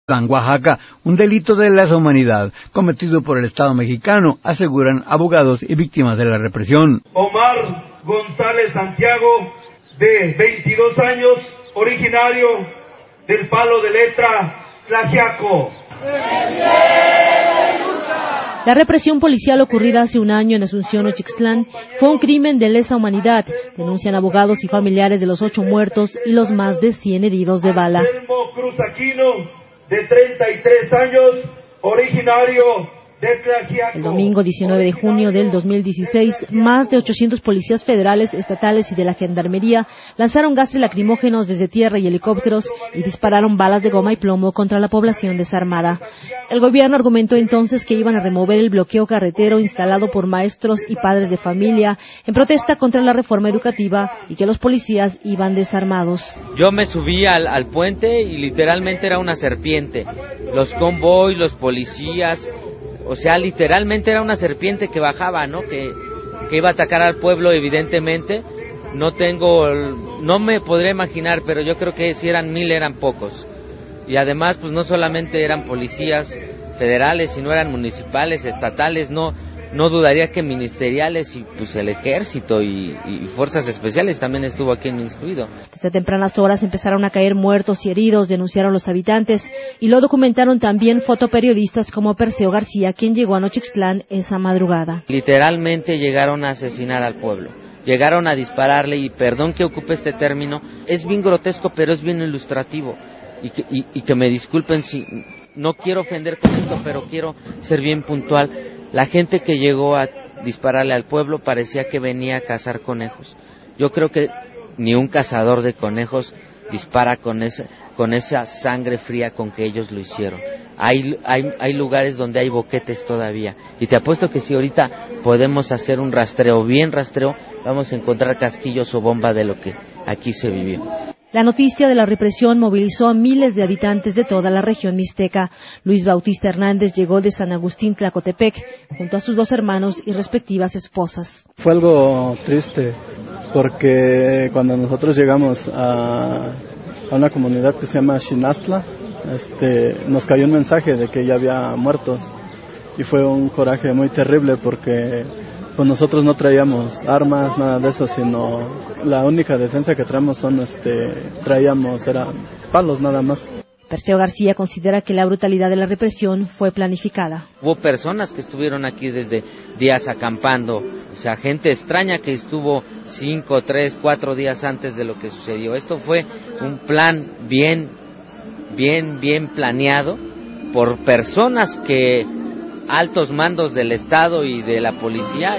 En Oaxaca, un delito de lesa humanidad cometido por el Estado mexicano, aseguran abogados y víctimas de la represión. Omar González Santiago, de 22 años, originario del Palo de Letra, Tlaxiaco. La represión policial ocurrida hace un año en Asunción, Nochixtlán, fue un crimen de lesa humanidad, denuncian abogados y familiares de los 8 muertos y los más de 100 heridos de bala. Anselmo Cruz Aquino, de 33 años, originario de Tlaxiaco. El domingo 19 de junio del 2016, más de 800 policías federales, estatales y de la Gendarmería lanzaron gases lacrimógenos desde tierra y helicópteros y dispararon balas de goma y plomo contra la población desarmada. El gobierno argumentó entonces que iban a remover el bloqueo carretero instalado por maestros y padres de familia en protesta contra la reforma educativa y que los policías iban desarmados. Yo me subí al puente y literalmente era una serpiente. Los convoys, los policías... O sea, literalmente era una serpiente que bajaba, ¿no? Que iba a atacar al pueblo, evidentemente. No me podré imaginar, pero yo creo que si eran 1000 eran pocos. Y además, pues no solamente eran policías federales, sino eran municipales, estatales, no dudaría que ministeriales y pues el ejército y fuerzas especiales también estuvo aquí inmiscuido. Desde tempranas horas empezaron a caer muertos y heridos, denunciaron los habitantes, y lo documentaron también fotoperiodistas como Perseo García, quien llegó a Nochixtlán esa madrugada. Literalmente llegaron a asesinar al pueblo, llegaron a dispararle, y perdón que ocupe este término, es bien grotesco, pero es bien ilustrativo, y que me disculpen si no quiero ofender con esto, pero quiero ser bien puntual. La gente que llegó a dispararle al pueblo parecía que venía a cazar conejos. Yo creo que ni un cazador de conejos dispara con esa sangre fría con que ellos lo hicieron. Hay lugares donde hay boquetes todavía. Y te apuesto que si ahorita podemos hacer un rastreo, vamos a encontrar casquillos o bomba de lo que aquí se vivió. La noticia de la represión movilizó a miles de habitantes de toda la región mixteca. Luis Bautista Hernández llegó de San Agustín, Tlacotepec, junto a sus 2 hermanos y respectivas esposas. Fue algo triste, porque cuando nosotros llegamos a una comunidad que se llama Xinastla, nos cayó un mensaje de que ya había muertos, y fue un coraje muy terrible porque pues nosotros no traíamos armas, nada de eso, sino la única defensa que traíamos eran palos nada más. Perseo García considera que la brutalidad de la represión fue planificada. Hubo personas que estuvieron aquí desde días acampando, o sea, gente extraña que estuvo 5, 3, 4 días antes de lo que sucedió. Esto fue un plan bien planeado por personas que altos mandos del Estado y de la policía.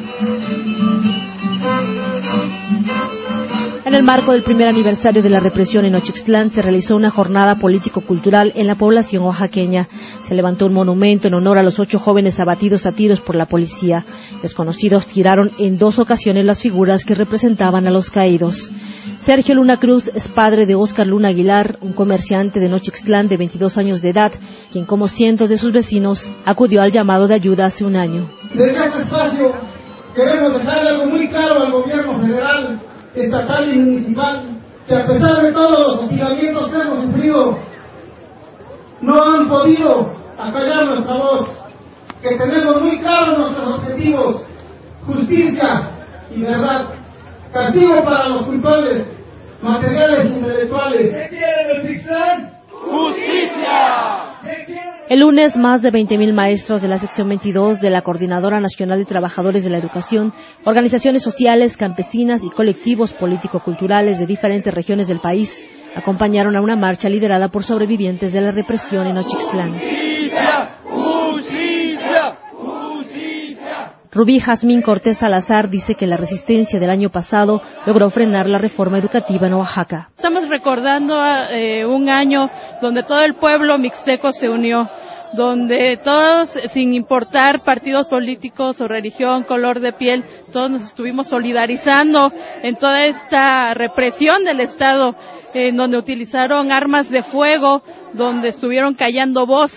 En el marco del primer aniversario de la represión en Nochixtlán se realizó una jornada político-cultural en la población oaxaqueña. Se levantó un monumento en honor a los 8 jóvenes abatidos a tiros por la policía. Desconocidos tiraron en 2 ocasiones las figuras que representaban a los caídos. Sergio Luna Cruz es padre de Óscar Luna Aguilar, un comerciante de Nochixtlán de 22 años de edad, quien como cientos de sus vecinos acudió al llamado de ayuda hace un año. Desde este espacio queremos dejarle algo muy claro al gobierno federal, estatal y municipal, que a pesar de todos los hostigamientos que hemos sufrido, no han podido acallar nuestra voz, que tenemos muy claros nuestros objetivos: justicia y verdad, castigo para los culpables materiales e intelectuales. ¿Qué quiere Nochixtlán? ¡Justicia! El lunes, más de 20,000 maestros de la sección 22 de la Coordinadora Nacional de Trabajadores de la Educación, organizaciones sociales, campesinas y colectivos político-culturales de diferentes regiones del país acompañaron a una marcha liderada por sobrevivientes de la represión en Nochixtlán. ¡Justicia! ¡Justicia! ¡Justicia! Rubí Jazmín Cortés Salazar dice que la resistencia del año pasado logró frenar la reforma educativa en Oaxaca. Estamos recordando un año donde todo el pueblo mixteco se unió, donde todos, sin importar partidos políticos o religión, color de piel, todos nos estuvimos solidarizando en toda esta represión del Estado, donde utilizaron armas de fuego, donde estuvieron callando voces,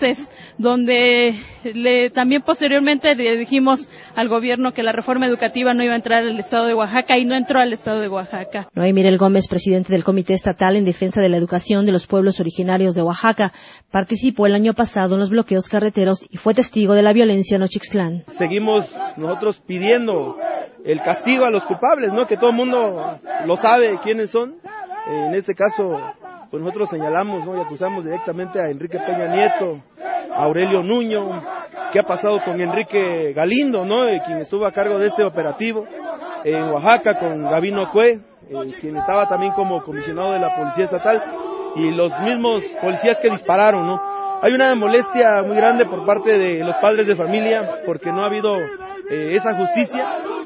donde también posteriormente le dijimos al gobierno que la reforma educativa no iba a entrar al estado de Oaxaca y no entró al estado de Oaxaca. Noé Mirel Gómez, presidente del Comité Estatal en Defensa de la Educación de los Pueblos Originarios de Oaxaca, participó el año pasado en los bloqueos carreteros y fue testigo de la violencia en Nochixtlán. Seguimos nosotros pidiendo el castigo a los culpables, ¿no? Que todo el mundo lo sabe quiénes son. En este caso, pues nosotros señalamos, ¿no? Y acusamos directamente a Enrique Peña Nieto, a Aurelio Nuño. ¿Qué ha pasado con Enrique Galindo, ¿no? Quien estuvo a cargo de este operativo en Oaxaca, con Gabino Cue, quien estaba también como comisionado de la Policía Estatal, y los mismos policías que dispararon, ¿no? Hay una molestia muy grande por parte de los padres de familia porque no ha habido esa justicia.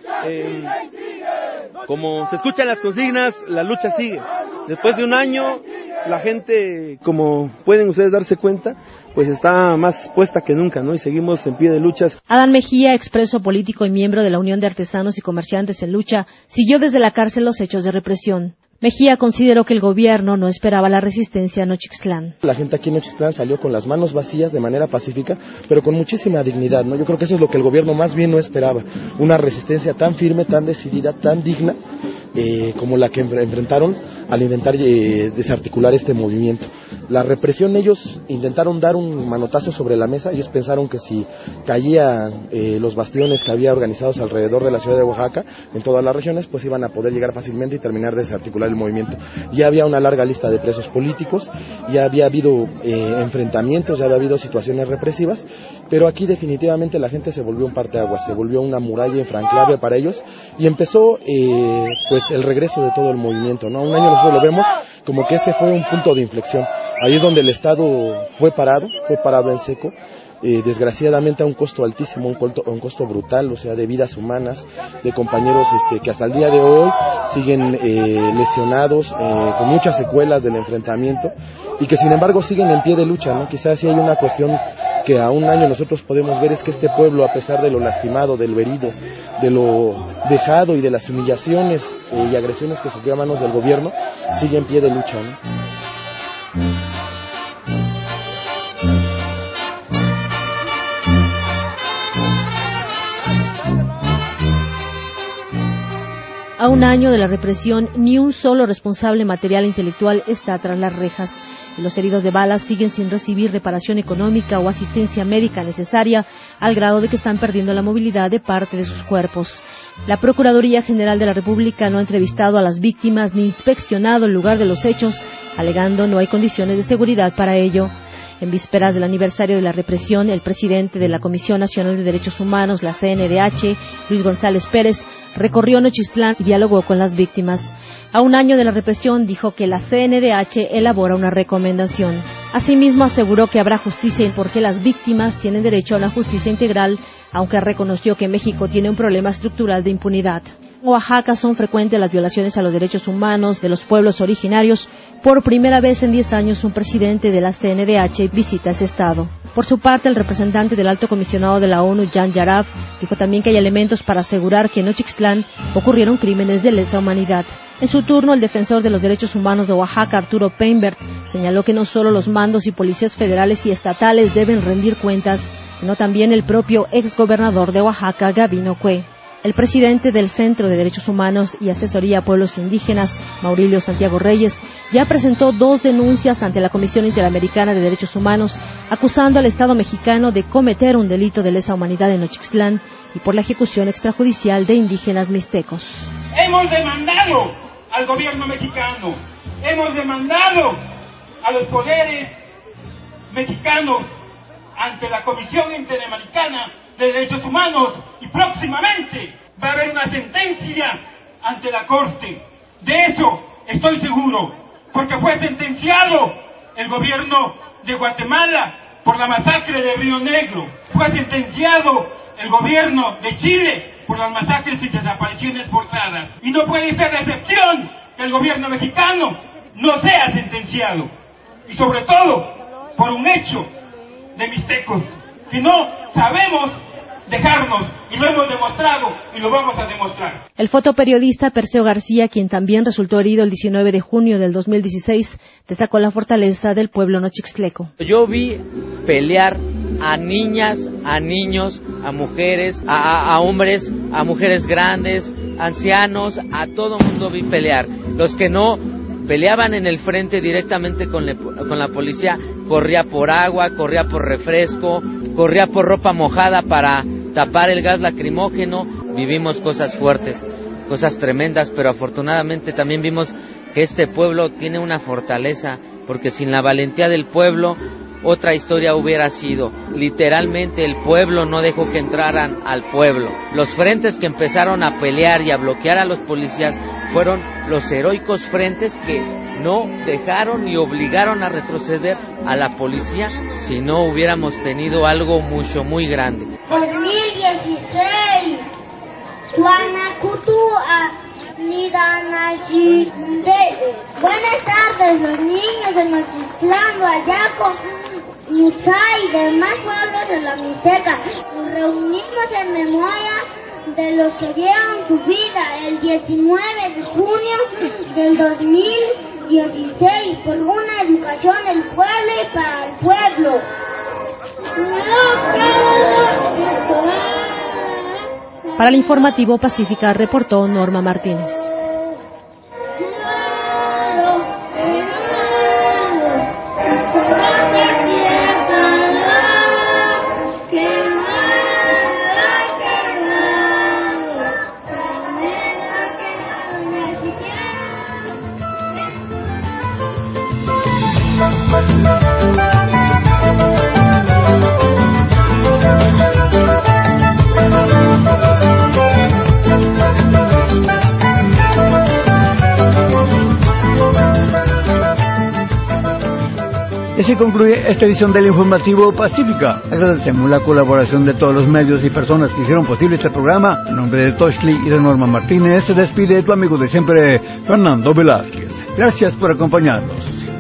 Como se escuchan las consignas, la lucha sigue. Después de un año, la gente, como pueden ustedes darse cuenta, pues está más puesta que nunca, ¿no? Y seguimos en pie de luchas. Adán Mejía, expreso político y miembro de la Unión de Artesanos y Comerciantes en Lucha, siguió desde la cárcel los hechos de represión. Mejía consideró que el gobierno no esperaba la resistencia a Nochixtlán. La gente aquí en Nochixtlán salió con las manos vacías de manera pacífica, pero con muchísima dignidad, ¿no? Yo creo que eso es lo que el gobierno más bien no esperaba, una resistencia tan firme, tan decidida, tan digna, como la que enfrentaron al intentar desarticular este movimiento. La represión, ellos intentaron dar un manotazo sobre la mesa, ellos pensaron que si caían los bastiones que había organizados alrededor de la ciudad de Oaxaca, en todas las regiones, pues iban a poder llegar fácilmente y terminar de desarticular el movimiento. Ya había una larga lista de presos políticos, ya había habido enfrentamientos, ya había habido situaciones represivas, pero aquí definitivamente la gente se volvió un parteaguas, se volvió una muralla infranqueable para ellos y empezó pues el regreso de todo el movimiento, ¿no? Un año nosotros lo vemos como que ese fue un punto de inflexión. Ahí es donde el Estado fue parado en seco, desgraciadamente a un costo altísimo, un costo brutal, o sea, de vidas humanas, de compañeros que hasta el día de hoy siguen lesionados, con muchas secuelas del enfrentamiento, y que sin embargo siguen en pie de lucha, ¿no? Quizás sí hay una cuestión que a un año nosotros podemos ver, es que este pueblo, a pesar de lo lastimado, de lo herido, de lo dejado y de las humillaciones y agresiones que sufrió a manos del gobierno, sigue en pie de lucha, ¿no? A un año de la represión, ni un solo responsable material e intelectual está tras las rejas. Y los heridos de balas siguen sin recibir reparación económica o asistencia médica necesaria, al grado de que están perdiendo la movilidad de parte de sus cuerpos. La Procuraduría General de la República no ha entrevistado a las víctimas ni inspeccionado el lugar de los hechos, alegando no hay condiciones de seguridad para ello. En vísperas del aniversario de la represión, el presidente de la Comisión Nacional de Derechos Humanos, la CNDH, Luis González Pérez, recorrió Nochixtlán y dialogó con las víctimas. A un año de la represión, dijo que la CNDH elabora una recomendación. Asimismo, aseguró que habrá justicia porque las víctimas tienen derecho a una justicia integral, aunque reconoció que México tiene un problema estructural de impunidad. En Oaxaca son frecuentes las violaciones a los derechos humanos de los pueblos originarios. Por primera vez en 10 años, un presidente de la CNDH visita ese estado. Por su parte, el representante del Alto Comisionado de la ONU, Jan Yaraf, dijo también que hay elementos para asegurar que en Nochixtlán ocurrieron crímenes de lesa humanidad. En su turno, el defensor de los derechos humanos de Oaxaca, Arturo Peinbert, señaló que no solo los mandos y policías federales y estatales deben rendir cuentas, sino también el propio exgobernador de Oaxaca, Gabino Cue. El presidente del Centro de Derechos Humanos y Asesoría a Pueblos Indígenas, Maurilio Santiago Reyes, ya presentó 2 denuncias ante la Comisión Interamericana de Derechos Humanos, acusando al Estado mexicano de cometer un delito de lesa humanidad en Nochixtlán y por la ejecución extrajudicial de indígenas mixtecos. Hemos demandado al gobierno mexicano, hemos demandado a los poderes mexicanos ante la Comisión Interamericana de Derechos Humanos y próximamente va a haber una sentencia ante la Corte. De eso estoy seguro, porque fue sentenciado el gobierno de Guatemala por la masacre de Río Negro, fue sentenciado el gobierno de Chile por las masacres y desapariciones forzadas, y no puede ser la excepción que el gobierno mexicano no sea sentenciado, y sobre todo por un hecho de mixtecos, que no sabemos dejarnos, y lo hemos demostrado y lo vamos a demostrar. El fotoperiodista Perseo García, quien también resultó herido el 19 de junio del 2016, destacó la fortaleza del pueblo nochixtleco. Yo vi pelear a niñas, a niños, a mujeres, a hombres, a mujeres grandes, ancianos, a todo mundo vi pelear. Los que no peleaban en el frente directamente con la policía, corría por agua, corría por refresco, corría por ropa mojada para tapar el gas lacrimógeno. Vivimos cosas fuertes, cosas tremendas, pero afortunadamente también vimos que este pueblo tiene una fortaleza, porque sin la valentía del pueblo, otra historia hubiera sido. Literalmente el pueblo no dejó que entraran al pueblo. Los frentes que empezaron a pelear y a bloquear a los policías fueron los heroicos frentes que no dejaron ni obligaron a retroceder a la policía si no hubiéramos tenido algo mucho, muy grande. 2016, buenas tardes, los niños de Nochitlán, Guayaco, Musay y demás pueblos de la Mixteca. Nos reunimos en memoria de los que dieron su vida el 19 de junio del 2016 por una educación del pueblo y para el pueblo. Para el informativo Pacífica reportó Norma Martínez. Así concluye esta edición del Informativo Pacífica. Agradecemos la colaboración de todos los medios y personas que hicieron posible este programa. En nombre de Toshli y de Norma Martínez, se despide tu amigo de siempre, Fernando Velázquez. Gracias por acompañarnos.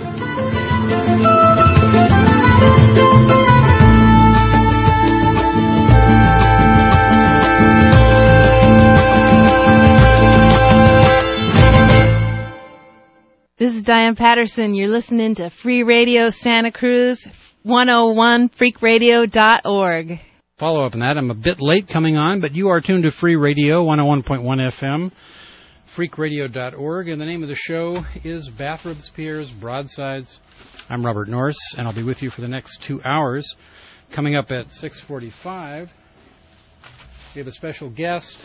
This is Diane Patterson. You're listening to Free Radio Santa Cruz, 101freakradio.org. Follow up on that. I'm a bit late coming on, but you are tuned to Free Radio, 101.1 FM, freakradio.org, and the name of the show is Bathrobes, Piers, Broadsides. I'm Robert Norris, and I'll be with you for the next 2 hours. Coming up at 6:45, we have a special guest,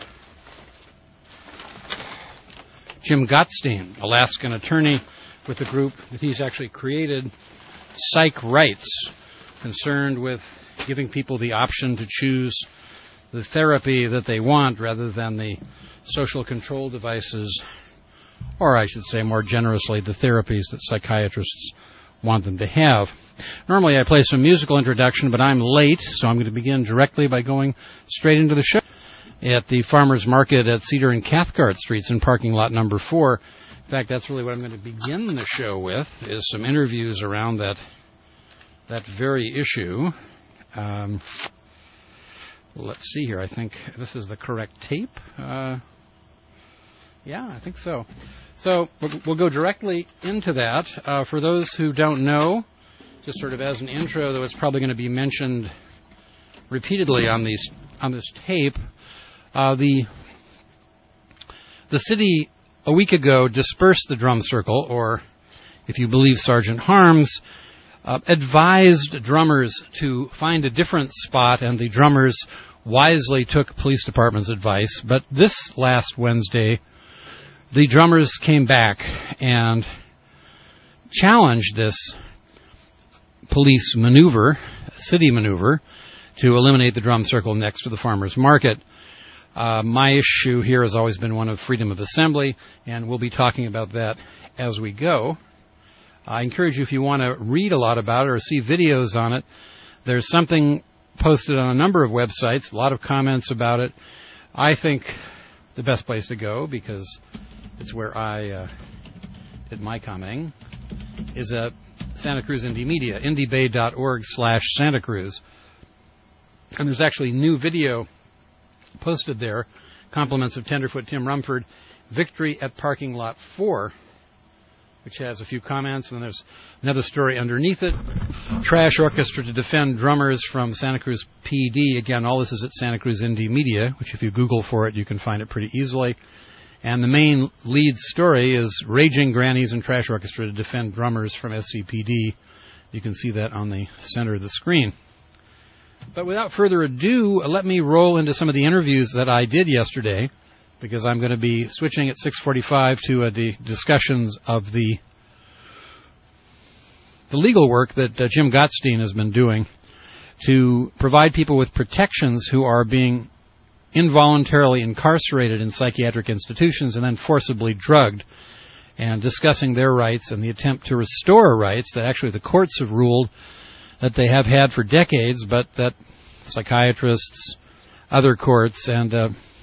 Jim Gottstein, Alaskan attorney with the group that he's actually created, Psych Rights, concerned with giving people the option to choose the therapy that they want rather than the social control devices, or I should say more generously, the therapies that psychiatrists want them to have. Normally I play some musical introduction, but I'm late, so I'm going to begin directly by going straight into the show. At the Farmers Market at Cedar and Cathcart Streets in parking lot number 4. In fact, that's really what I'm going to begin the show with, is some interviews around that very issue. Let's see here. I think this is the correct tape. Yeah, I think so. So we'll go directly into that. For those who don't know, just sort of as an intro, though it's probably going to be mentioned repeatedly on this tape, the city a week ago dispersed the drum circle, or if you believe Sergeant Harms, advised drummers to find a different spot, and the drummers wisely took police department's advice. But this last Wednesday, the drummers came back and challenged this police maneuver, city maneuver, to eliminate the drum circle next to the farmers market. My issue here has always been one of freedom of assembly, and we'll be talking about that as we go. I encourage you, if you want to read a lot about it or see videos on it, there's something posted on a number of websites, a lot of comments about it. I think the best place to go, because it's where I did my commenting, is Santa Cruz Indie Media, indiebay.org/Santa Cruz. And there's actually new video posted there, compliments of Tenderfoot Tim Rumford, victory at parking lot 4 which has a few comments, and there's another story underneath it. Trash orchestra to defend drummers from Santa Cruz PD. Again, all this is at Santa Cruz Indie Media, which if you Google for it, you can find it pretty easily. And the main lead story is Raging Grannies and Trash Orchestra to defend drummers from SCPD. You can see that on the center of the screen. But without further ado, let me roll into some of the interviews that I did yesterday, because I'm going to be switching at 6:45 to the discussions of the legal work that Jim Gottstein has been doing to provide people with protections who are being involuntarily incarcerated in psychiatric institutions and then forcibly drugged, and discussing their rights and the attempt to restore rights that actually the courts have ruled that they have had for decades, but that psychiatrists, other courts, and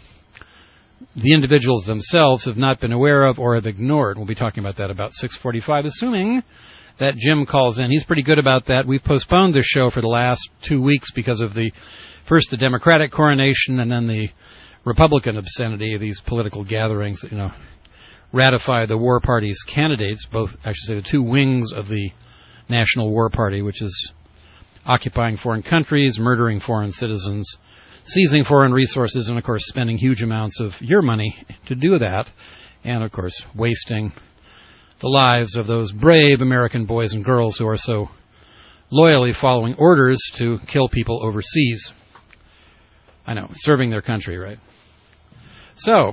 the individuals themselves have not been aware of or have ignored. We'll be talking about that about 6:45, assuming that Jim calls in. He's pretty good about that. We've postponed this show for the last 2 weeks because of first the Democratic coronation and then the Republican obscenity of these political gatherings that, ratify the war party's candidates, both, I should say, the two wings of the National War Party, which is occupying foreign countries, murdering foreign citizens, seizing foreign resources, and, of course, spending huge amounts of your money to do that, and, of course, wasting the lives of those brave American boys and girls who are so loyally following orders to kill people overseas. I know, serving their country, right? So,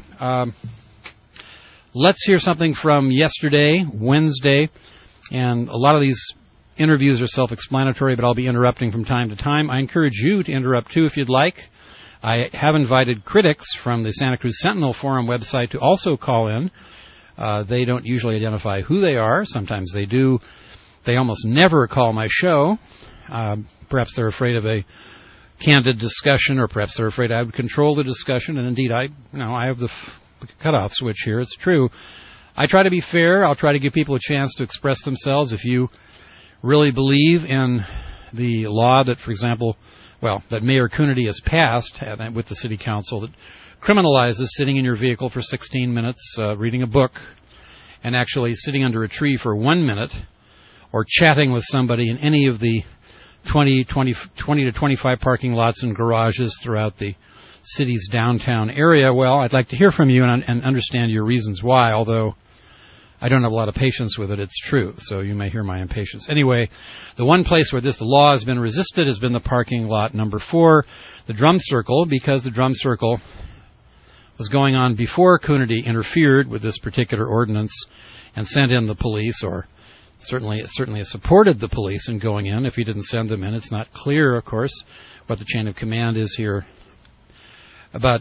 let's hear something from yesterday, Wednesday, and a lot of these interviews are self-explanatory, but I'll be interrupting from time to time. I encourage you to interrupt, too, if you'd like. I have invited critics from the Santa Cruz Sentinel Forum website to also call in. They don't usually identify who they are. Sometimes they do. They almost never call my show. Perhaps they're afraid of a candid discussion, or perhaps they're afraid I would control the discussion. And indeed, I have the cutoff switch here. It's true. I try to be fair. I'll try to give people a chance to express themselves. If you really believe in the law that, for example, that Mayor Coonerty has passed with the City Council that criminalizes sitting in your vehicle for 16 minutes, reading a book, and actually sitting under a tree for 1 minute, or chatting with somebody in any of the 20 to 25 parking lots and garages throughout the city's downtown area, I'd like to hear from you and understand your reasons why, although I don't have a lot of patience with it. It's true, so you may hear my impatience. Anyway, the one place where this law has been resisted has been the parking lot number 4, the Drum Circle, because the Drum Circle was going on before Coonerty interfered with this particular ordinance and sent in the police, or certainly supported the police in going in. If he didn't send them in, it's not clear, of course, what the chain of command is here. But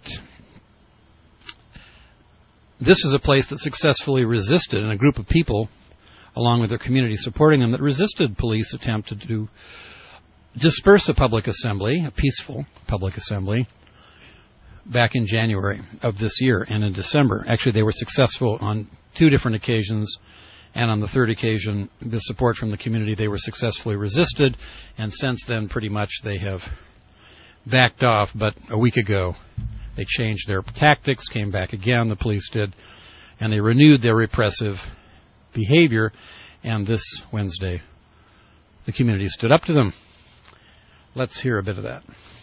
this is a place that successfully resisted, and a group of people, along with their community supporting them, that resisted police attempted to disperse a public assembly, a peaceful public assembly, back in January of this year and in December. Actually, they were successful on 2 different occasions, and on the 3rd occasion, the support from the community, they were successfully resisted, and since then, pretty much, they have backed off. But a week ago, they changed their tactics, came back again, the police did, and they renewed their repressive behavior, and this Wednesday, the community stood up to them. Let's hear a bit of that.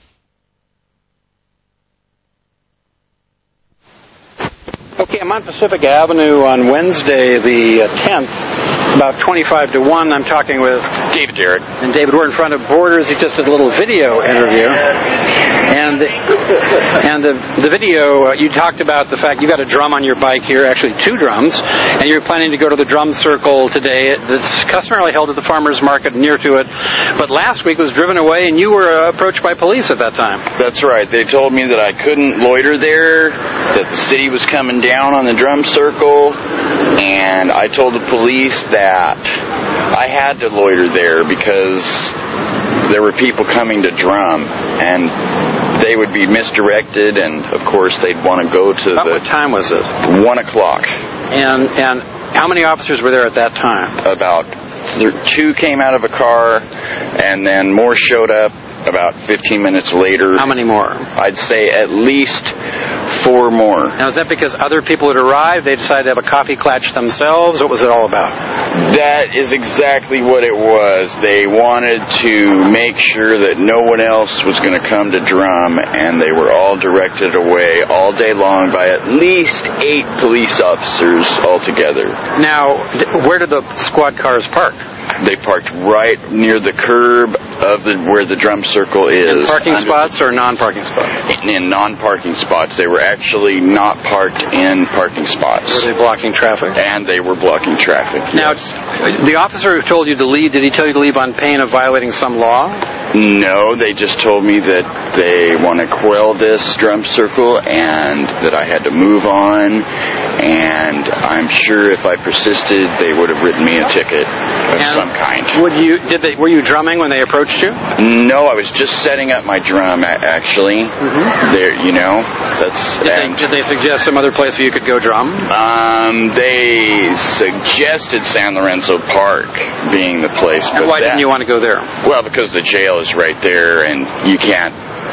Okay, I'm on Pacific Avenue on Wednesday, the 10th. About 25 to 1, I'm talking with David Jarrett. And David, we're in front of Borders. He just did a little video interview. And the video, you talked about the fact you got a drum on your bike here, actually 2 drums, and you're planning to go to the Drum Circle today. It's customarily held at the farmer's market near to it. But last week it was driven away, and you were approached by police at that time. That's right. They told me that I couldn't loiter there, that the city was coming down on the Drum Circle, and I told the police that I had to loiter there because there were people coming to drum, and they would be misdirected, and of course they'd want to go to What time was it? 1 o'clock. And how many officers were there at that time? About 2 came out of a car, and then more showed up about 15 minutes later. How many more? I'd say at least 4 more. Now, is that because other people had arrived, they decided to have a coffee klatch themselves? What was it all about? That is exactly what it was. They wanted to make sure that no one else was going to come to Drum, and they were all directed away all day long by at least 8 police officers altogether. Now, where did the squad cars park? They parked right near the curb of where the drum circle is. In parking spots or non-parking spots? In non-parking spots. They were actually not parked in parking spots. Were they blocking traffic? And they were blocking traffic. Now, yes. The officer who told you to leave, did he tell you to leave on pain of violating some law? No, they just told me that they want to quell this drum circle and that I had to move on, and I'm sure if I persisted, they would have written me a ticket of some kind. Were you drumming when they approached you? No, I was just setting up my drum, actually. There, Did they suggest some other place where you could go drum? They suggested San Lorenzo Park being the place. And why didn't you want to go there? Well, because the jail is right there, and you can't,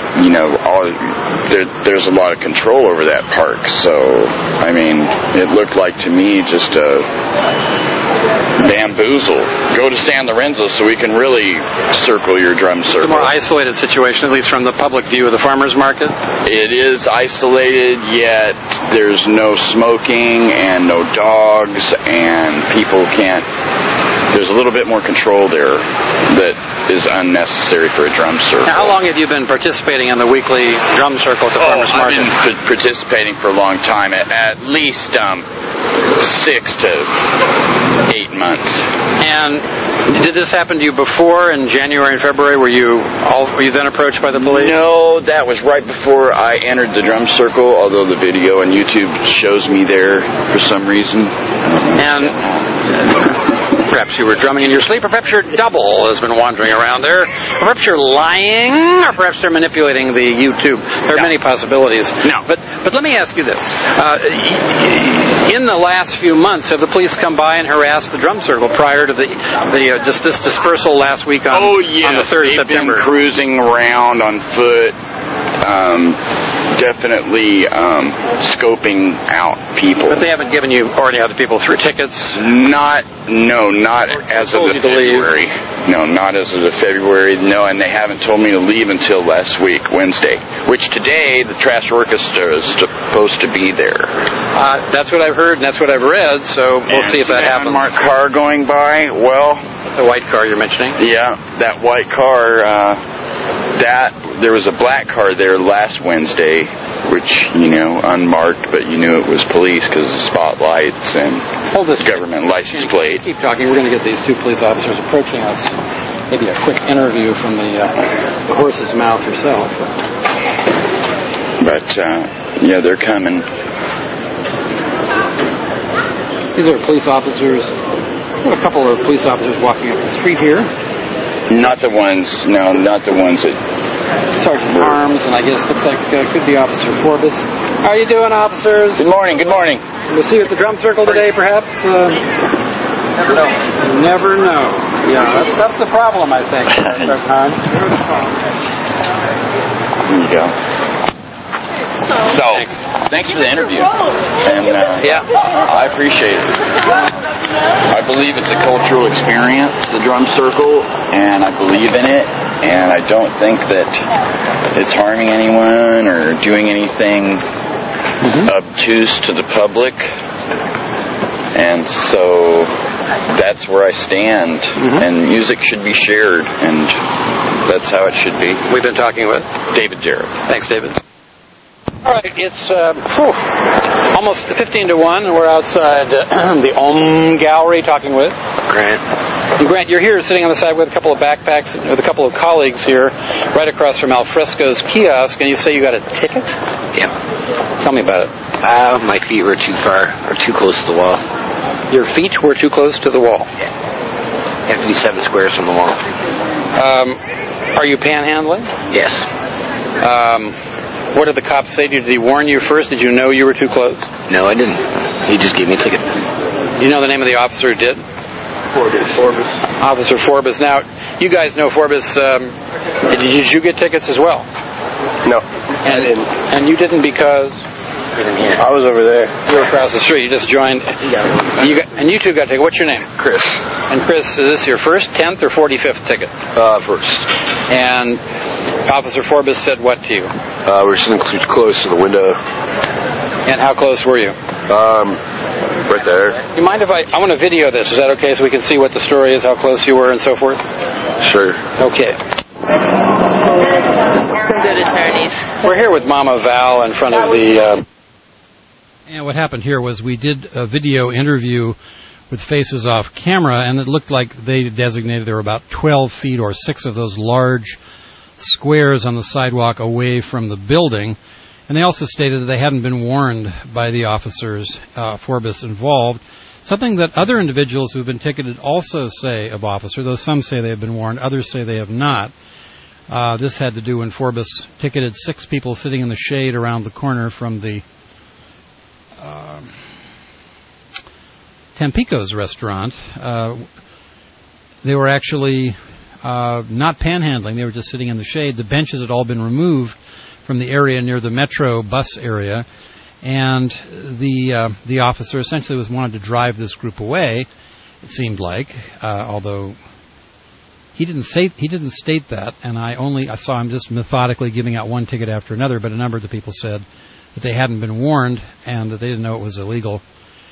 there's a lot of control over that park. So, I mean, it looked like to me just a bamboozle. Go to San Lorenzo so we can really circle your drum circle. It's a more isolated situation, at least from the public view of the farmers market? It is isolated, yet there's no smoking and no dogs, and people can't. There's a little bit more control there that is unnecessary for a drum circle. Now, how long have you been participating in the weekly drum circle at the farmers market? I've been participating for a long time, at least 6 to 8 months. And did this happen to you before in January and February? Were you then approached by the police? No, that was right before I entered the drum circle, although the video on YouTube shows me there for some reason. And perhaps you were drumming in your sleep, or perhaps your double has been wandering around there, or perhaps you're lying, or perhaps they're manipulating the YouTube. There are many possibilities. No. But let me ask you this. In the last few months, have the police come by and harassed the drum circle prior to this dispersal last week on the 3rd of September? They've been cruising around on foot, definitely scoping out people. But they haven't given you already other people through tickets? Not as of the February. No, not as of the February. No, and they haven't told me to leave until last week, Wednesday, which today the Trash Orchestra is supposed to be there. That's what I've heard and that's what I've read, so we'll see if that happens. Unmarked car going by, well... That's a white car you're mentioning? Yeah, that white car, there was a black car there last Wednesday, which, unmarked, but you knew it was police because of spotlights and government license plate. Keep talking. We're going to get these 2 police officers approaching us. Maybe a quick interview from the horse's mouth herself. But, they're coming. These are police officers. We have a couple of police officers walking up the street here. Not the ones that... Sergeant Arms, and I guess looks like could be Officer Forbes. How are you doing, officers? Good morning. We'll see you at the drum circle today, perhaps? Never know. Never know. Yeah, that's the problem, I think. Sergeant Arms. There you go. So, thanks for the interview. And I appreciate it. I believe it's a cultural experience, the drum circle, and I believe in it. And I don't think that it's harming anyone or doing anything obtuse to the public. And so that's where I stand. And music should be shared, and that's how it should be. We've been talking with David Jarrett. Thanks, David. All right, it's almost 15 to 1, and we're outside the Om Gallery talking with Grant. Grant, you're here sitting on the side with a couple of backpacks with a couple of colleagues here, right across from Alfresco's kiosk, and you say you got a ticket? Yeah. Tell me about it. My feet were too close to the wall. Your feet were too close to the wall? Yeah. You have to be 7 squares from the wall. Are you panhandling? Yes. What did the cops say to you? Did he warn you first? Did you know you were too close? No, I didn't. He just gave me a ticket. Do you know the name of the officer who did? Forbes. Officer Forbes. Now, you guys know Forbes. Did you get tickets as well? No, I didn't. And you didn't because? I was over there. You were across the street. You just joined. And you two got a ticket. What's your name? Chris. And Chris, is this your first, 10th, or 45th ticket? First. And Officer Forbes said what to you? We're sitting close to the window. And how close were you? Right there. You mind if I want to video this? Is that okay, so we can see what the story is, how close you were, and so forth? Sure. Okay. Good attorneys. We're here with Mama Val in front of the... And what happened here was we did a video interview with faces off camera, and it looked like they designated there were about 12 feet or 6 of those large squares on the sidewalk away from the building. And they also stated that they hadn't been warned by the officers, Forbes involved, something that other individuals who've been ticketed also say of officer, though some say they have been warned, others say they have not. This had to do when Forbes ticketed 6 people sitting in the shade around the corner from the Tampico's restaurant. They were actually not panhandling, they were just sitting in the shade. The benches had all been removed from the area near the Metro bus area, and the officer essentially wanted to drive this group away, it seemed like, although he didn't state that, and I saw him just methodically giving out one ticket after another, but a number of the people said that they hadn't been warned and that they didn't know it was illegal.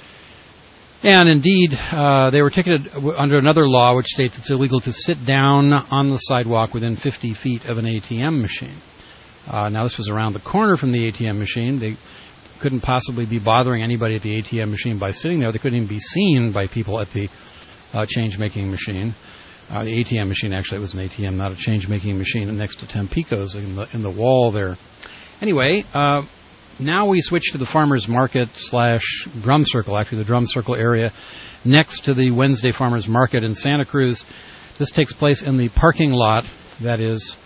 And indeed, they were ticketed under another law which states it's illegal to sit down on the sidewalk within 50 feet of an ATM machine. Now, this was around the corner from the ATM machine. They couldn't possibly be bothering anybody at the ATM machine by sitting there. They couldn't even be seen by people at the change-making machine. The ATM machine, actually, it was an ATM, not a change-making machine, next to Tampico's in the wall there. Anyway, now we switch to the Farmers Market / Drum Circle, actually the Drum Circle area, next to the Wednesday Farmers Market in Santa Cruz. This takes place in the parking lot that is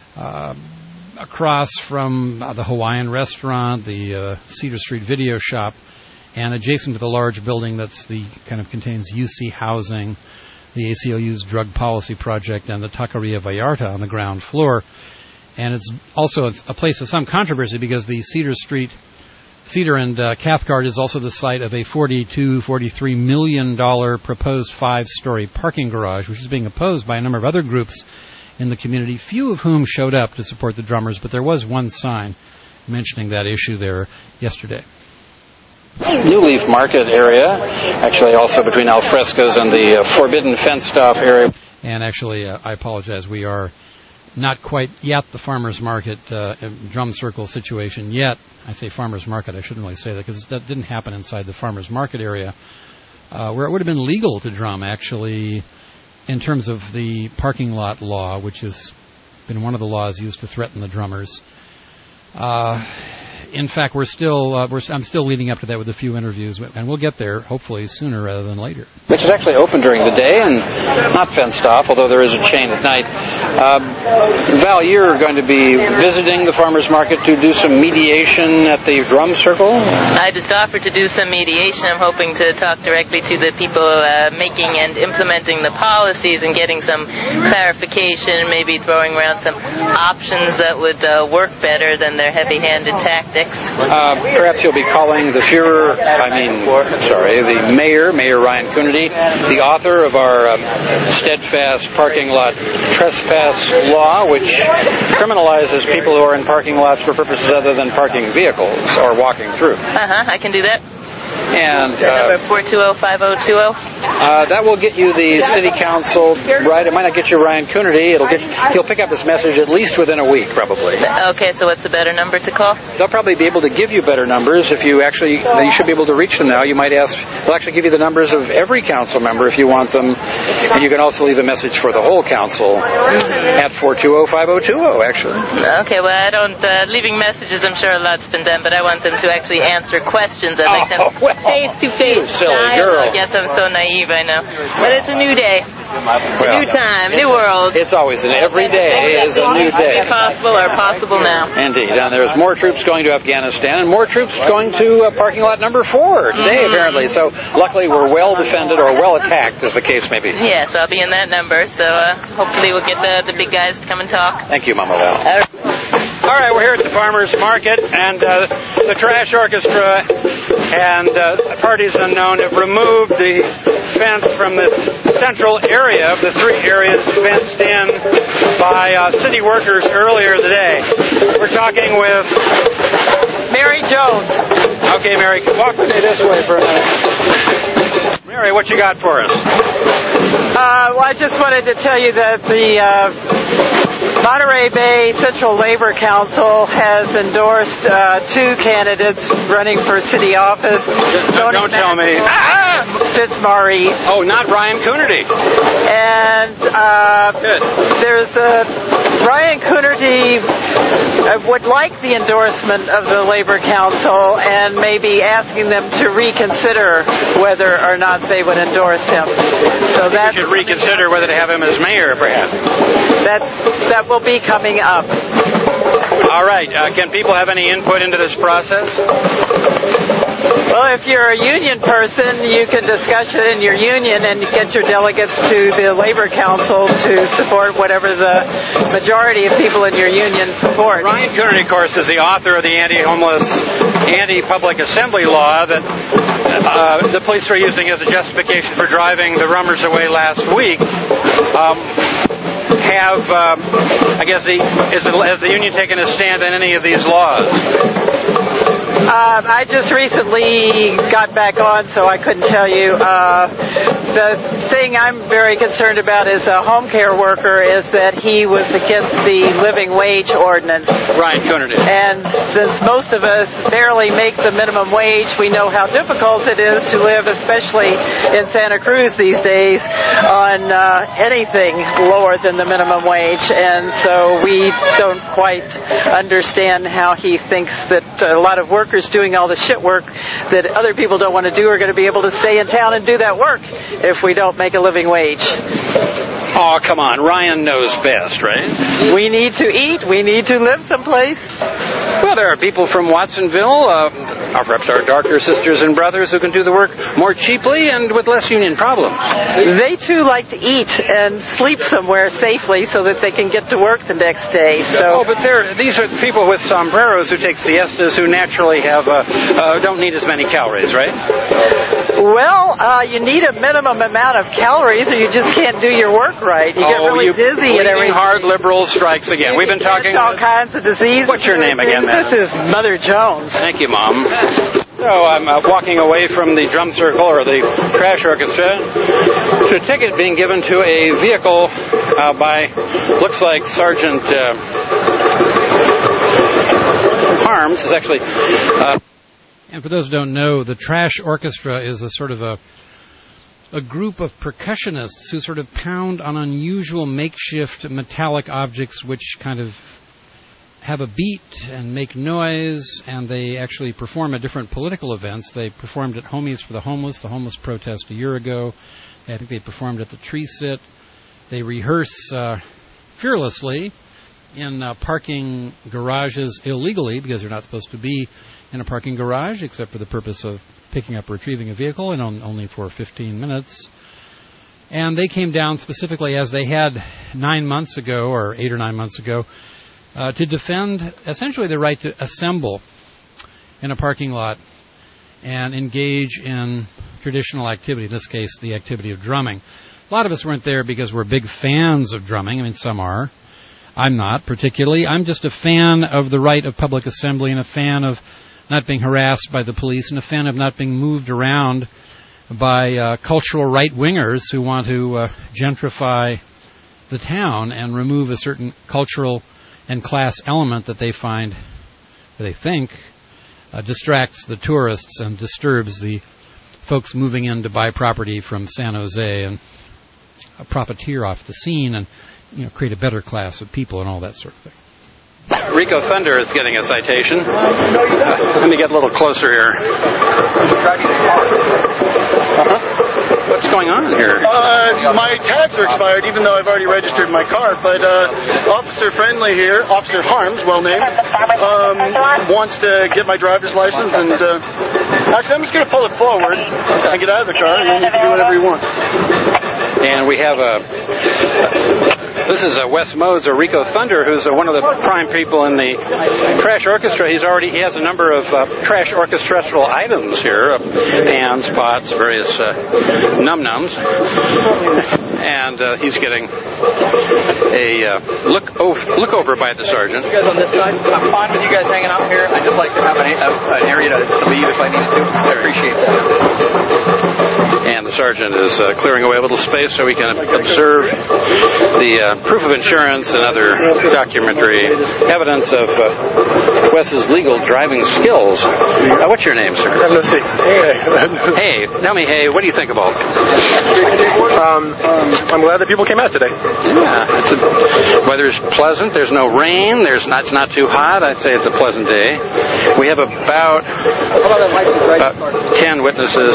across from the Hawaiian restaurant, the Cedar Street video shop, and adjacent to the large building that's contains UC Housing, the ACLU's drug policy project, and the Taqueria Vallarta on the ground floor. And it's also a place of some controversy because the Cedar and Cathcart is also the site of a $43 million proposed 5-story parking garage, which is being opposed by a number of other groups in the community, few of whom showed up to support the drummers, but there was one sign mentioning that issue there yesterday. New Leaf Market area, actually also between Alfresco's and the forbidden fenced-off area. And actually, I apologize, we are not quite yet the Farmers Market Drum Circle situation yet. I say Farmers Market, I shouldn't really say that, because that didn't happen inside the Farmers Market area, where it would have been legal to drum, actually, in terms of the parking lot law, which has been one of the laws used to threaten the drummers. In fact, I'm still leading up to that with a few interviews, and we'll get there hopefully sooner rather than later. Which is actually open during the day and not fenced off, although there is a chain at night. Val, you're going to be visiting the farmers market to do some mediation at the Drum Circle? I just offered to do some mediation. I'm hoping to talk directly to the people making and implementing the policies and getting some clarification, maybe throwing around some options that would work better than their heavy-handed tactics. Perhaps you'll be calling the Mayor Ryan Coonerty, the author of our steadfast parking lot trespass law, which criminalizes people who are in parking lots for purposes other than parking vehicles or walking through. I can do that. And number 420-5020. That will get you the city council, right? It might not get you Ryan Coonerty. He'll pick up this message at least within a week, probably. Okay, so what's the better number to call? They'll probably be able to give you better numbers if you should be able to reach them now. You might ask, they'll actually give you the numbers of every council member if you want them. And you can also leave a message for the whole council at 420-5020, actually. Okay, well, I don't, leaving messages, I'm sure a lot's been done, but I want them to actually answer questions. I'd like them face-to-face. Silly girl. Yes, I'm so naive, I know. But it's a new day. It's a new time, new world. It's always every day is a new day. Possible now. Indeed. And there's more troops going to Afghanistan and more troops going to parking lot number 4 today, apparently. So luckily we're well defended or well attacked, as the case may be. Yes, I'll be in that number. So hopefully we'll get the big guys to come and talk. Thank you, Mama Val. All right, we're here at the Farmers Market, and the Trash Orchestra and parties unknown have removed the fence from the central area of the three areas fenced in by city workers earlier today. We're talking with Mary Jones. Okay, Mary, walk with me this way for a minute. Mary, what you got for us? Well, I just wanted to tell you that the Monterey Bay Central Labor Council has endorsed two candidates running for city office. Don't tell me. Fitzmaurice. Oh, not Ryan Coonerty. And there's Ryan Coonerty would like the endorsement of the Labor Council and maybe asking them to reconsider whether or not they would endorse him. So that should reconsider whether to have him as mayor, perhaps. That will be coming up. All right. Can people have any input into this process? Well, if you're a union person, you can discuss it in your union and get your delegates to the Labor Council to support whatever the majority of people in your union support. Ryan Coonerty, of course, is the author of the anti-homeless, anti-public assembly law that the police were using as a justification for driving the Rummers away last week. Has the union taken a stand on any of these laws? I just recently got back on, so I couldn't tell you. The thing I'm very concerned about as a home care worker is that he was against the living wage ordinance. Ryan Coonerty. And since most of us barely make the minimum wage, we know how difficult it is to live, especially in Santa Cruz these days, on anything lower than the minimum wage. And so we don't quite understand how he thinks that a lot of workers doing all the shit work that other people don't want to do are going to be able to stay in town and do that work if we don't make a living wage. Oh, come on. Ryan knows best, right? We need to eat. We need to live someplace. Well, there are people from Watsonville, perhaps our darker sisters and brothers, who can do the work more cheaply and with less union problems. They, too, like to eat and sleep somewhere safely so that they can get to work the next day. So. Oh, but these are people with sombreros who take siestas who naturally don't need as many calories, right? Well, you need a minimum amount of calories or you just can't do your work right. You get really dizzy and everything. Hard liberal strikes again. We've been talking all kinds of diseases. What's your name again, madam? This is Mother Jones. Thank you, Mom. So I'm walking away from the drum circle or the Trash Orchestra to a ticket being given to a vehicle by, looks like Sergeant Harms is actually... And for those who don't know, the Trash Orchestra is a sort of a group of percussionists who sort of pound on unusual makeshift metallic objects which kind of have a beat and make noise, and they actually perform at different political events. They performed at Homies for the Homeless protest a year ago. I think they performed at the Tree Sit. They rehearse fearlessly in parking garages illegally, because they're not supposed to be in a parking garage except for the purpose of picking up or retrieving a vehicle, and only for 15 minutes. And they came down specifically, as they had 9 months ago, or 8 or 9 months ago, to defend essentially the right to assemble in a parking lot and engage in traditional activity, in this case the activity of drumming. A lot of us weren't there because we're big fans of drumming. I mean, some are. I'm not particularly. I'm just a fan of the right of public assembly and a fan of not being harassed by the police and a fan of not being moved around by cultural right-wingers who want to gentrify the town and remove a certain cultural and class element that they find, that they think, distracts the tourists and disturbs the folks moving in to buy property from San Jose and profiteer off the scene and create a better class of people and all that sort of thing. Rico Thunder is getting a citation. Let me get a little closer here. What's going on here? My tags are expired, even though I've already registered my car. But Officer Friendly here, Officer Harms, well named, wants to get my driver's license. And actually, I'm just going to pull it forward and get out of the car, and then you can do whatever you want. And we have This is Wes Modes, or Rico Thunder, who's one of the prime people in the Crash Orchestra. He has a number of Crash orchestral items here, pans, pots, various num-nums. And he's getting a look over by the sergeant. You guys on this side? I'm fine with you guys hanging out here. I'd just like to have an area to leave if I needed to. I appreciate that. And the sergeant is clearing away a little space so we can observe the proof of insurance and other documentary evidence of Wes's legal driving skills. What's your name, sir? Hey, tell me, hey, what do you think of all this? I'm glad that people came out today. Yeah, weather's pleasant. There's no rain. It's not too hot. I'd say it's a pleasant day. We have about 10 witnesses.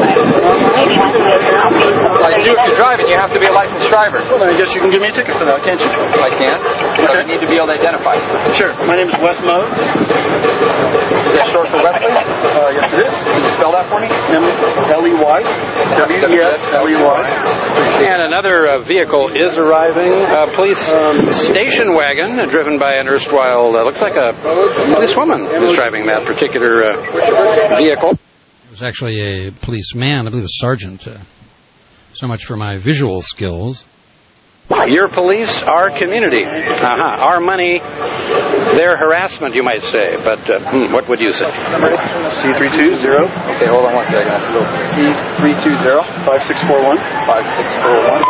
If you're driving, you have to be a licensed driver. Well, then I guess you can give me a ticket for that, can't you? I can. But you need to be able to identify you. Sure. My name is Wes Modes. Is that short for Wesley? Yes, it is. Can you spell that for me? L-E-Y. W-E-S-L-E-Y. And another vehicle is arriving. A police station wagon driven by an erstwhile, looks like a policewoman is driving that particular vehicle. It was actually a policeman, I believe a sergeant. So much for my visual skills. Your police, our community. Our money, their harassment, you might say. But what would you say? C320. Okay, hold on one second. I have to go. C320. 5641. 5641.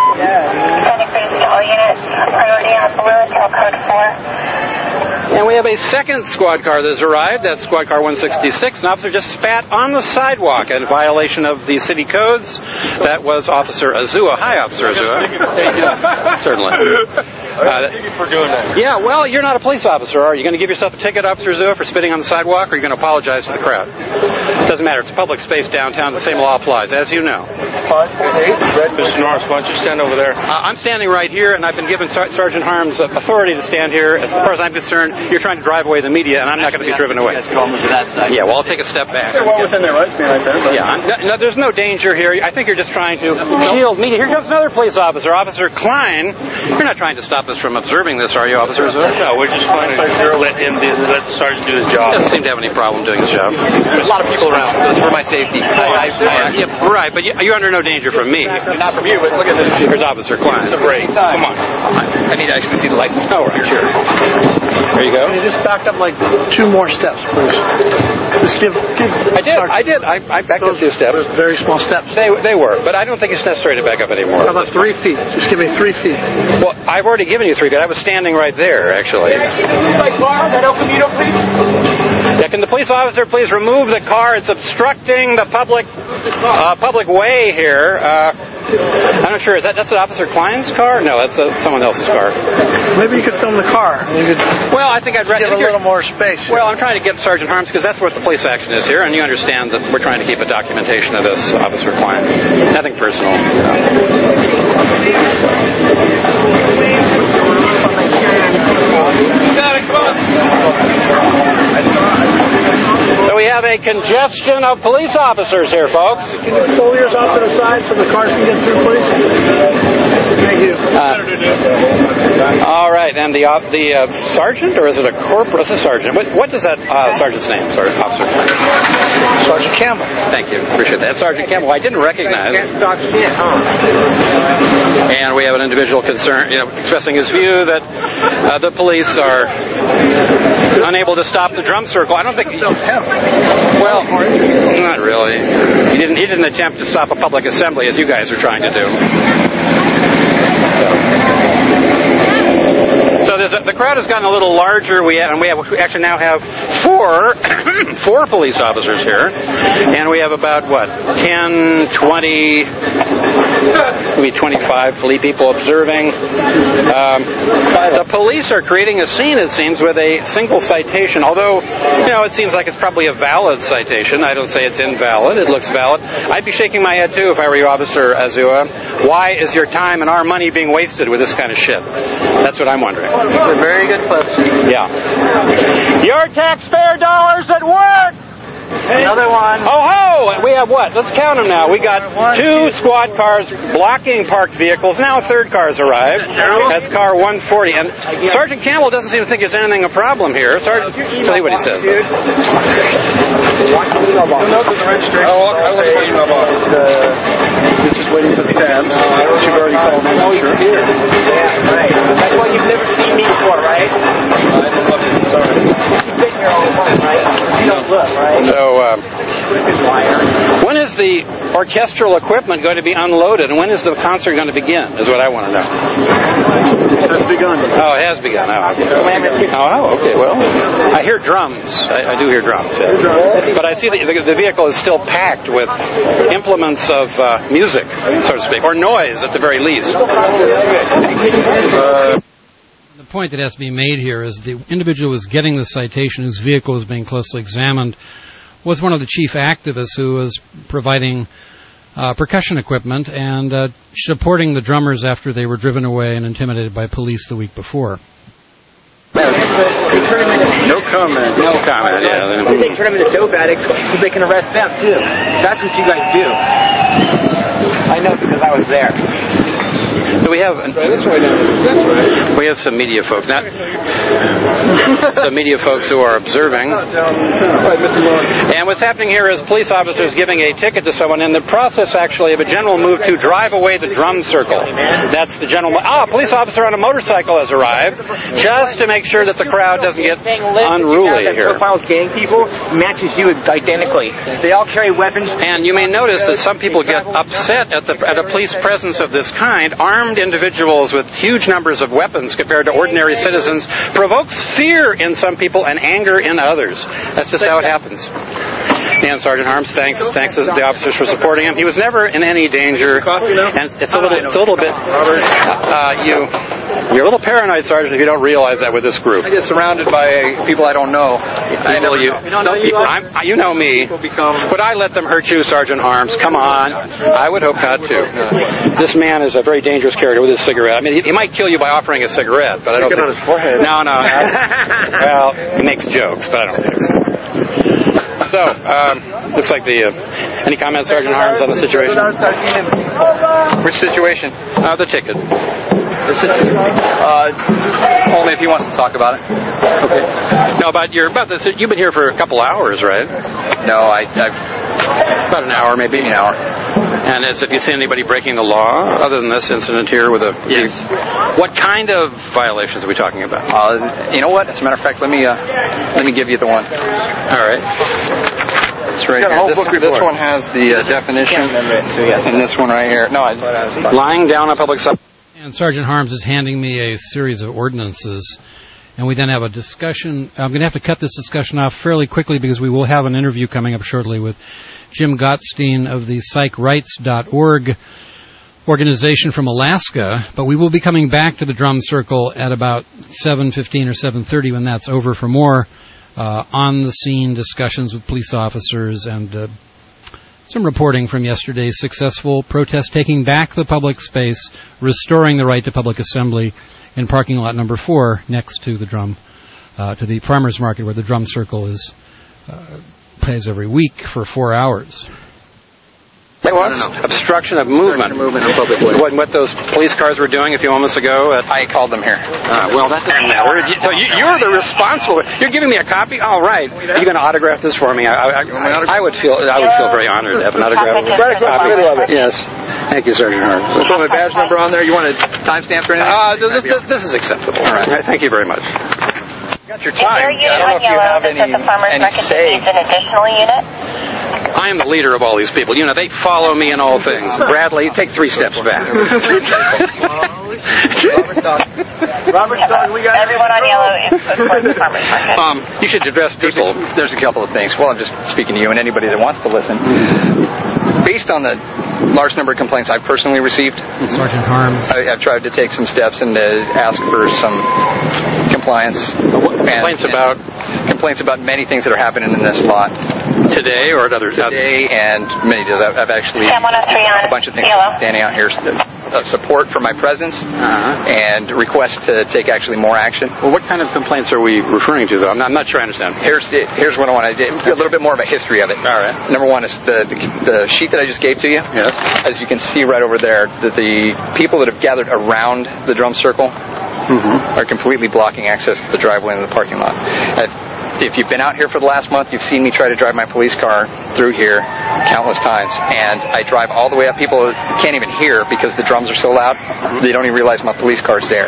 All units, priority on blue until code 4. And we have a second squad car that has arrived. That's squad car 166. An officer just spat on the sidewalk in violation of the city codes. That was Officer Azua. Hi, Officer Azua. Certainly. Thank you for doing that. Yeah, well, you're not a police officer, are you? Going to give yourself a ticket, Officer Azua, for spitting on the sidewalk, or are you going to apologize to the crowd? Doesn't matter. It's a public space downtown. The same law applies, as you know. 548. Mr. Norris, why don't you stand over there? I'm standing right here, and I've been given Sergeant Harms authority to stand here. As far as I'm concerned, you're trying to drive away the media, and I'm not going to be driven away. You guys can all move to that side. Yeah, well, I'll take a step back. They're well within their rights, being right there. But... Yeah, there's no danger here. I think you're just trying to shield media. Here comes another police officer, Officer Klein. You're not trying to stop us from observing this, are you, Officer? No, we're just trying to let the sergeant do his job. Doesn't seem to have any problem doing his job. There's a lot of people around, so it's for my safety. Yeah, right, but you're under no danger from me. Not from you, but look at this. Here's Officer Klein. It's a break. Come on. I need to actually see the license. Oh, right. Sure. There you go. Can you just back up like 2 more steps, please? Just give I did. I backed up 2 steps. Very small steps. They were, but I don't think it's necessary to back up anymore. How about 3 feet? Just give me 3 feet. Well, I've already given you 3 feet. I was standing right there, actually. Yeah, can the police officer please remove the car? It's obstructing the public way here. I'm not sure. That's Officer Klein's car? No, that's someone else's car. Maybe you could film the car. Well, I think I'd rather give a little more space. Well, I'm trying to get Sergeant Harms because that's what the police action is here, and you understand that we're trying to keep a documentation of this, Officer Klein. Nothing personal. So we have a congestion of police officers here, folks. Can you pull yours off to the side so the cars can get through, please? Thank you. All right, and the sergeant, or is it a corporal? It's a sergeant. What does that sergeant's name, officer? Sergeant Campbell. Thank you. Appreciate that. Sergeant Campbell, I didn't recognize. And we have an individual expressing his view that the police are unable to stop the drum circle. I don't think. Well, not really. He didn't attempt to stop a public assembly as you guys are trying to do. So the crowd has gotten a little larger. We actually now have four police officers here, and we have about 10, 20, maybe 25 police people observing. The police are creating a scene, it seems, with a single citation. Although, it seems like it's probably a valid citation. I don't say it's invalid. It looks valid. I'd be shaking my head too if I were you, Officer Azua. Why is your time and our money being wasted with this kind of shit? That's what I'm wondering. That's a very good question. Yeah. Your taxpayer dollars at work! Another one. Oh, ho! We have what? Let's count them now. We got 2 squad cars blocking parked vehicles. Now a third car's arrived. That's car 140. And Sergeant Campbell doesn't seem to think there's anything a problem here. Sergeant, tell you what he says. I was my email box. You're just waiting for the tabs. You've already called me. Oh, he's here. Yeah, right. That's why you've never seen me before, right? Sorry. You've been here all the time, right? You don't look, right? So, when is the orchestral equipment going to be unloaded, and when is the concert going to begin, is what I want to know. It has begun. Oh, it has begun. Oh, okay. Oh, okay. Well, I hear drums. I do hear drums. Yeah. But I see the vehicle is still packed with implements of music, so to speak, or noise at the very least. The point that has to be made here is the individual who was getting the citation, whose vehicle was being closely examined, was one of the chief activists who was providing percussion equipment and supporting the drummers after they were driven away and intimidated by police the week before. No comment. No comment, yeah. They turn them into dope addicts so they can arrest them, too. That's what you guys do. I know because I was there. So we have some media folks, some media folks who are observing. And what's happening here is police officers giving a ticket to someone in the process, actually, of a general move to drive away the drum circle. That's the general. Police officer on a motorcycle has arrived just to make sure that the crowd doesn't get unruly here. Profiles gang people matches you identically. They all carry weapons. And you may notice that some people get upset at a police presence of this kind. Armed individuals with huge numbers of weapons compared to ordinary citizens provokes fear in some people and anger in others. That's just how it happens. And Sergeant Harms, thanks to the officers for supporting him. He was never in any danger, and it's a little bit. You're a little paranoid, Sergeant, if you don't realize that with this group. I get surrounded by people I don't know. You know me. Would I let them hurt you, Sergeant Harms? Come on. I would hope not to. This man is a very dangerous character with his cigarette. I mean, he might kill you by offering a cigarette, but I don't think... on his forehead. No. Well, he makes jokes, but I don't think so. So, looks like any comments, Sergeant Harms, on the situation? Which situation? The ticket. Only if he wants to talk about it. Okay. No, about this. You've been here for a couple hours, right? No, I've about an hour, maybe an hour. And have you seen anybody breaking the law other than this incident here with a? Yes. What kind of violations are we talking about? You know what? As a matter of fact, let me give you the one. All right. It's right here. This one has the definition, and this one right here. No, lying down on public subject. And Sergeant Harms is handing me a series of ordinances, and we then have a discussion. I'm going to have to cut this discussion off fairly quickly because we will have an interview coming up shortly with Jim Gottstein of the PsychRights.org organization from Alaska, but we will be coming back to the drum circle at about 7:15 or 7:30 when that's over for more on-the-scene discussions with police officers and some reporting from yesterday's successful protest taking back the public space, restoring the right to public assembly in parking lot number 4 next to the to the farmers market where the drum circle plays every week for 4 hours. What? Obstruction of movement. In public way. What those police cars were doing a few moments ago? I called them here. Well, that doesn't matter. You're the responsible. You're giving me a copy? All right. Are you going to autograph this for me? I would feel very honored to have an autograph. Copy. Yes. Thank you, Sergeant Hart. We'll put my badge number on there. You want a timestamp or anything? This is acceptable. All right. Thank you very much. Got your time. I don't know if you have any say. An additional unit? I am the leader of all these people. You know, they follow me in all things. Bradley, take 3 steps back. Robert Stone, we got everyone on yellow is towards the farmers market. You should address people. There's a couple of things. Well, I'm just speaking to you and anybody that wants to listen. Based on the large number of complaints I've personally received, Sergeant Harms, I've tried to take some steps and ask for some compliance. Complaints about? Complaints about many things that are happening in this lot. Today or at others? Today and many days. I've actually a bunch of things standing out here. of support for my presence and request to take actually more action. Well, what kind of complaints are we referring to, though? I'm not sure I understand. Here's what I want to do. A little bit more of a history of it. All right. Number one is the sheet that I just gave to you. Yes. As you can see right over there, the people that have gathered around the drum circle are completely blocking access to the driveway and the parking lot. If you've been out here for the last month, you've seen me try to drive my police car through here countless times. And I drive all the way up. People can't even hear because the drums are so loud. They don't even realize my police car's there.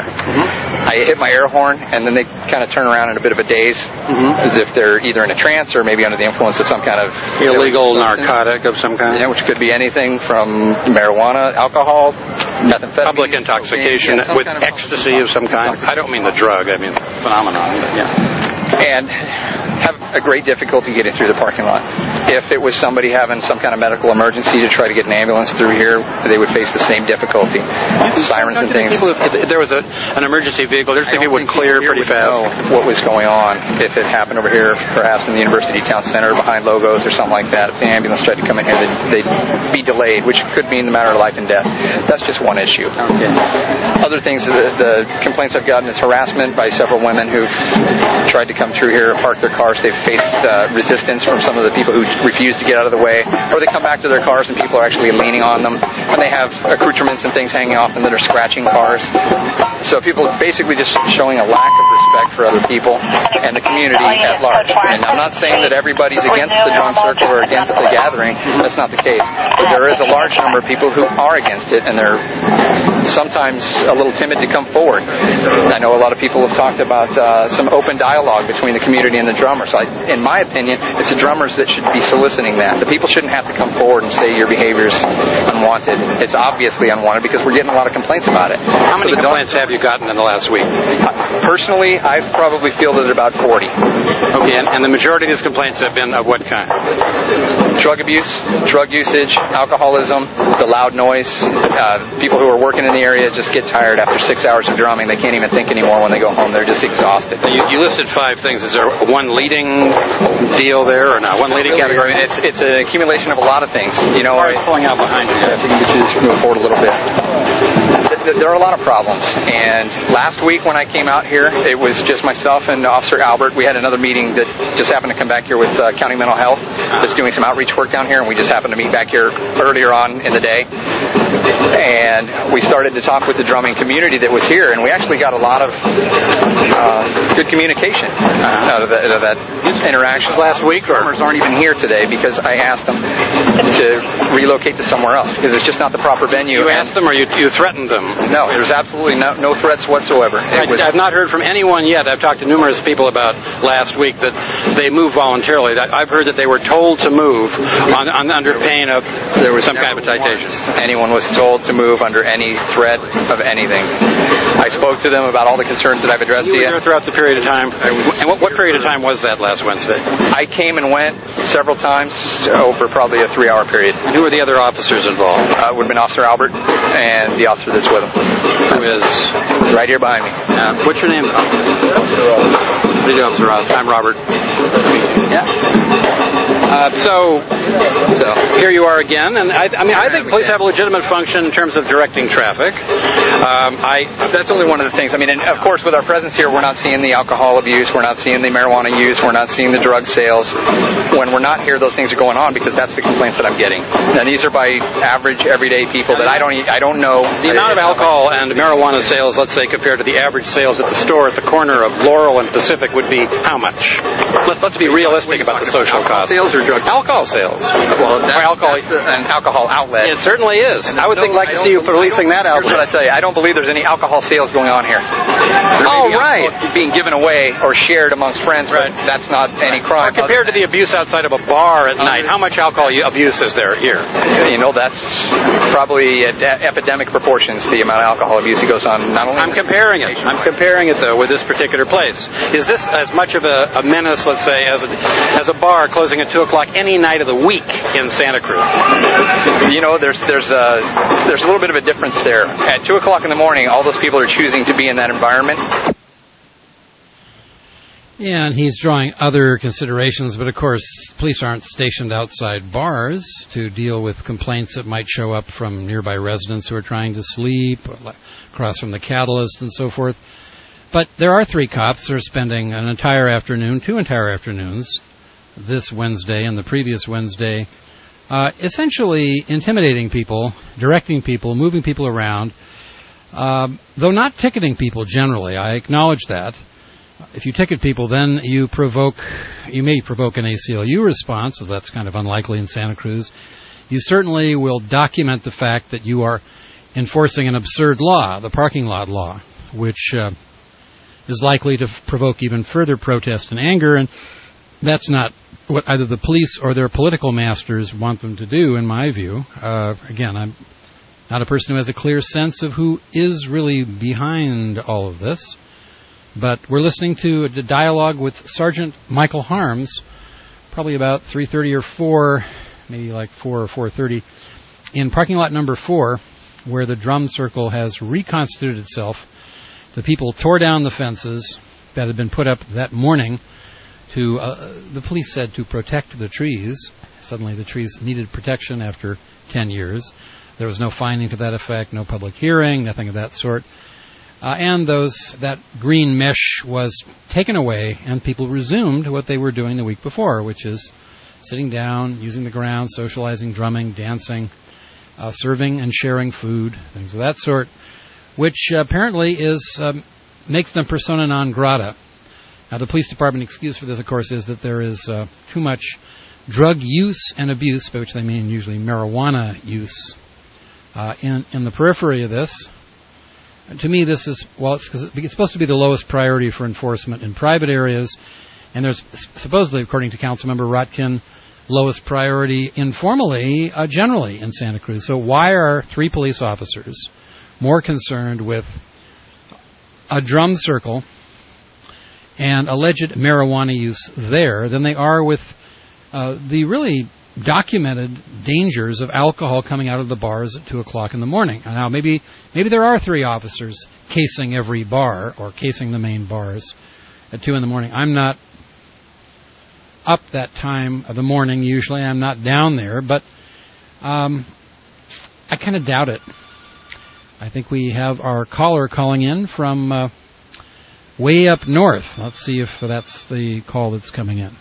I hit my air horn, and then they kind of turn around in a bit of a daze, as if they're either in a trance or maybe under the influence of some kind of illegal narcotic of some kind. Yeah, which could be anything from marijuana, alcohol, methamphetamine. Public intoxication with ecstasy of some kind. I don't mean the drug, I mean the phenomenon. And have a great difficulty getting through the parking lot. If it was somebody having some kind of medical emergency to try to get an ambulance through here, they would face the same difficulty. Sirens and things. If there was an emergency vehicle, there's people would clear pretty fast. Know what was going on if it happened over here, perhaps in the University Town Center behind Logos or something like that. If the ambulance tried to come in here, they'd be delayed, which could mean the matter of life and death. That's just one issue. Other things, the complaints I've gotten is harassment by several women who've tried to come through here, park their cars. They've faced resistance from some of the people who refuse to get out of the way, or they come back to their cars and people are actually leaning on them, and they have accoutrements and things hanging off them that are scratching cars. So people basically just showing a lack of respect for other people and the community at large. And I'm not saying that everybody's against the drum circle or against the gathering. That's not the case. But there is a large number of people who are against it, and they're sometimes a little timid to come forward. I know a lot of people have talked about some open dialogue between the community and the drummers. In my opinion, it's the drummers that should be soliciting that. The people shouldn't have to come forward and say your behavior's unwanted. It's obviously unwanted because we're getting a lot of complaints about it. How many complaints have you gotten in the last week? Personally, I probably fielded about 40. Okay, and the majority of these complaints have been of what kind? Drug abuse, drug usage, alcoholism, the loud noise. People who are working in the area just get tired after 6 hours of drumming. They can't even think anymore when they go home. They're just exhausted. You listed 5 things. Is there one leading deal there or not? One leading category? It's an accumulation of a lot of things. You know, pulling out behind you. If we can get you to move forward a little bit. There are a lot of problems. And last week when I came out here, it was just myself and Officer Albert. We had another meeting that just happened to come back here with County Mental Health, just doing some outreach work down here, and we just happened to meet back here earlier on in the day. And we started to talk with the drumming community that was here, and we actually got a lot of good communication out of that interaction. Last week, drummers aren't even here today because I asked them to relocate to somewhere else because it's just not the proper venue. You asked them or you threatened them? No, there's absolutely no threats whatsoever. I've not heard from anyone yet. I've talked to numerous people about last week that they moved voluntarily. I've heard that they were told to move under pain of there was some kind of a citation. Anyone was told to move under any threat of anything. I spoke to them about all the concerns that I've addressed to you. You were there throughout the period of time. And what period of time was that last Wednesday? I came and went several times over probably a 3-hour period. And who were the other officers involved? Would have been Officer Albert and the officer that's with him. Who is? Right here behind me. What's your name? Officer Ross. I'm Robert. Yeah. So here you are again, and I think police have a legitimate function in terms of directing traffic. That's only one of the things. I mean, and of course, with our presence here, we're not seeing the alcohol abuse, we're not seeing the marijuana use, we're not seeing the drug sales. When we're not here, those things are going on because that's the complaints that I'm getting. Now, these are by average, everyday people that I don't know. The amount of alcohol and marijuana sales, let's say, compared to the average sales at the store at the corner of Laurel and Pacific would be how much? Let's be realistic about the social cost. Sales or drugs? Alcohol sales. Well, that's an alcohol outlet. It certainly is. I would like to see you policing that outlet. Here's what I tell you. I don't believe there's any alcohol sales going on here. Being given away or shared amongst friends, right. But that's not any crime. Or compared to the abuse outside of a bar at night, how much alcohol abuse is there here? You know, that's probably at epidemic proportions, the amount of alcohol abuse that goes on. Not only I'm comparing it, though, with this particular place. Is this as much of a menace, let's say, as a bar closing at 2 o'clock any night of the week in Santa Cruz? You know, there's a little bit of a difference there. At 2 o'clock in the morning, all those people are choosing to be in that environment. Yeah, and he's drawing other considerations, but of course, police aren't stationed outside bars to deal with complaints that might show up from nearby residents who are trying to sleep, across from the Catalyst and so forth. But there are 3 cops who are spending an entire afternoon, 2 entire afternoons, this Wednesday and the previous Wednesday, essentially intimidating people, directing people, moving people around, though not ticketing people generally. I acknowledge that. If you ticket people, then you may provoke an ACLU response, so that's kind of unlikely in Santa Cruz. You certainly will document the fact that you are enforcing an absurd law, the parking lot law, which is likely to provoke even further protest and anger, and that's not what either the police or their political masters want them to do, in my view. Again, I'm not a person who has a clear sense of who is really behind all of this. But we're listening to a dialogue with Sergeant Michael Harms, probably about 3:30 or 4, maybe like 4 or 4:30, in parking lot number 4, where the drum circle has reconstituted itself. The people tore down the fences that had been put up that morning to, the police said, to protect the trees. Suddenly the trees needed protection after 10 years. There was no finding to that effect, no public hearing, nothing of that sort. And that green mesh was taken away, and people resumed what they were doing the week before, which is sitting down, using the ground, socializing, drumming, dancing, serving and sharing food, things of that sort, which apparently makes them persona non grata. Now, the police department excuse for this, of course, is that there is too much drug use and abuse, by which they mean usually marijuana use, in the periphery of this. To me, this is, it's supposed to be the lowest priority for enforcement in private areas, and there's supposedly, according to Councilmember Rotkin, lowest priority informally, generally in Santa Cruz. So why are 3 police officers more concerned with a drum circle and alleged marijuana use there than they are with the really documented dangers of alcohol coming out of the bars at 2 o'clock in the morning? Now, maybe there are 3 officers casing every bar or casing the main bars at 2 in the morning. I'm not up that time of the morning usually. I'm not down there, but I kind of doubt it. I think we have our caller calling in from way up north. Let's see if that's the call that's coming in.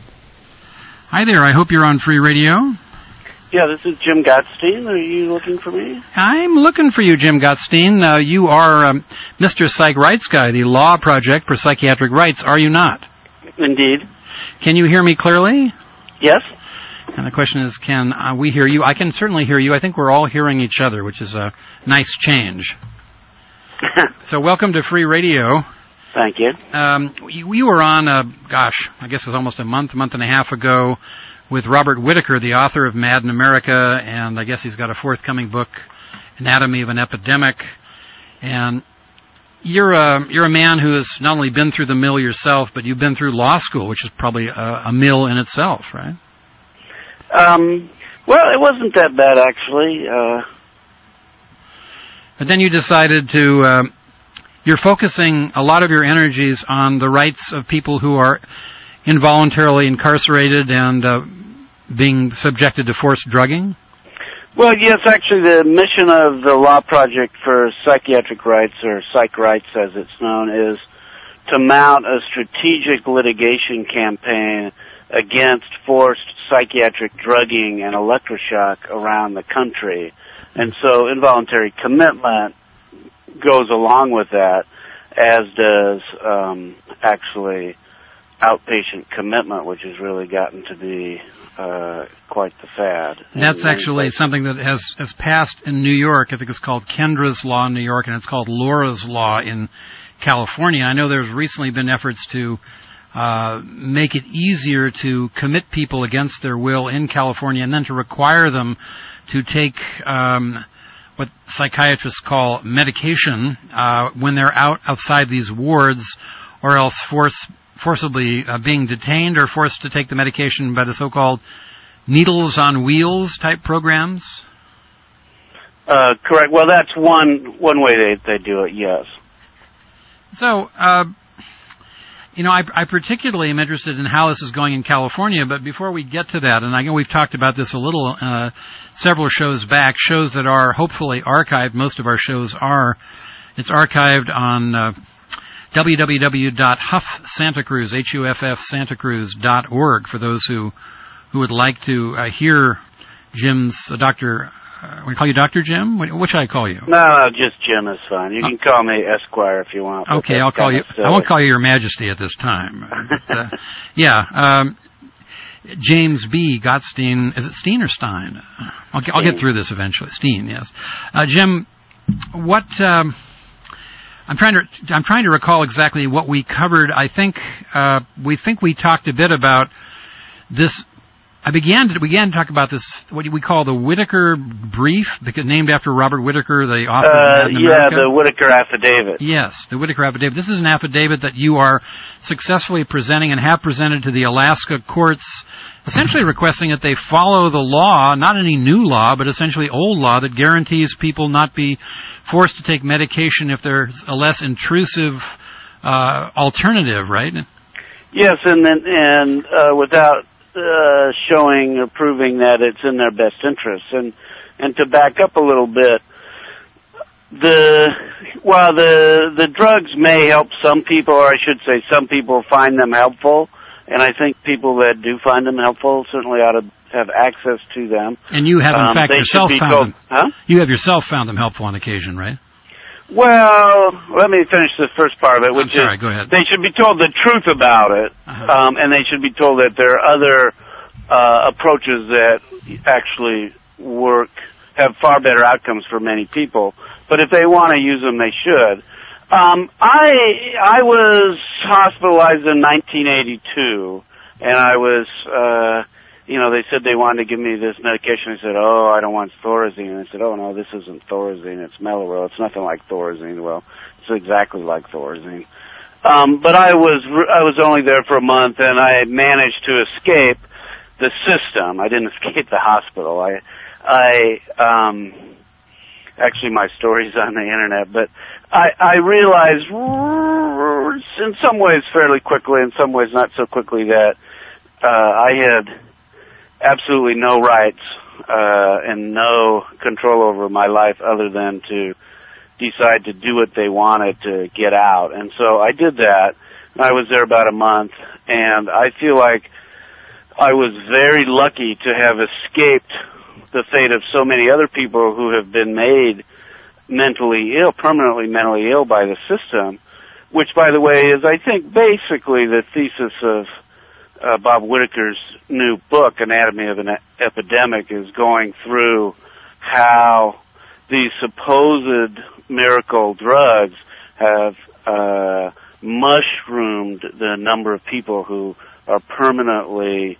Hi there, I hope you're on Free Radio. Yeah, this is Jim Gottstein. Are you looking for me? I'm looking for you, Jim Gottstein. You are Mr. Psych Rights Guy, the Law Project for Psychiatric Rights, are you not? Indeed. Can you hear me clearly? Yes. And the question is, can we hear you? I can certainly hear you. I think we're all hearing each other, which is a nice change. So welcome to Free Radio. Thank you. We were on, I guess it was almost a month and a half ago, with Robert Whitaker, the author of Mad in America, and I guess he's got a forthcoming book, Anatomy of an Epidemic. And you're a man who has not only been through the mill yourself, but you've been through law school, which is probably a mill in itself, right? Well, it wasn't that bad, actually. But then you decided to... You're focusing a lot of your energies on the rights of people who are involuntarily incarcerated and being subjected to forced drugging? Well, yes, actually the mission of the Law Project for Psychiatric Rights, or Psych Rights as it's known, is to mount a strategic litigation campaign against forced psychiatric drugging and electroshock around the country. And so involuntary commitment goes along with that, as does actually outpatient commitment, which has really gotten to be quite the fad. That's actually something that has passed in New York. I think it's called Kendra's Law in New York, and it's called Laura's Law in California. I know there's recently been efforts to make it easier to commit people against their will in California, and then to require them to take what psychiatrists call medication when they're outside these wards, or else forcibly being detained or forced to take the medication by the so-called needles on wheels type programs? Correct. Well, that's one way they do it, yes. So, I particularly am interested in how this is going in California, but before we get to that, and I know we've talked about this a little several shows back, shows that are hopefully archived. Most of our shows are. It's archived on www.huffsantacruz, HUFF, for those who would like to hear Jim's Dr. We call you Dr. Jim? What should I call you? No, just Jim is fine. You can call me Esquire if you want. Okay, I'll call you. I won't call you Your Majesty at this time. But, James B. Gottstein. Is it Steen or Stein? I'll get through this eventually. Steen, yes. Jim, what? I'm trying to recall exactly what we covered. I think we talked a bit about this. We began to talk about this, what we call the Whitaker Brief, named after Robert Whitaker, the author of Latin America. The Whitaker Affidavit. Yes, the Whitaker Affidavit. This is an affidavit that you are successfully presenting and have presented to the Alaska courts, essentially requesting that they follow the law, not any new law, but essentially old law that guarantees people not be forced to take medication if there's a less intrusive alternative, right? Yes, and without showing or proving that it's in their best interest. And to back up a little bit, while the drugs may help some people, or I should say some people find them helpful, and I think people that do find them helpful certainly ought to have access to them. And you have, in fact, yourself found them. Huh? You have yourself found them helpful on occasion, right? Well, let me finish the first part of it, which is go ahead. They should be told the truth about it, and they should be told that there are other approaches that actually work, have far better outcomes for many people. But if they want to use them, they should. I was hospitalized in 1982, and I was, they said they wanted to give me this medication. I said, I don't want Thorazine. And I said, no, this isn't Thorazine. It's Mellaril. It's nothing like Thorazine. Well, it's exactly like Thorazine. But I was only there for a month, and I managed to escape the system. I didn't escape the hospital. Actually, my story's on the internet, but I realized in some ways fairly quickly, in some ways not so quickly, that I had absolutely no rights and no control over my life other than to decide to do what they wanted to get out. And so I did that. I was there about a month, and I feel like I was very lucky to have escaped the fate of so many other people who have been made mentally ill, permanently mentally ill by the system, which, by the way, is, I think, basically the thesis of Bob Whitaker's new book, Anatomy of an Epidemic, is going through how these supposed miracle drugs have mushroomed the number of people who are permanently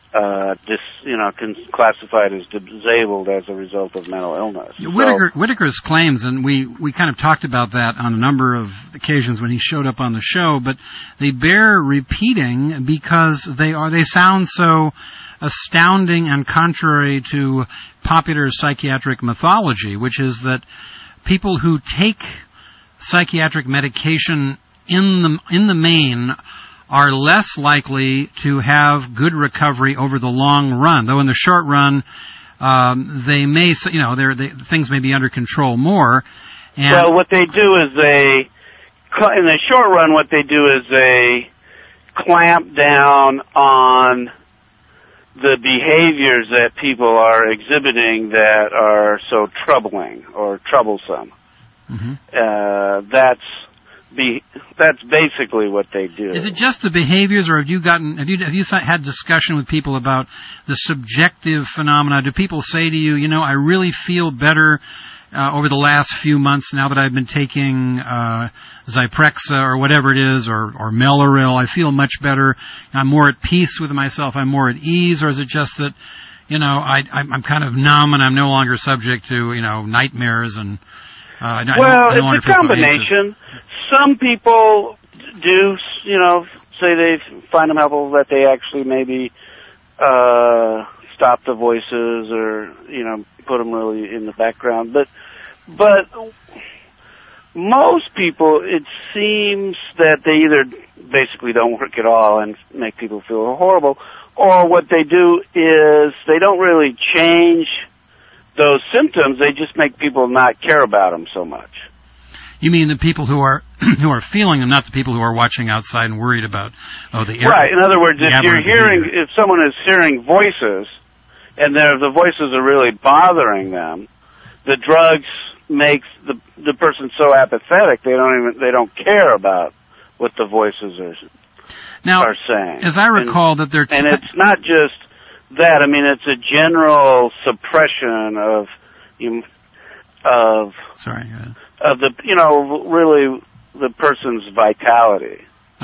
classified as disabled as a result of mental illness. Whitaker's claims, and we kind of talked about that on a number of occasions when he showed up on the show, but they bear repeating because they sound so astounding and contrary to popular psychiatric mythology, which is that people who take psychiatric medication in the main are less likely to have good recovery over the long run. Though in the short run, they may, things may be under control more. And well, what they do is in the short run, what they do is they clamp down on the behaviors that people are exhibiting that are so troubling or troublesome. Mm-hmm. That's basically what they do. Is it just the behaviors, or have you had discussion with people about the subjective phenomena? Do people say to you, I really feel better over the last few months now that I've been taking Zyprexa or whatever it is, or Mellaril? I feel much better. I'm more at peace with myself. I'm more at ease. Or is it just that, I'm kind of numb and I'm no longer subject to, nightmares and it's a combination. Some people do, say they find them helpful, that they actually maybe stop the voices or, put them really in the background. But most people, it seems that they either basically don't work at all and make people feel horrible, or what they do is they don't really change those symptoms, they just make people not care about them so much. You mean the people who are who are feeling them, not the people who are watching outside and worried about the air. Right. In other words, if someone is hearing voices, and the voices are really bothering them, the drugs makes the person so apathetic they don't care about what the voices are saying. As I recall, that they're and it's not just that. I mean, it's a general suppression of really the person's vitality.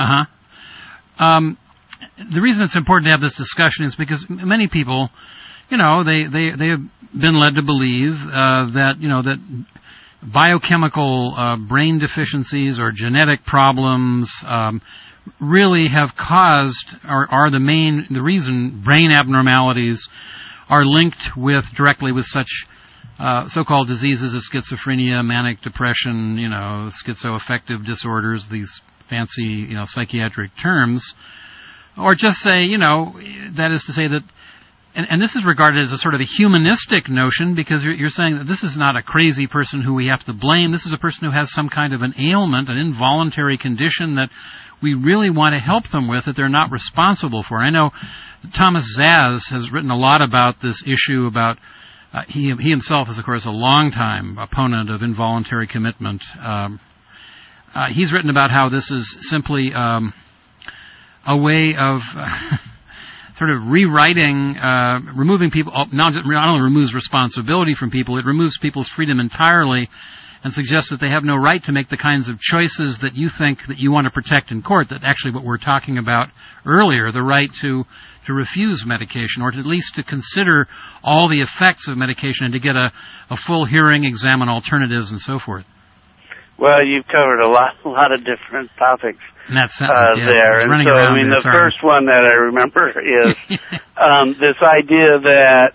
The reason it's important to have this discussion is because many people, they have been led to believe that biochemical brain deficiencies or genetic problems really have caused or are the reason brain abnormalities are linked directly with such so-called diseases as schizophrenia, manic depression, schizoaffective disorders, these fancy, psychiatric terms, or just say, that is to say that, and this is regarded as a sort of a humanistic notion because you're saying that this is not a crazy person who we have to blame. This is a person who has some kind of an ailment, an involuntary condition that we really want to help them with, that they're not responsible for. I know Thomas Szasz has written a lot about this issue about he himself is, of course, a long-time opponent of involuntary commitment. He's written about how this is simply a way of sort of rewriting, removing people, not only removes responsibility from people, it removes people's freedom entirely and suggests that they have no right to make the kinds of choices that you think that you want to protect in court, that actually what we're talking about earlier, the right to refuse medication, or at least to consider all the effects of medication and to get a full hearing, examine alternatives, and so forth. Well, you've covered a lot of different topics in that sentence, there. And so, the first one that I remember is this idea that,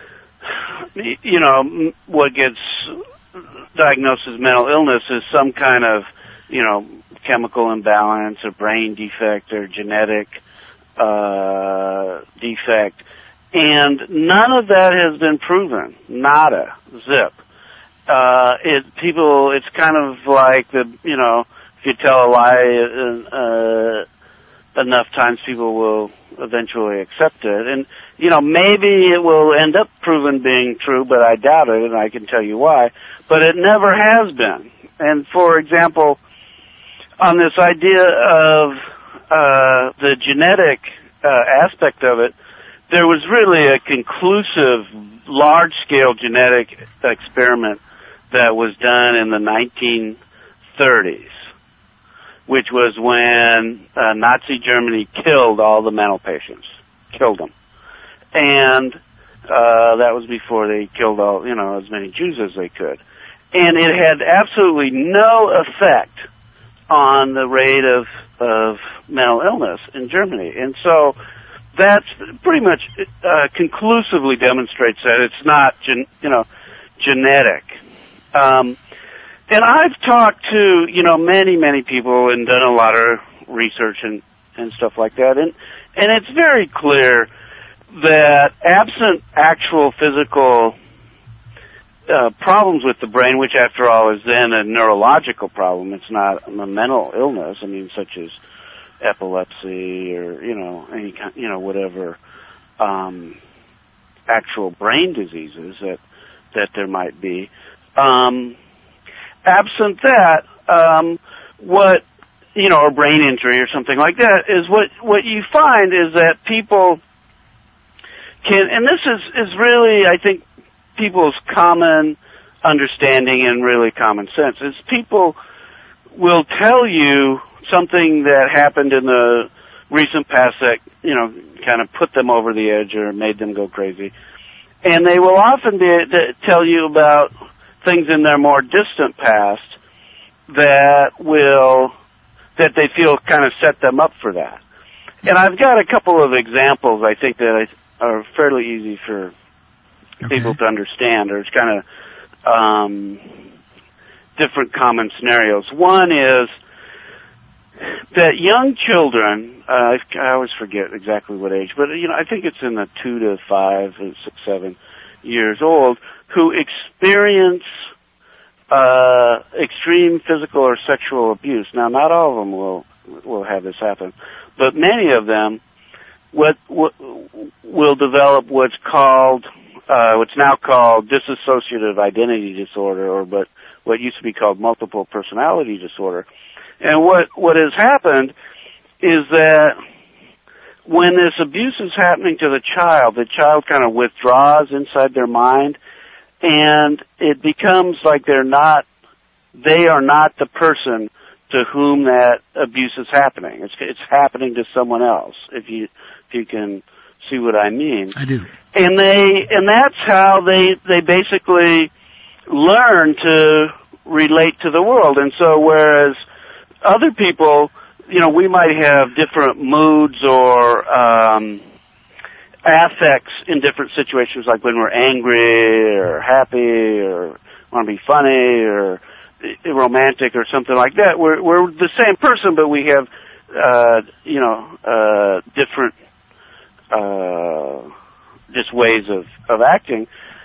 what gets diagnosed as mental illness is some kind of, chemical imbalance or brain defect or genetic defect. And none of that has been proven. Nada. Zip. It's kind of like if you tell a lie enough times, people will eventually accept it. And, maybe it will end up proven being true, but I doubt it, and I can tell you why. But it never has been. And, for example, on this idea of the genetic aspect of it, there was really a conclusive, large-scale genetic experiment that was done in the 1930s, which was when Nazi Germany killed all the mental patients, killed them. And that was before they killed all, as many Jews as they could. And it had absolutely no effect on the rate of mental illness in Germany. And so that's pretty much conclusively demonstrates that it's not, genetic. And I've talked to, many people and done a lot of research and stuff like that. And it's very clear that absent actual physical problems with the brain, which after all is then a neurological problem, it's not a mental illness, such as epilepsy or, any kind, whatever, actual brain diseases that there might be. Absent that, or brain injury or something like that, is what you find is that people can, and this is really, I think, people's common understanding and really common sense, is people will tell you something that happened in the recent past that, kind of put them over the edge or made them go crazy. And they will often tell you about things in their more distant past that they feel kind of set them up for that. And I've got a couple of examples, I think, that are fairly easy for people to understand, or it's kind of different common scenarios. One is that young children, I always forget exactly what age, but I think it's in the 2 to 5, 6, 7 years old, who experience extreme physical or sexual abuse. Now, not all of them will have this happen, but many of them will develop what's now called dissociative identity disorder, but what used to be called multiple personality disorder. And what has happened is that when this abuse is happening to the child kind of withdraws inside their mind, and it becomes like they are not the person to whom that abuse is happening. It's happening to someone else, if you can see what I mean. I do. And that's how they basically learn to relate to the world. And so whereas other people, we might have different moods or affects in different situations, like when we're angry or happy or want to be funny or romantic or something like that. We're the same person, but we have different just ways of acting.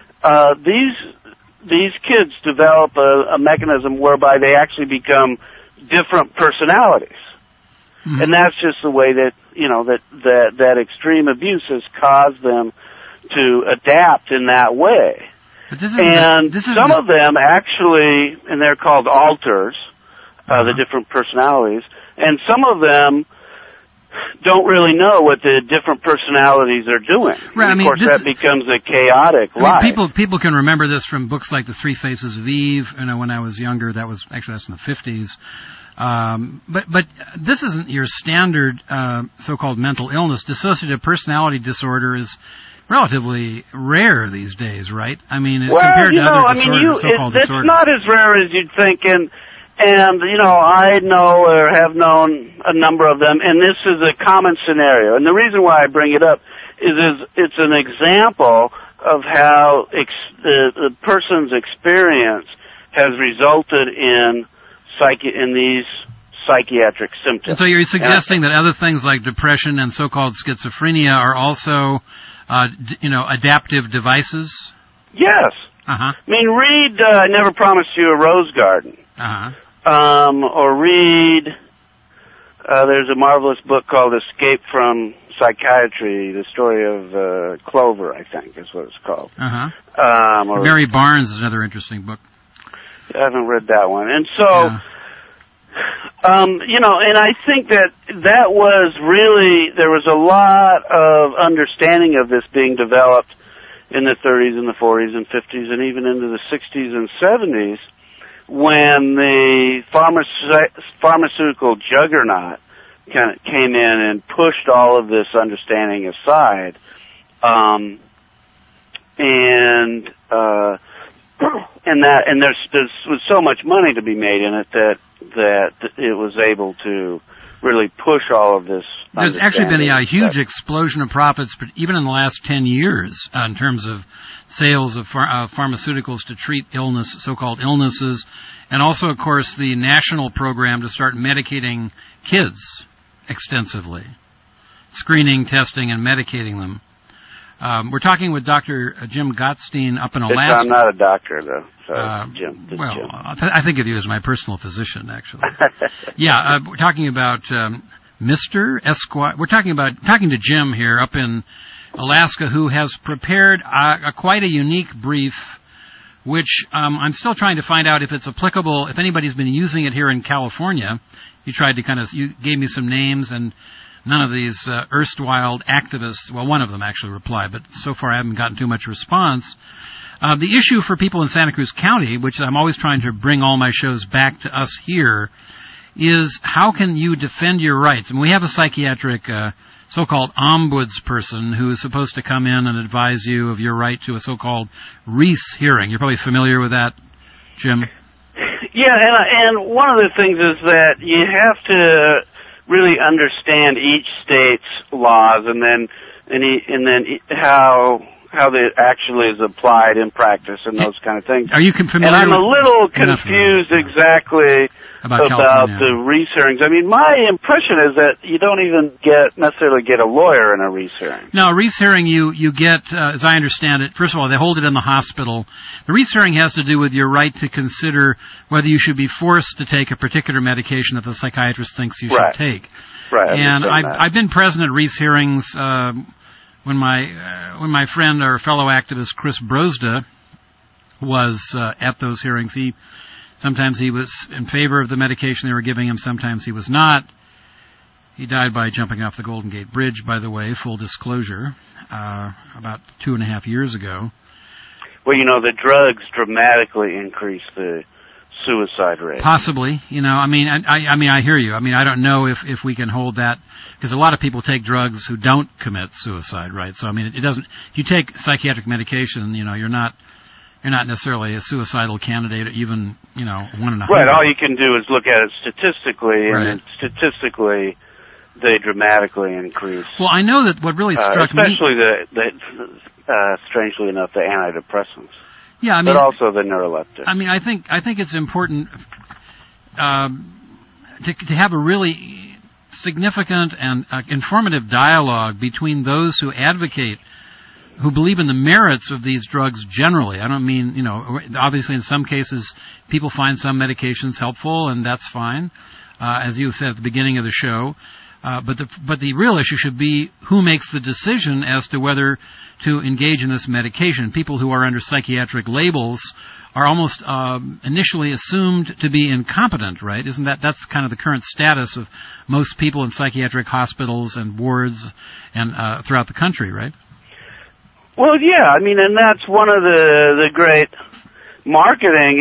These kids develop a mechanism whereby they actually become different personalities. Mm-hmm. And that's just the way that that extreme abuse has caused them to adapt in that way. But some of them actually, and they're called alters, the different personalities, and some of them don't really know what the different personalities are doing. Right, of course, that becomes a chaotic life. People can remember this from books like The Three Faces of Eve. When I was younger, that's in the 50s. But this isn't your standard so-called mental illness. Dissociative personality disorder is relatively rare these days, right? Compared to other disorders, so-called disorders. It's not as rare as you'd think, and I know or have known a number of them, and this is a common scenario. And the reason why I bring it up is it's an example of how the person's experience has resulted in these psychiatric symptoms. And so you're suggesting that other things like depression and so-called schizophrenia are also, adaptive devices? Yes. Uh-huh. Read I Never Promised You a Rose Garden. Uh-huh. Or read, there's a marvelous book called Escape from Psychiatry, the story of Clover, I think is what it's called. Uh-huh. Mary Barnes is another interesting book. I haven't read that one. And so, and I think that was really, there was a lot of understanding of this being developed in the 30s and the 40s and 50s and even into the 60s and 70s when the pharmaceutical juggernaut kind of came in and pushed all of this understanding aside. And there was so much money to be made in it that it was able to really push all of this. There's actually been a huge explosion of profits, but even in the last 10 years, in terms of sales of pharmaceuticals to treat so-called illnesses, and also, of course, the national program to start medicating kids extensively, screening, testing, and medicating them. We're talking with Dr. Jim Gottstein up in Alaska. I'm not a doctor, though. Sorry, Jim. Jim. I think of you as my personal physician, actually. We're talking about Mr. Esquire. We're talking to Jim here up in Alaska, who has prepared quite a unique brief, which I'm still trying to find out if it's applicable, if anybody's been using it here in California. You gave me some names, and none of these erstwhile activists, well, one of them actually replied, but so far I haven't gotten too much response. The issue for people in Santa Cruz County, which I'm always trying to bring all my shows back to us here, is how can you defend your rights? We have a psychiatric so-called ombudsperson who is supposed to come in and advise you of your right to a so-called Reese hearing. You're probably familiar with that, Jim? Yeah, and one of the things is that you have to really understand each state's laws, and then how how it actually is applied in practice and those kind of things. Are you familiar? And I'm a little confused exactly about the Reese hearings. I mean, my impression is that you don't even necessarily get a lawyer in a Reese hearing. No, a Reese hearing you get, as I understand it, first of all, they hold it in the hospital. The Reese hearing has to do with your right to consider whether you should be forced to take a particular medication that the psychiatrist thinks you should take. Right. And I've been present at Reese hearings when my friend or fellow activist Chris Brozda was at those hearings. Sometimes he was in favor of the medication they were giving him, sometimes he was not. He died by jumping off the Golden Gate Bridge, by the way, full disclosure, about 2.5 years ago. Well, the drugs dramatically increase the suicide rate. Possibly, I mean, I hear you. I mean, I don't know if we can hold that, because a lot of people take drugs who don't commit suicide, right? So, I mean, it doesn't, if you take psychiatric medication, you're not necessarily a suicidal candidate, even, 1.5. Right, all you can do is look at it statistically, and statistically, they dramatically increase. Well, I know that what really struck me... Especially strangely enough, the antidepressants. Yeah, I mean, but also the neuroleptics. I mean, I think it's important to have a really significant and informative dialogue between those who advocate, who believe in the merits of these drugs generally. I don't mean, obviously in some cases people find some medications helpful, and that's fine, as you said at the beginning of the show. But the real issue should be who makes the decision as to whether to engage in this medication. People who are under psychiatric labels are almost initially assumed to be incompetent, right? That's kind of the current status of most people in psychiatric hospitals and wards and throughout the country, right? Well, yeah, I mean, and that's one of the great marketing,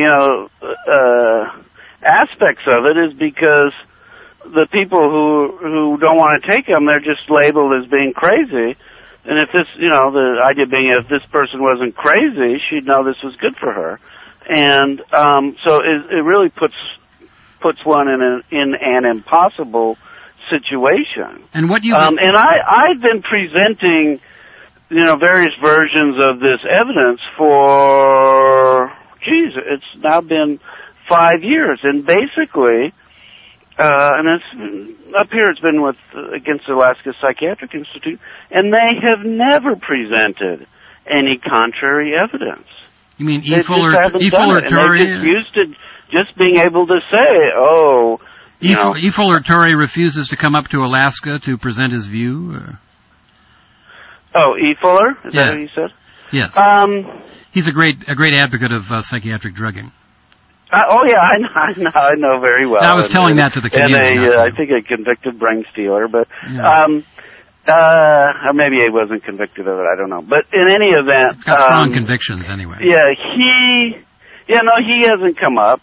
aspects of it, is because the people who don't want to take them, they're just labeled as being crazy. And if this, the idea being if this person wasn't crazy, she'd know this was good for her. And so it really puts one in an impossible situation. And what you and I've been presenting, various versions of this evidence for, it's now been 5 years, and basically. And it's up here. It's been against Alaska Psychiatric Institute, and they have never presented any contrary evidence. You mean E. Fuller Torrey? They're just used to just being able to say, E. Fuller Torrey refuses to come up to Alaska to present his view. E. Fuller? Is that what you said? Yes. He's a great advocate of psychiatric drugging. I know very well. I was telling that to the community. And I think a convicted brain stealer, but or maybe he wasn't convicted of it. I don't know. But in any event, got strong convictions anyway. Yeah, he hasn't come up,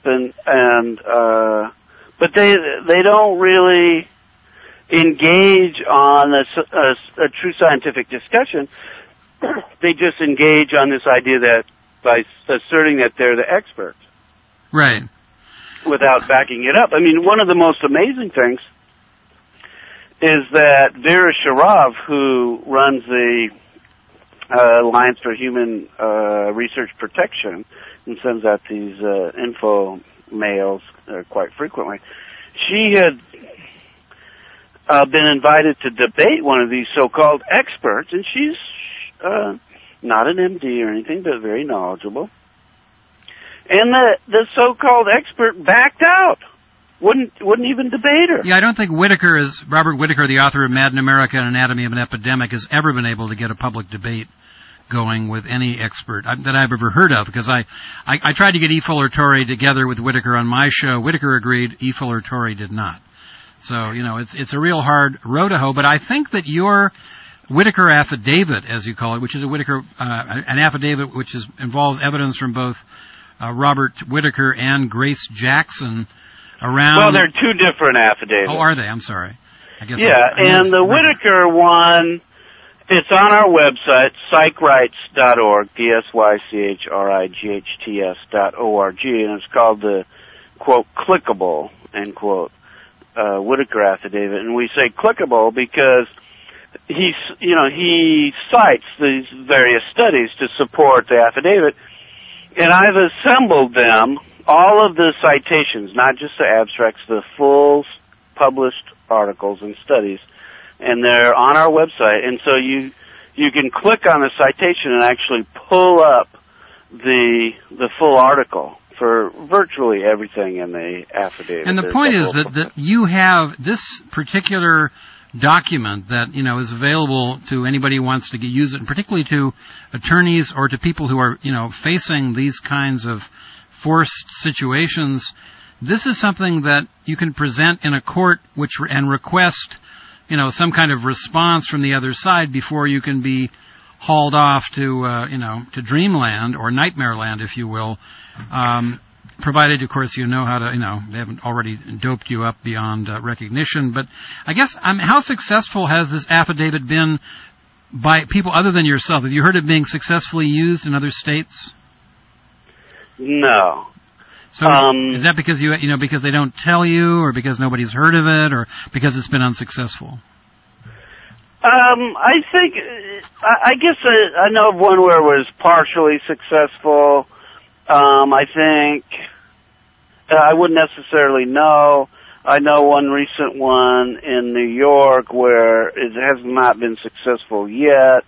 but they don't really engage on a true scientific discussion. They just engage on this idea that by asserting that they're the experts. Right. Without backing it up. I mean, one of the most amazing things is that Vera Sharav, who runs the Alliance for Human Research Protection and sends out these info mails quite frequently, she had been invited to debate one of these so-called experts, and she's not an MD or anything, but very knowledgeable. And the so-called expert backed out. Wouldn't even debate her. Yeah, I don't think Robert Whitaker, the author of Mad in America and Anatomy of an Epidemic, has ever been able to get a public debate going with any expert that I've ever heard of, because I tried to get E. Fuller Torrey together with Whitaker on my show. Whitaker agreed, E. Fuller Torrey did not. So, it's a real hard row to hoe, but I think that your Whitaker affidavit, as you call it, which is an affidavit which involves evidence from both Robert Whitaker and Grace Jackson around... Well, they're two different affidavits. Oh, are they? I'm sorry. I guess and the Whitaker one, it's on our website, psychrights.org, psychrights.org, and it's called the, quote, clickable, end quote, Whitaker affidavit. And we say clickable because he cites these various studies to support the affidavit, and I've assembled them, all of the citations, not just the abstracts, the full published articles and studies, and they're on our website, and so you can click on the citation and actually pull up the full article for virtually everything in the affidavit. And the point is that you have this particular document that, is available to anybody who wants to use it, and particularly to attorneys or to people who are, facing these kinds of forced situations. This is something that you can present in a court and request, some kind of response from the other side before you can be hauled off to, to dreamland or nightmare land, if you will, provided, of course, you know how to, they haven't already doped you up beyond recognition. But I guess, how successful has this affidavit been by people other than yourself? Have you heard it being successfully used in other states? No. So is that because because they don't tell you, or because nobody's heard of it, or because it's been unsuccessful? I think, I guess I know of one where it was partially successful. I think, I wouldn't necessarily know. I know one recent one in New York where it has not been successful yet.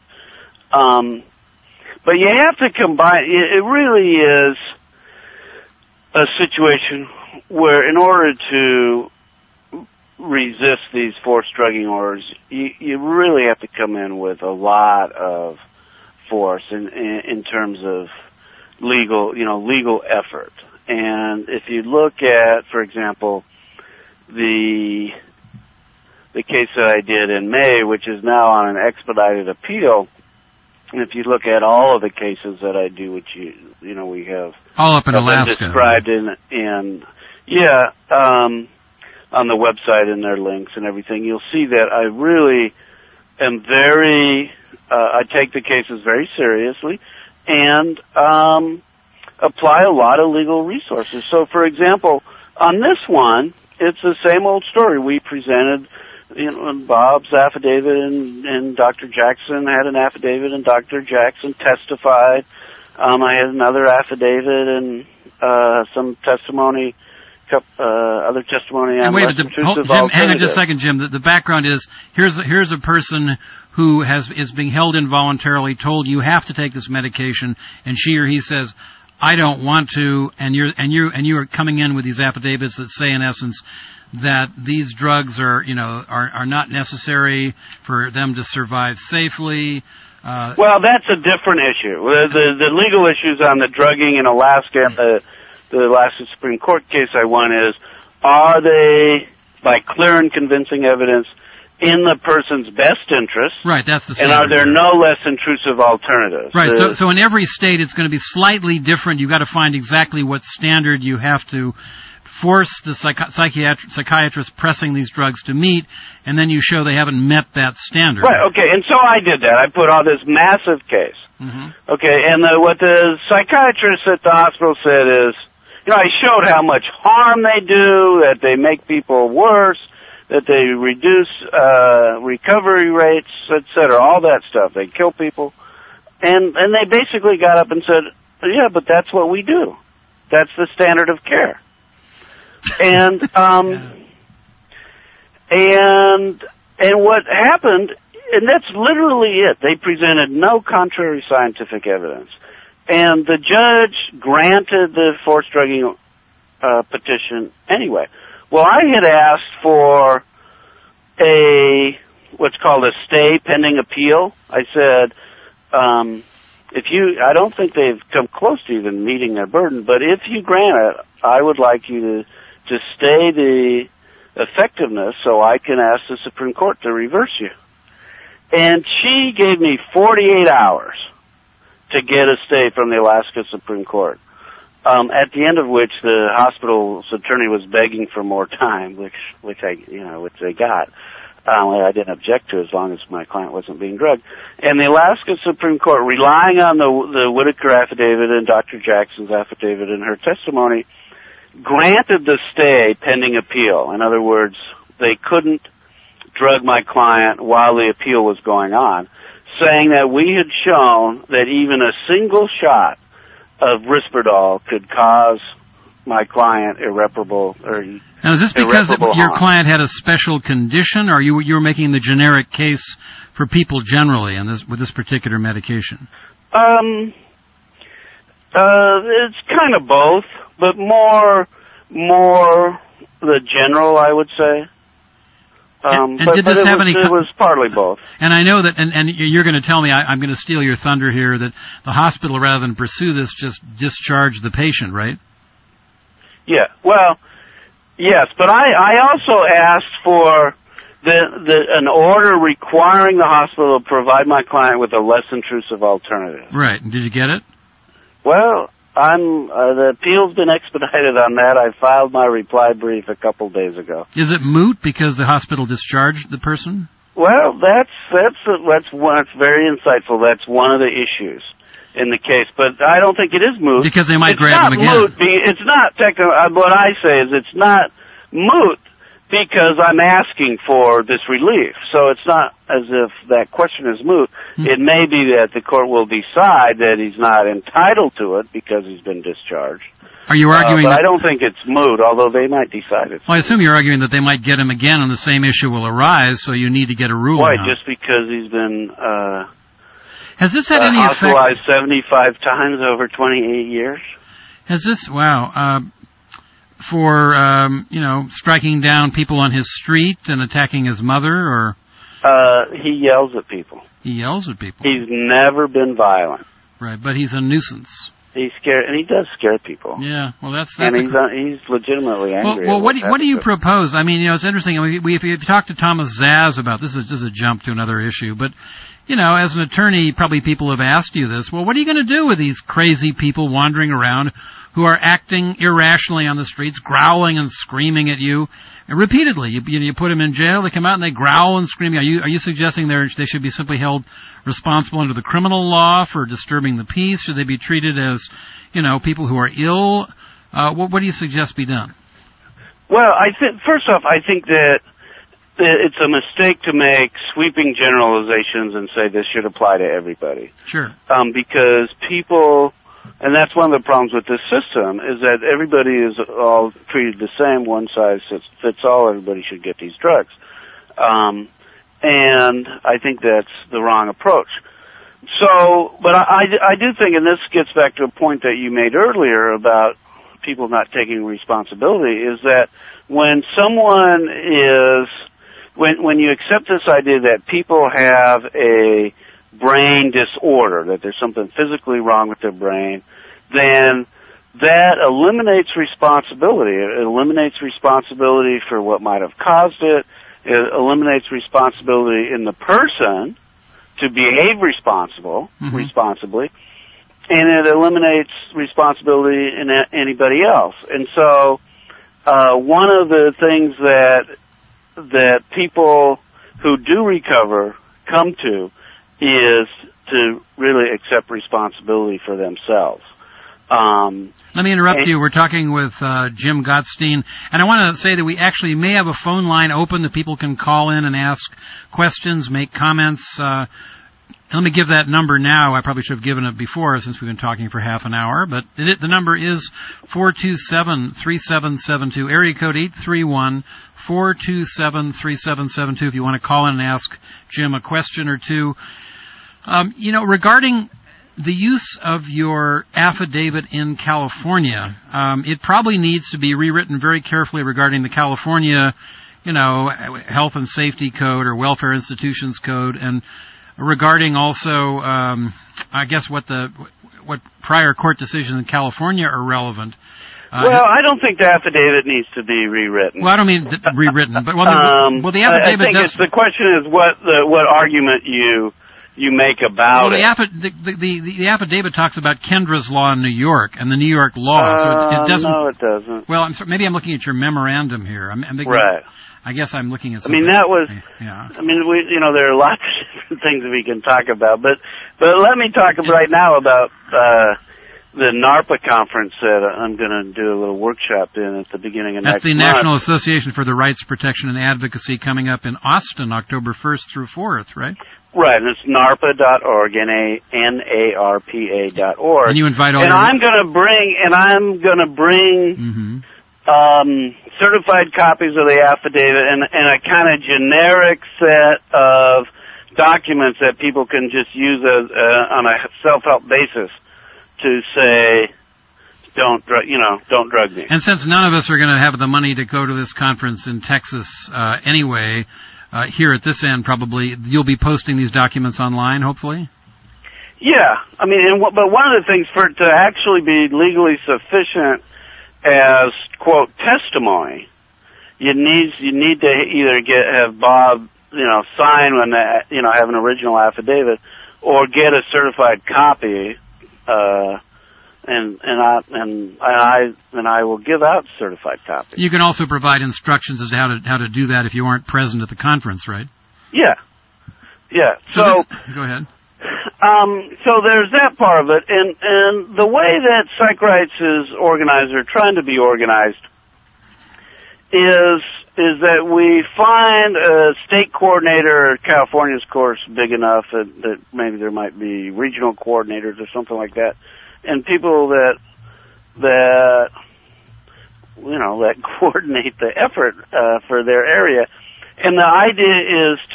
But you have to combine, it really is a situation where in order to resist these forced drugging orders, you really have to come in with a lot of force in terms of legal effort. And if you look at, for example, the case that I did in May, which is now on an expedited appeal, and if you look at all of the cases that I do, which we have all up in Alaska described on the website and their links and everything, you'll see that I really am I take the cases very seriously and apply a lot of legal resources. So, for example, on this one, it's the same old story. We presented Bob's affidavit, and Dr. Jackson had an affidavit, and Dr. Jackson testified. I had another affidavit and some testimony, other testimony on less intrusive alternatives. Hang on just a second, Jim. The background is here's a person who is being held involuntarily, told you have to take this medication, and she or he says, I don't want to, and you are coming in with these affidavits that say, in essence, that these drugs are not necessary for them to survive safely. Well, that's a different issue. The legal issues on the drugging in Alaska and the Alaska Supreme Court case I won is, are they, by clear and convincing evidence, in the person's best interest? Right, that's the standard. And are there no less intrusive alternatives? Right, so in every state it's going to be slightly different. You've got to find exactly what standard you have to force the psychiatrist pressing these drugs to meet, and then you show they haven't met that standard. Right, okay, and so I did that. I put on this massive case. Mm-hmm. Okay, and what the psychiatrist at the hospital said is, I showed how much harm they do, that they make people worse, that they reduce recovery rates, etc., all that stuff. They kill people. And they basically got up and said, yeah, but that's what we do. That's the standard of care. And and what happened, and that's literally it. They presented no contrary scientific evidence. And the judge granted the forced drugging petition anyway. Well, I had asked for what's called a stay pending appeal. I said, I don't think they've come close to even meeting their burden, but if you grant it, I would like you to stay the effectiveness so I can ask the Supreme Court to reverse you. And she gave me 48 hours to get a stay from the Alaska Supreme Court, at the end of which the hospital's attorney was begging for more time, which they got. I didn't object to as long as my client wasn't being drugged. And the Alaska Supreme Court, relying on the Whitaker affidavit and Dr. Jackson's affidavit and her testimony, granted the stay pending appeal. In other words, they couldn't drug my client while the appeal was going on, saying that we had shown that even a single shot of Risperdal could cause my client irreparable Now, is this because your harm. client had a special condition, or you were making the generic case for people generally with this particular medication? It's kind of both, but more the general, I would say. And did this have it was partly both. And I know that, and you're going to tell me, I'm going to steal your thunder here, that the hospital, rather than pursue this, just discharged the patient, right? Yeah, well, yes, but I also asked for an order requiring the hospital to provide my client with a less intrusive alternative. Right, and did you get it? Well, the appeal's been expedited on that. I filed my reply brief a couple days ago. Is it moot because the hospital discharged the person? Well, that's very insightful. That's one of the issues in the case, but I don't think it is moot. Because they might grab him again. It's not technical. What I say is it's not moot because I'm asking for this relief. So it's not as if that question is moot. It may be that the court will decide that he's not entitled to it because he's been discharged. Are you arguing but I don't think it's moot, although they might decide it. Well, I assume you're arguing that they might get him again and the same issue will arise, so you need to get a ruling on it. Why, just because he's been has this had any effect? Hospitalized 75 times over 28 years? Has this, for, striking down people on his street and attacking his mother, or? He yells at people. He yells at people. He's never been violent. Right, but he's a nuissance. He's scared, and he does scare people. Yeah, well, that's and he's legitimately angry. Well, what do you propose? I mean, it's interesting. If you talk to Thomas Zaz about this, is a jump to another issue, but as an attorney, probably people have asked you this. Well, what are you going to do with these crazy people wandering around who are acting irrationally on the streets, growling and screaming at you repeatedly? You put them in jail, they come out and they growl and scream. Are you suggesting they should be simply held responsible under the criminal law for disturbing the peace? Should they be treated as, people who are ill? What do you suggest be done? Well, first off, I think that it's a mistake to make sweeping generalizations and say this should apply to everybody. Sure. Because people, and that's one of the problems with this system, is that everybody is all treated the same, one size fits all, everybody should get these drugs. And I think that's the wrong approach. So, but I do think, and this gets back to a point that you made earlier about people not taking responsibility, is that when someone when you accept this idea that people have a brain disorder, that there's something physically wrong with their brain, then that eliminates responsibility. It eliminates responsibility for what might have caused it. It eliminates responsibility in the person to behave responsibly, and it eliminates responsibility in anybody else. And so, one of the things that people who do recover come to is to really accept responsibility for themselves. Let me interrupt you. We're talking with Jim Gottstein, and I want to say that we actually may have a phone line open that people can call in and ask questions, make comments. Let me give that number now. I probably should have given it before since we've been talking for half an hour, but the number is 427-3772, area code 831-427-3772 if you want to call in and ask Jim a question or two. Regarding the use of your affidavit in California, it probably needs to be rewritten very carefully regarding the California, Health and Safety Code or Welfare Institutions Code, and regarding also, I guess what prior court decisions in California are relevant. Well, I don't think the affidavit needs to be rewritten. Well, I don't mean rewritten, but the affidavit. I think the question is what argument you make about it. The affidavit talks about Kendra's law in New York and the New York law, so it doesn't. No, it doesn't. Well, maybe I'm looking at your memorandum here. Right. I guess I'm looking at something. That was. Yeah. There are lots of different things we can talk about, but let me talk right now about the NARPA conference that I'm going to do a little workshop in at the beginning of next month. That's the National Association for the Rights, Protection, and Advocacy coming up in Austin, October 1st through 4th, right? Right, and it's NARPA.org, NARPA.org. And you invite all and I'm going to bring certified copies of the affidavit and a kind of generic set of documents that people can just use on a self-help basis to say, don't drug me. And since none of us are going to have the money to go to this conference in Texas anyway, here at this end probably, you'll be posting these documents online, hopefully? Yeah. I mean, but one of the things for it to actually be legally sufficient as, quote, testimony, you need to either have Bob, sign when have an original affidavit, or get a certified copy, and I will give out certified copies. You can also provide instructions as to how to do that if you aren't present at the conference, right? Yeah. So go ahead. So there's that part of it, and the way that Psych Rights is organized, or trying to be organized, is that we find a state coordinator. California's, of course, big enough that maybe there might be regional coordinators or something like that, and people that coordinate the effort for their area. And the idea is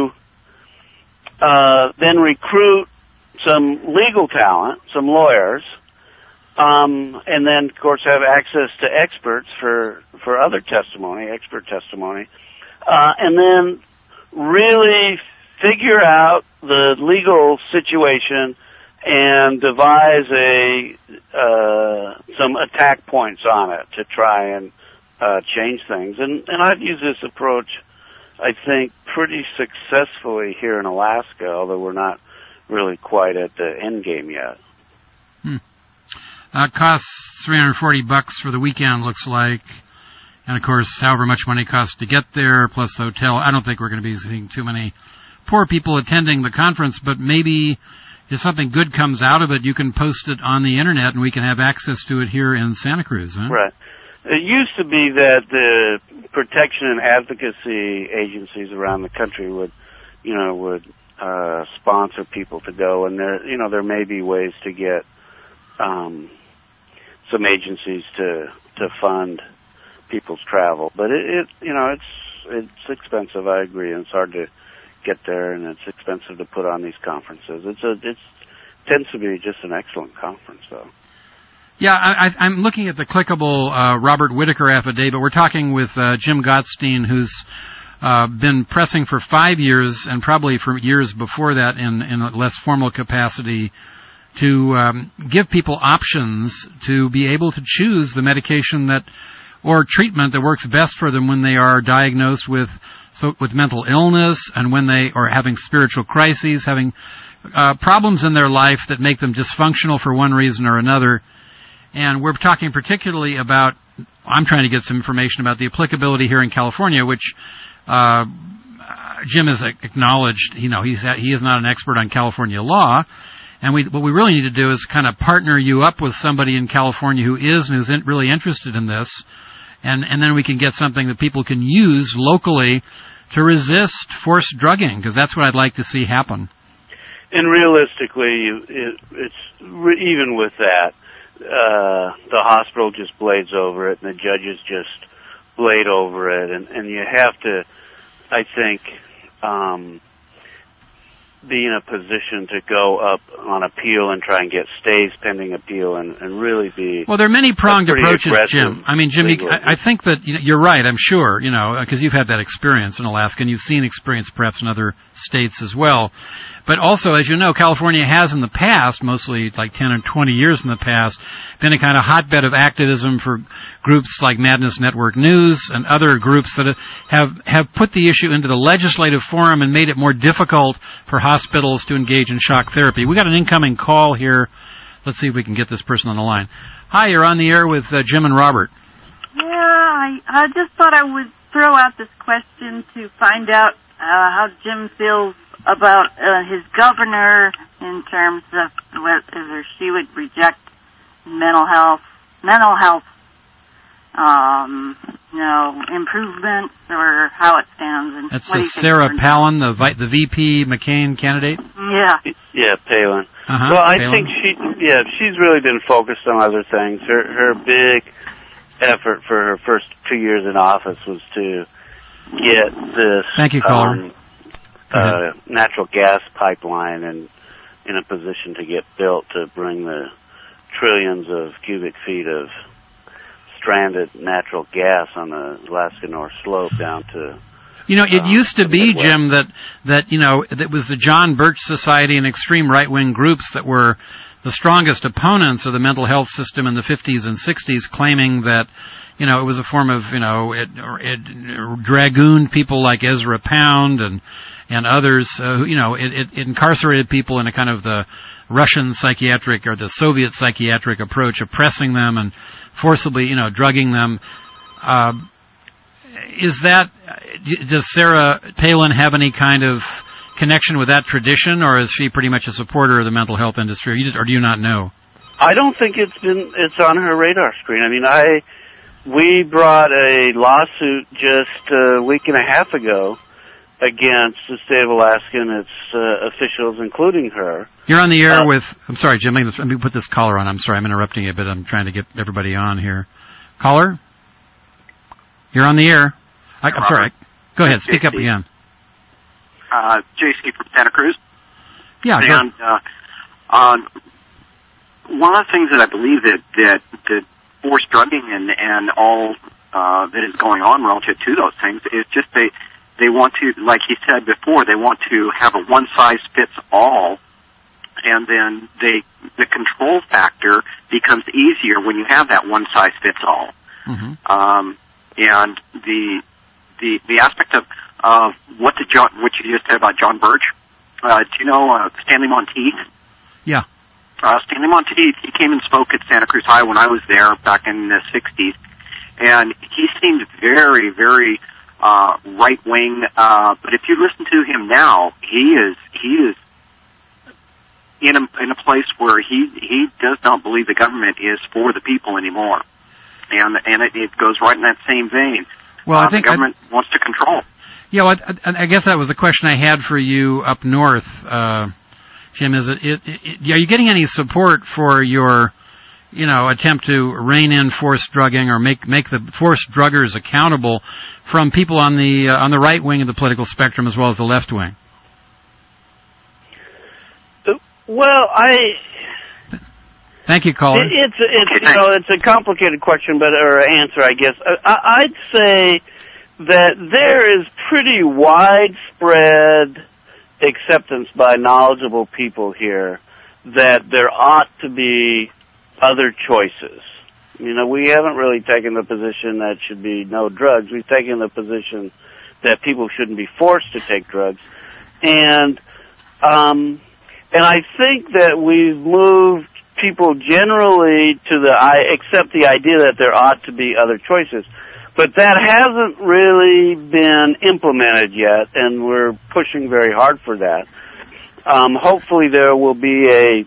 to then recruit some legal talent, some lawyers, and then, of course, have access to experts for other testimony, expert testimony, and then really figure out the legal situation and devise some attack points on it to try and change things. And I've used this approach, I think, pretty successfully here in Alaska, although we're not really quite at the end game yet. Costs $340 for the weekend, looks like. And, of course, however much money it costs to get there, plus the hotel. I don't think we're going to be seeing too many poor people attending the conference, but maybe if something good comes out of it, you can post it on the Internet and we can have access to it here in Santa Cruz, huh? Right. It used to be that the protection and advocacy agencies around the country would sponsor people to go, and there may be ways to get some agencies to fund people's travel, but it's expensive. I agree, and it's hard to get there, and it's expensive to put on these conferences. It tends to be just an excellent conference, though. Yeah, I'm looking at the clickable Robert Whitaker affidavit. We're talking with Jim Gottstein, who's been pressing for 5 years, and probably for years before that in a less formal capacity, to give people options to be able to choose the medication or treatment that works best for them when they are diagnosed with mental illness, and when they are having spiritual crises, having problems in their life that make them dysfunctional for one reason or another. And we're talking particularly about, I'm trying to get some information about the applicability here in California, which Jim has acknowledged. He is not an expert on California law. And what we really need to do is kind of partner you up with somebody in California who is and who's really interested in this. And then we can get something that people can use locally to resist forced drugging, because that's what I'd like to see happen. And realistically, even with that, the hospital just blades over it, and the judges just blade over it, and you have to, I think, be in a position to go up on appeal and try and get stays pending appeal, and really be... Well, there are many pronged approaches, Jim. I mean, Jim, I think that you're right, I'm sure, because you've had that experience in Alaska, and you've seen experience perhaps in other states as well. But also, as you know, California has in the past, mostly like 10 or 20 years in the past, been a kind of hotbed of activism for groups like Madness Network News and other groups that have put the issue into the legislative forum and made it more difficult for hospitals to engage in shock therapy. We got an incoming call here. Let's see if we can get this person on the line. Hi, you're on the air with Jim and Robert. Yeah, I just thought I would throw out this question to find out how Jim feels about his governor in terms of whether she would reject mental health, improvements, or how it stands. And that's what do you think, Sarah Lauren? Palin, the VP McCain candidate. Yeah, Palin. Uh-huh, Well, I Palin. think she's really been focused on other things. Her big effort for her first 2 years in office was to get this Thank you, caller. natural gas pipeline in a position to get built to bring the trillions of cubic feet of stranded natural gas on the Alaska North Slope down to... It used to be, Jim, that was the John Birch Society and extreme right-wing groups that were the strongest opponents of the mental health system in the 50s and 60s, claiming that, it was a form of, it dragooned people like Ezra Pound and others, it incarcerated people in a kind of the Russian psychiatric or the Soviet psychiatric approach, oppressing them and forcibly, drugging them. Does Sarah Palin have any kind of connection with that tradition, or is she pretty much a supporter of the mental health industry, or do you not know? I don't think it's on her radar screen. I mean, we brought a lawsuit just a week and a half ago against the state of Alaska and its officials, including her. You're on the air with... I'm sorry, Jim. Let me put this caller on. I'm sorry, I'm interrupting you, but I'm trying to get everybody on here. Caller? You're on the air. I'm sorry. Go ahead. Speak up again. JC from Santa Cruz. Yeah. And one of the things that I believe that forced drugging and all that is going on relative to those things is just they want to, like he said before, they want to have a one-size-fits-all, and then the control factor becomes easier when you have that one-size-fits-all. Mm-hmm. And the aspect of what you just said about John Birch, do you know Stanley Monteith? Yeah. Stanley Monteith, he came and spoke at Santa Cruz High when I was there back in the 60s, and he seemed very, very right-wing, but if you listen to him now, he is in a place where he does not believe the government is for the people anymore. And it goes right in that same vein. Well, I think the government wants to control. Yeah, well, I guess that was the question I had for you up north, Jim. Are you getting any support for your, attempt to rein in forced drugging or make the forced druggers accountable from people on the right wing of the political spectrum as well as the left wing? Well, Thank you, caller. It's a complicated question, or answer, I guess. I'd say that there is pretty widespread acceptance by knowledgeable people here that there ought to be other choices. We haven't really taken the position that should be no drugs. We've taken the position that people shouldn't be forced to take drugs, and I think that we've moved people generally accept the idea that there ought to be other choices. But that hasn't really been implemented yet, and we're pushing very hard for that. Hopefully there will be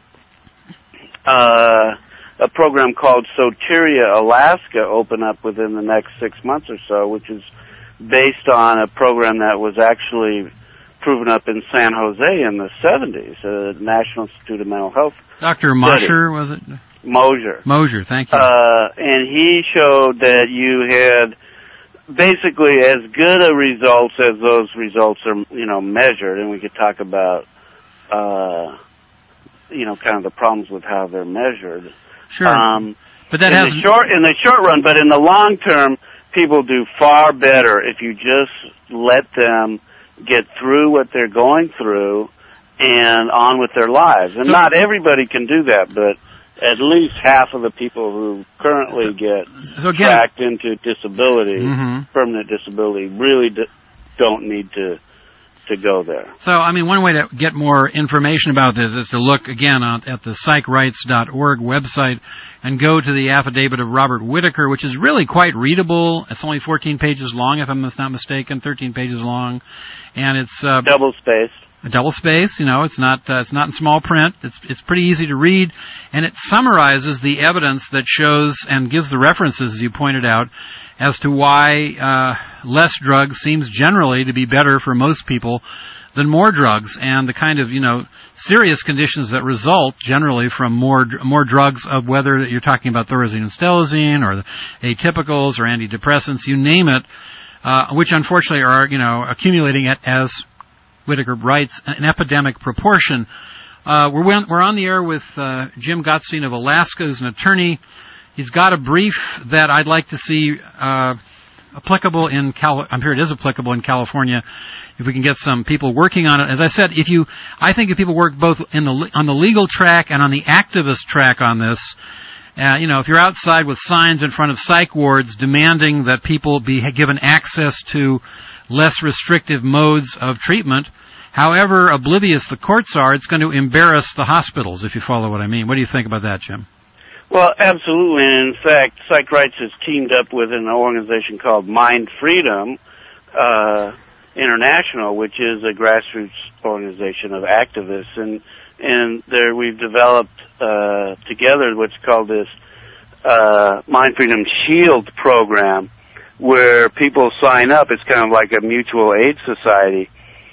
a program called Soteria Alaska open up within the next 6 months or so, which is based on a program that was actually proven up in San Jose in the 70s, the National Institute of Mental Health. Dr. Mosher, was it? Mosher, thank you. And he showed that you had basically as good a results as those results are, measured, and we could talk about, kind of the problems with how they're measured. Sure. But that in the short run, but in the long term, people do far better if you just let them get through what they're going through and on with their lives. And not everybody can do that, but at least half of the people who currently get tracked into disability, permanent disability, really don't need to go there. So, one way to get more information about this is to look, again, at the psychrights.org website and go to the affidavit of Robert Whitaker, which is really quite readable. It's only 14 pages long, if I'm not mistaken, 13 pages long. And it's... double-spaced. a double space. It's not in small print. It's pretty easy to read, and it summarizes the evidence that shows and gives the references, as you pointed out, as to why less drugs seems generally to be better for most people than more drugs, and the kind of serious conditions that result generally from more drugs, of whether you're talking about thorazine and stelazine or the atypicals or antidepressants, you name it, which unfortunately are accumulating at, as Whitaker writes, an epidemic proportion. We're on the air with Jim Gottstein of Alaska, who's an attorney. He's got a brief that I'd like to see applicable in I'm sure it is applicable in California, if we can get some people working on it. As I said, I think if people work both on the legal track and on the activist track on this, if you're outside with signs in front of psych wards demanding that people be given access to less restrictive modes of treatment, however oblivious the courts are, it's going to embarrass the hospitals, if you follow what I mean. What do you think about that, Jim? Well, absolutely. And in fact, Psych Rights has teamed up with an organization called Mind Freedom International, which is a grassroots organization of activists. And there we've developed together what's called this Mind Freedom Shield program, where people sign up. It's kind of like a mutual aid society.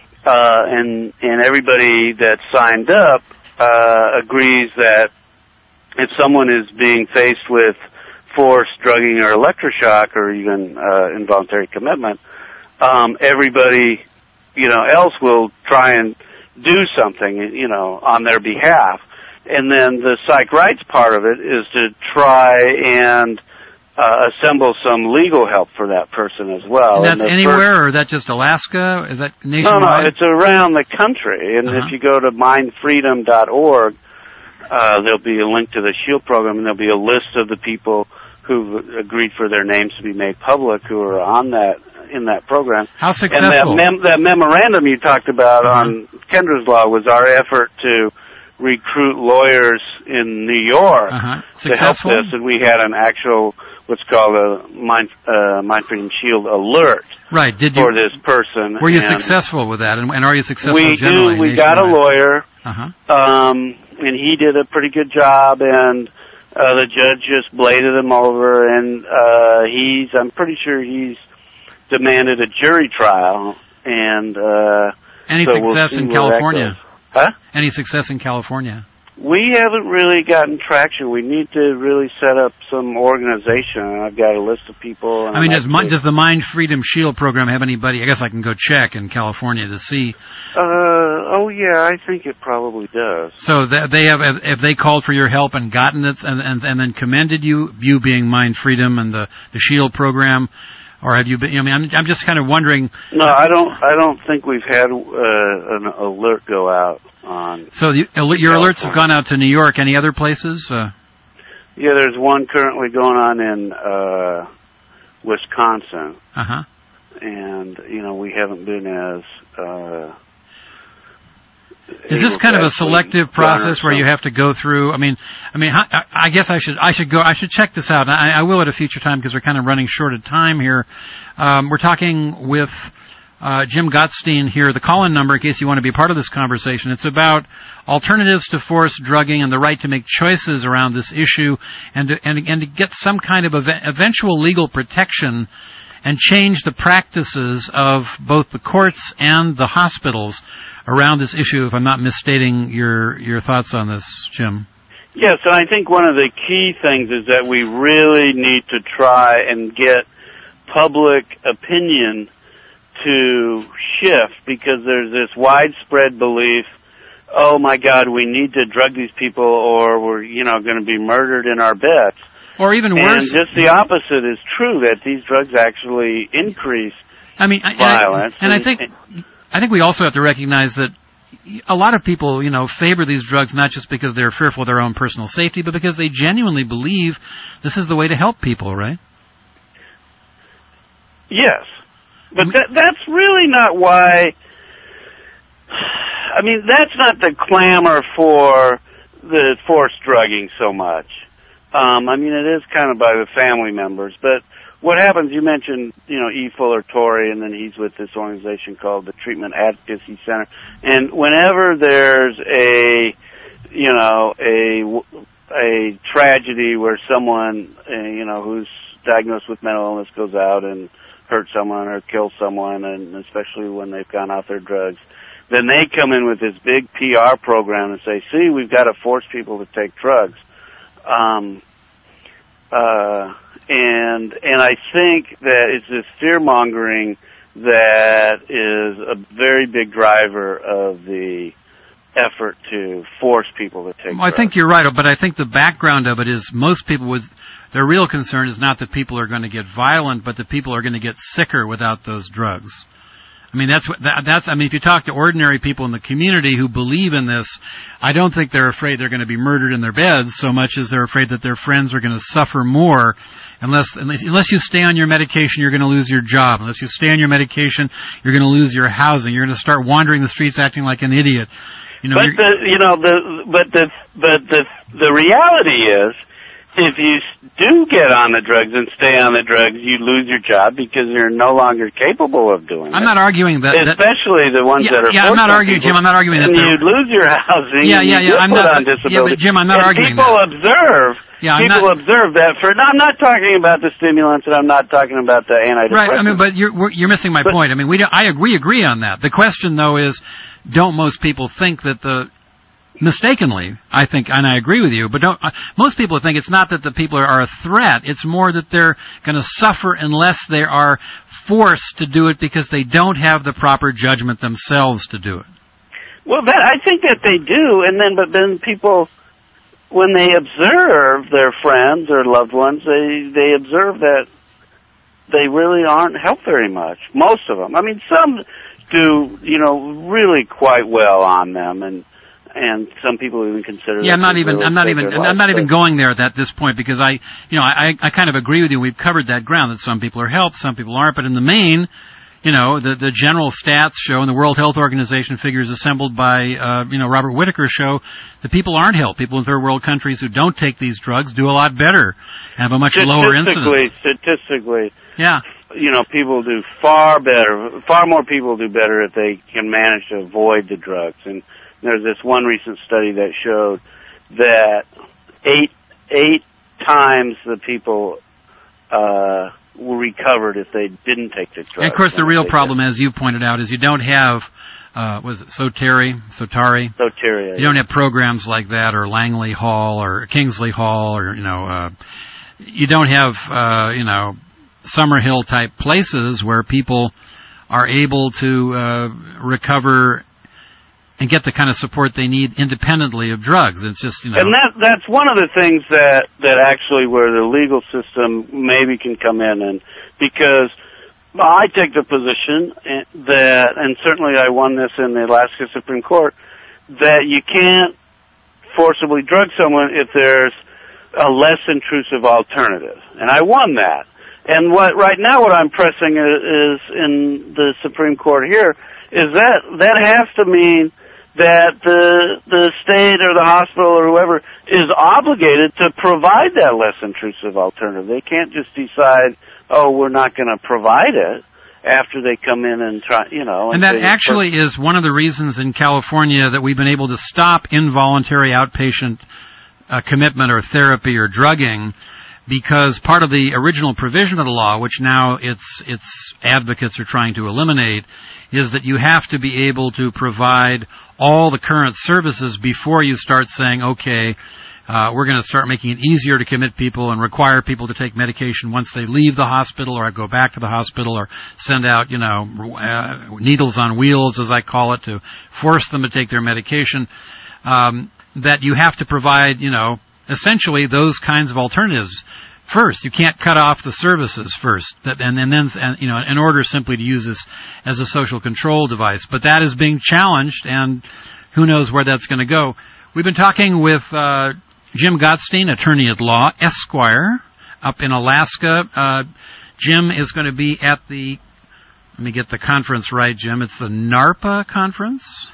And everybody that signed up agrees that if someone is being faced with forced drugging or electroshock or even involuntary commitment, everybody, else will try and do something, on their behalf. And then the psych rights part of it is to try and assemble some legal help for that person as well. And that's anywhere, or is that just Alaska? Is that nationwide? No, it's around the country. And if you go to mindfreedom.org, there'll be a link to the SHIELD program, and there'll be a list of the people who've agreed for their names to be made public who are in that program. How successful? And that memorandum you talked about on Kendra's Law was our effort to recruit lawyers in New York to help this, and we had an actual what's called a Mind Freedom Shield alert for this person. Were you successful with that, and are you successful generally? We got a lawyer. And he did a pretty good job, and the judge just bladed him over, and I'm pretty sure he's demanded a jury trial, and any success in California? Any success in California? We haven't really gotten traction. We need to really set up some organization, and I've got a list of people. And does the Mind Freedom Shield program have anybody? I guess I can go check in California to see. I think it probably does. So they have they called for your help and gotten it, and then commended you being Mind Freedom and the Shield program, or have you been? I'm just kind of wondering. No, I don't think we've had an alert go out on. So your alerts have gone out to New York. Any other places? Yeah, there's one currently going on in Wisconsin. And we haven't been as. Is this kind of a selective process where you have to go through? I guess I should check this out. I will at a future time because we're kind of running short of time here. We're talking with Jim Gottstein here. The call-in number, in case you want to be a part of this conversation, it's about alternatives to forced drugging and the right to make choices around this issue, and to get some kind of eventual legal protection and change the practices of both the courts and the hospitals around this issue, if I'm not misstating your thoughts on this, Jim. Yes, and I think one of the key things is that we really need to try and get public opinion to shift, because there's this widespread belief, oh my God, we need to drug these people or we're, going to be murdered in our beds. Or even worse. And just the opposite is true, that these drugs actually increase violence. I think we also have to recognize that a lot of people, favor these drugs not just because they're fearful of their own personal safety, but because they genuinely believe this is the way to help people, right? Yes. But that's really not why. That's not the clamor for the forced drugging so much. It is kind of by the family members, but what happens, you mentioned, E. Fuller Torrey, and then he's with this organization called the Treatment Advocacy Center. And whenever there's a tragedy where someone, who's diagnosed with mental illness goes out and hurt someone or kills someone, and especially when they've gone off their drugs, then they come in with this big PR program and say, see, we've got to force people to take drugs. And I think that it's this fear-mongering that is a very big driver of the effort to force people to take drugs. I think you're right, but I think the background of it is most people their real concern is not that people are going to get violent, but that people are going to get sicker without those drugs. I mean, if you talk to ordinary people in the community who believe in this, I don't think they're afraid they're going to be murdered in their beds so much as they're afraid that their friends are going to suffer more. Unless you stay on your medication, you're going to lose your job. Unless you stay on your medication, you're going to lose your housing. You're going to start wandering the streets acting like an idiot. The reality is, if you do get on the drugs and stay on the drugs, you lose your job because you're no longer capable of doing it. I'm not arguing that. Especially the ones that are. Yeah, I'm not arguing, Jim. I'm not arguing that. You lose your housing. Yeah. I'm not on disability. Yeah, but Jim, I'm not arguing people that. observe that. I'm not talking about the stimulants, and I'm not talking about the antidepressants. Right. I mean, but you're missing my point. I mean, we agree on that. The question though is, don't most people think that mistakenly, I think, and I agree with you, but most people think it's not that the people are a threat, it's more that they're going to suffer unless they are forced to do it because they don't have the proper judgment themselves to do it. Well, I think that they do, but then people, when they observe their friends or loved ones, they observe that they really aren't helped very much. Most of them. I mean, some do, really quite well on them, and some people even consider. Yeah, I'm not even going there at this point because I kind of agree with you. We've covered that ground that some people are helped, some people aren't, but in the main, the general stats show, and the World Health Organization figures assembled by Robert Whitaker show that people aren't helped. People in third world countries who don't take these drugs do a lot better and have a much lower incidence. Statistically, yeah. People do far better. Far more people do better if they can manage to avoid the drugs. And there's this one recent study that showed that eight times the people were recovered if they didn't take the drugs. And of course, the real problem, as you pointed out, is you don't have Sotari? Soteria. You don't have programs like that, or Langley Hall, or Kingsley Hall, or you don't have Summerhill type places where people are able to recover and get the kind of support they need independently of drugs. It's just, And that's one of the things that actually where the legal system maybe can come in, and because I take the position that, and certainly I won this in the Alaska Supreme Court, that you can't forcibly drug someone if there's a less intrusive alternative. And I won that. And right now what I'm pressing is in the Supreme Court here is that has to mean that the state or the hospital or whoever is obligated to provide that less intrusive alternative. They can't just decide, we're not going to provide it after they come in and try, And that actually is one of the reasons in California that we've been able to stop involuntary outpatient commitment or therapy or drugging, because part of the original provision of the law, which now its advocates are trying to eliminate, is that you have to be able to provide all the current services before you start saying, okay, we're going to start making it easier to commit people and require people to take medication once they leave the hospital or go back to the hospital, or send out, needles on wheels, as I call it, to force them to take their medication, that you have to provide, essentially those kinds of alternatives first. You can't cut off the services first, and then in order simply to use this as a social control device. But that is being challenged, and who knows where that's going to go. We've been talking with Jim Gottstein, attorney at law, Esquire, up in Alaska. Jim is going to be at let me get the conference right, Jim. It's the NARPA conference.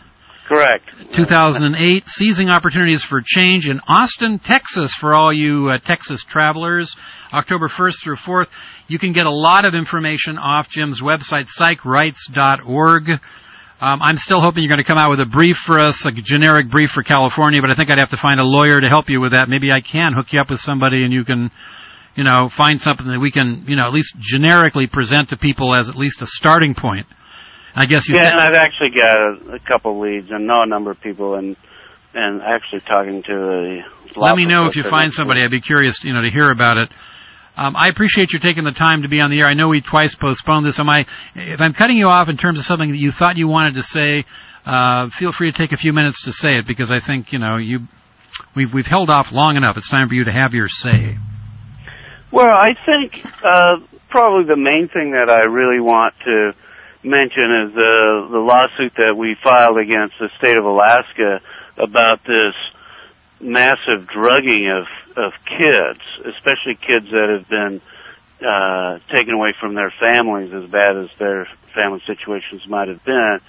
Correct. 2008, Seizing Opportunities for Change in Austin, Texas, for all you Texas travelers, October 1st through 4th. You can get a lot of information off Jim's website, psychrights.org. I'm still hoping you're going to come out with a brief for us, a generic brief for California, but I think I'd have to find a lawyer to help you with that. Maybe I can hook you up with somebody and you can, find something that we can, at least generically present to people as at least a starting point. I guess and I've actually got a couple leads and know a number of people and actually talking to a Let me know if you find somebody. I'd be curious, to hear about it. I appreciate you taking the time to be on the air. I know we twice postponed this. If I'm cutting you off in terms of something that you thought you wanted to say, feel free to take a few minutes to say it, because I think, we've held off long enough. It's time for you to have your say. Well, I think probably the main thing that I really want to mention is the lawsuit that we filed against the state of Alaska about this massive drugging of kids, especially kids that have been taken away from their families, as bad as their family situations might have been,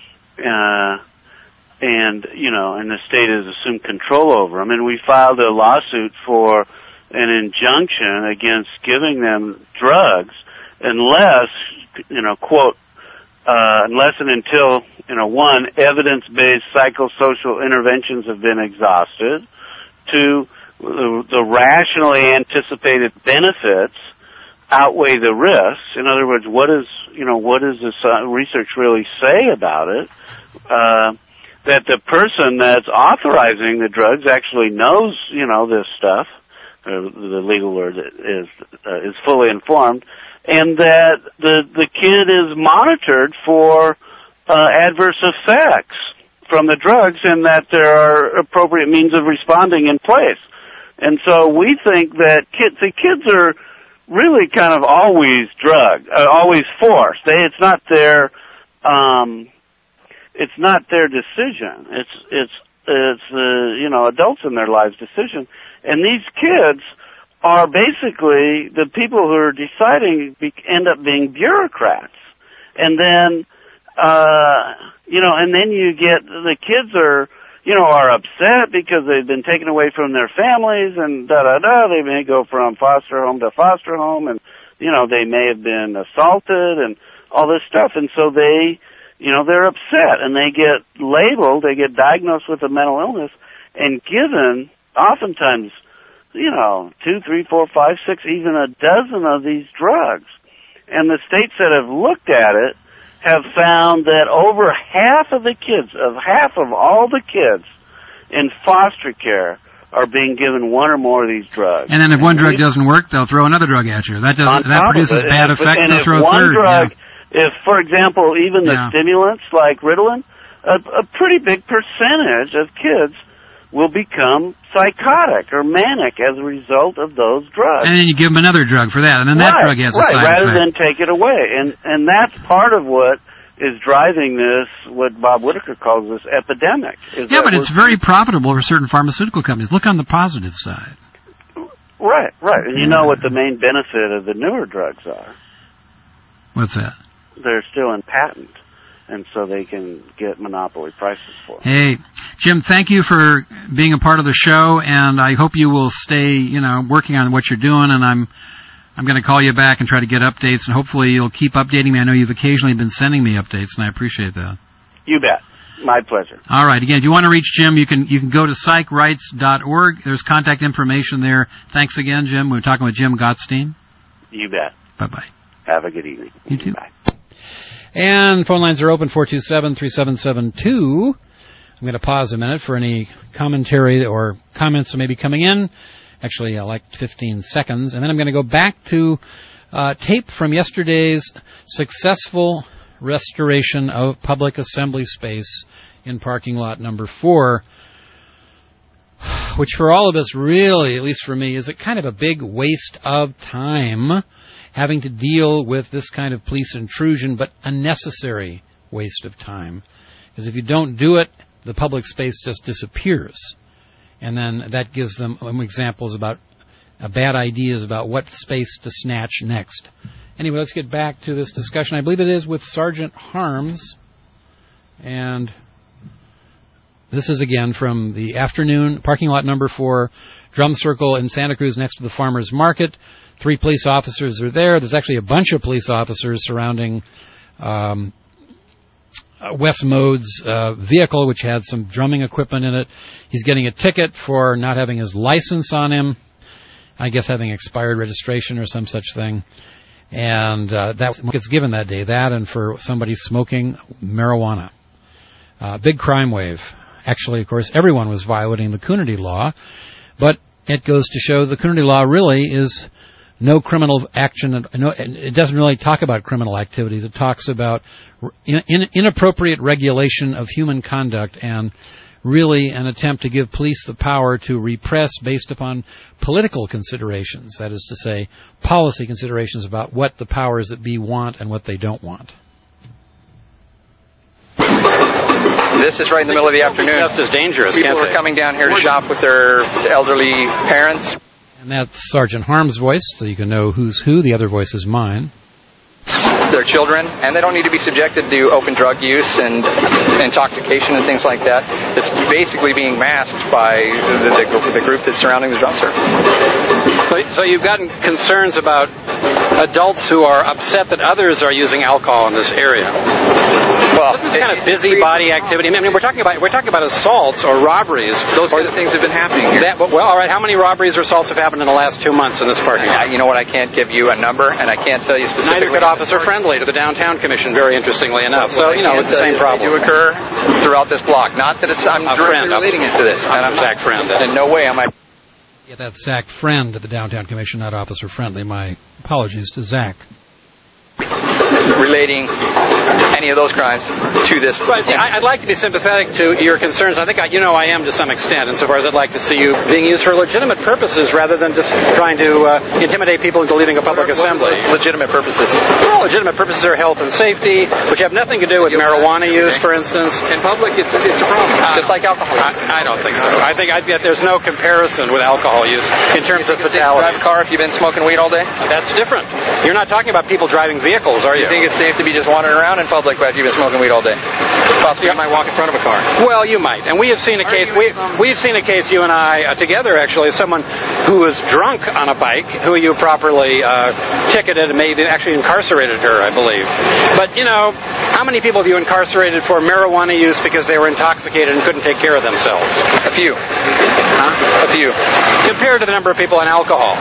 and the state has assumed control over them. And we filed a lawsuit for an injunction against giving them drugs unless, quote, unless and until, one, evidence-based psychosocial interventions have been exhausted, two, the rationally anticipated benefits outweigh the risks. In other words, what does this research really say about it? That the person that's authorizing the drugs actually knows, this stuff. The legal word is fully informed, and that the kid is monitored for adverse effects from the drugs, and that there are appropriate means of responding in place. And so we think that the kids are really kind of always drugged, always forced. It's not their decision. It's adults in their lives' decision. And these kids are basically the people who are deciding end up being bureaucrats. And then, and then you get the kids are upset because they've been taken away from their families and They may go from foster home to foster home and, they may have been assaulted and all this stuff. And so they're upset and they get labeled, they get diagnosed with a mental illness and given oftentimes, 2, 3, 4, 5, 6, even a dozen of these drugs. And the states that have looked at it have found that over half of all the kids in foster care are being given one or more of these drugs. And then if one drug doesn't work, they'll throw another drug at you. That produces bad effects. They'll throw a third. If, for example, even the stimulants like Ritalin, a pretty big percentage of kids will become psychotic or manic as a result of those drugs. And then you give them another drug for that, and then that drug has a side effect. Rather than take it away. And that's part of what is driving this, what Bob Whitaker calls this epidemic. Yeah, but it's very profitable for certain pharmaceutical companies. Look on the positive side. Right. And you know what the main benefit of the newer drugs are? What's that? They're still in patent, and so they can get monopoly prices for them. Hey, Jim, thank you for being a part of the show, and I hope you will stay, working on what you're doing, and I'm going to call you back and try to get updates, and hopefully you'll keep updating me. I know you've occasionally been sending me updates, and I appreciate that. You bet. My pleasure. All right. Again, if you want to reach Jim, you can go to psychrights.org. There's contact information there. Thanks again, Jim. We're talking with Jim Gottstein. You bet. Bye-bye. Have a good evening. You too. Bye. And phone lines are open, 427-3772. I'm going to pause a minute for any commentary or comments that may be coming in. Actually, like 15 seconds. And then I'm going to go back to tape from yesterday's successful restoration of public assembly space in parking lot number 4, which for all of us really, at least for me, is a kind of a big waste of time having to deal with this kind of police intrusion, but a necessary waste of time. Because if you don't do it, the public space just disappears. And then that gives them examples about bad ideas about what space to snatch next. Anyway, let's get back to this discussion. I believe it is with Sergeant Harms. And This is again from the afternoon, parking lot number 4, Drum Circle in Santa Cruz next to the Farmers Market. 3 police officers are there. There's actually a bunch of police officers surrounding Wes Mode's vehicle, which had some drumming equipment in it. He's getting a ticket for not having his license on him, I guess having expired registration or some such thing. And that gets given that day, that and for somebody smoking marijuana. Big crime wave. Actually, of course, everyone was violating the Coonerty law, but it goes to show the Coonerty law really is no criminal action. It doesn't really talk about criminal activities. It talks about inappropriate regulation of human conduct and really an attempt to give police the power to repress based upon political considerations, that is to say, policy considerations about what the powers that be want and what they don't want. This is right in the middle of the afternoon. Just as dangerous. People are coming down here to shop with their elderly parents. And that's Sergeant Harm's voice, so you can know who's who. The other voice is mine. Their children, and they don't need to be subjected to open drug use and intoxication and things like that. It's basically being masked by the group that's surrounding the drum circle. So you've gotten concerns about adults who are upset that others are using alcohol in this area. Well, this is kind of busybody activity. I mean, we're talking about assaults or robberies. Those kind of things have been happening here. Well, all right. How many robberies or assaults have happened in the last 2 months in this parking lot? You know what? I can't give you a number, and I can't tell you specifically. Neither could Officer Friendly to the Downtown Commission, very interestingly enough. So, it's the same problem. They do occur throughout this block. Not that I'm directly relating it to this. I'm Zach Friend. In no way am I. Yeah, that's Zach Friend at the Downtown Commission, not Officer Friendly. My apologies to Zach. Relating any of those crimes to this. But I'd like to be sympathetic to your concerns. I think I am to some extent, insofar as I'd like to see you being used for legitimate purposes rather than just trying to intimidate people into leaving a public assembly. Legitimate purposes? Well, legitimate purposes are health and safety, which have nothing to do with marijuana use, for instance. In public, it's a problem, just like alcohol. I don't think so. I think there's no comparison with alcohol use in terms of fatality. Drive a car if you've been smoking weed all day? That's different. You're not talking about people driving vehicles, are you? You think it's safe to be just wandering around in public after you've been smoking weed all day? Possibly you might walk in front of a car. Well, you might. And we have seen a case, we've seen a case, you and I, together actually, of someone who was drunk on a bike, who you properly ticketed and maybe actually incarcerated her, I believe. But, how many people have you incarcerated for marijuana use because they were intoxicated and couldn't take care of themselves? A few. Huh? A few. Compared to the number of people on alcohol.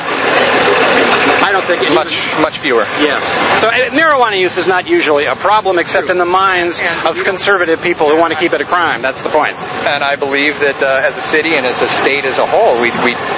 I don't think much fewer. Yes. So marijuana use is not usually a problem, except in the minds of conservative people who want to keep it a crime. That's the point. And I believe that as a city and as a state as a whole, we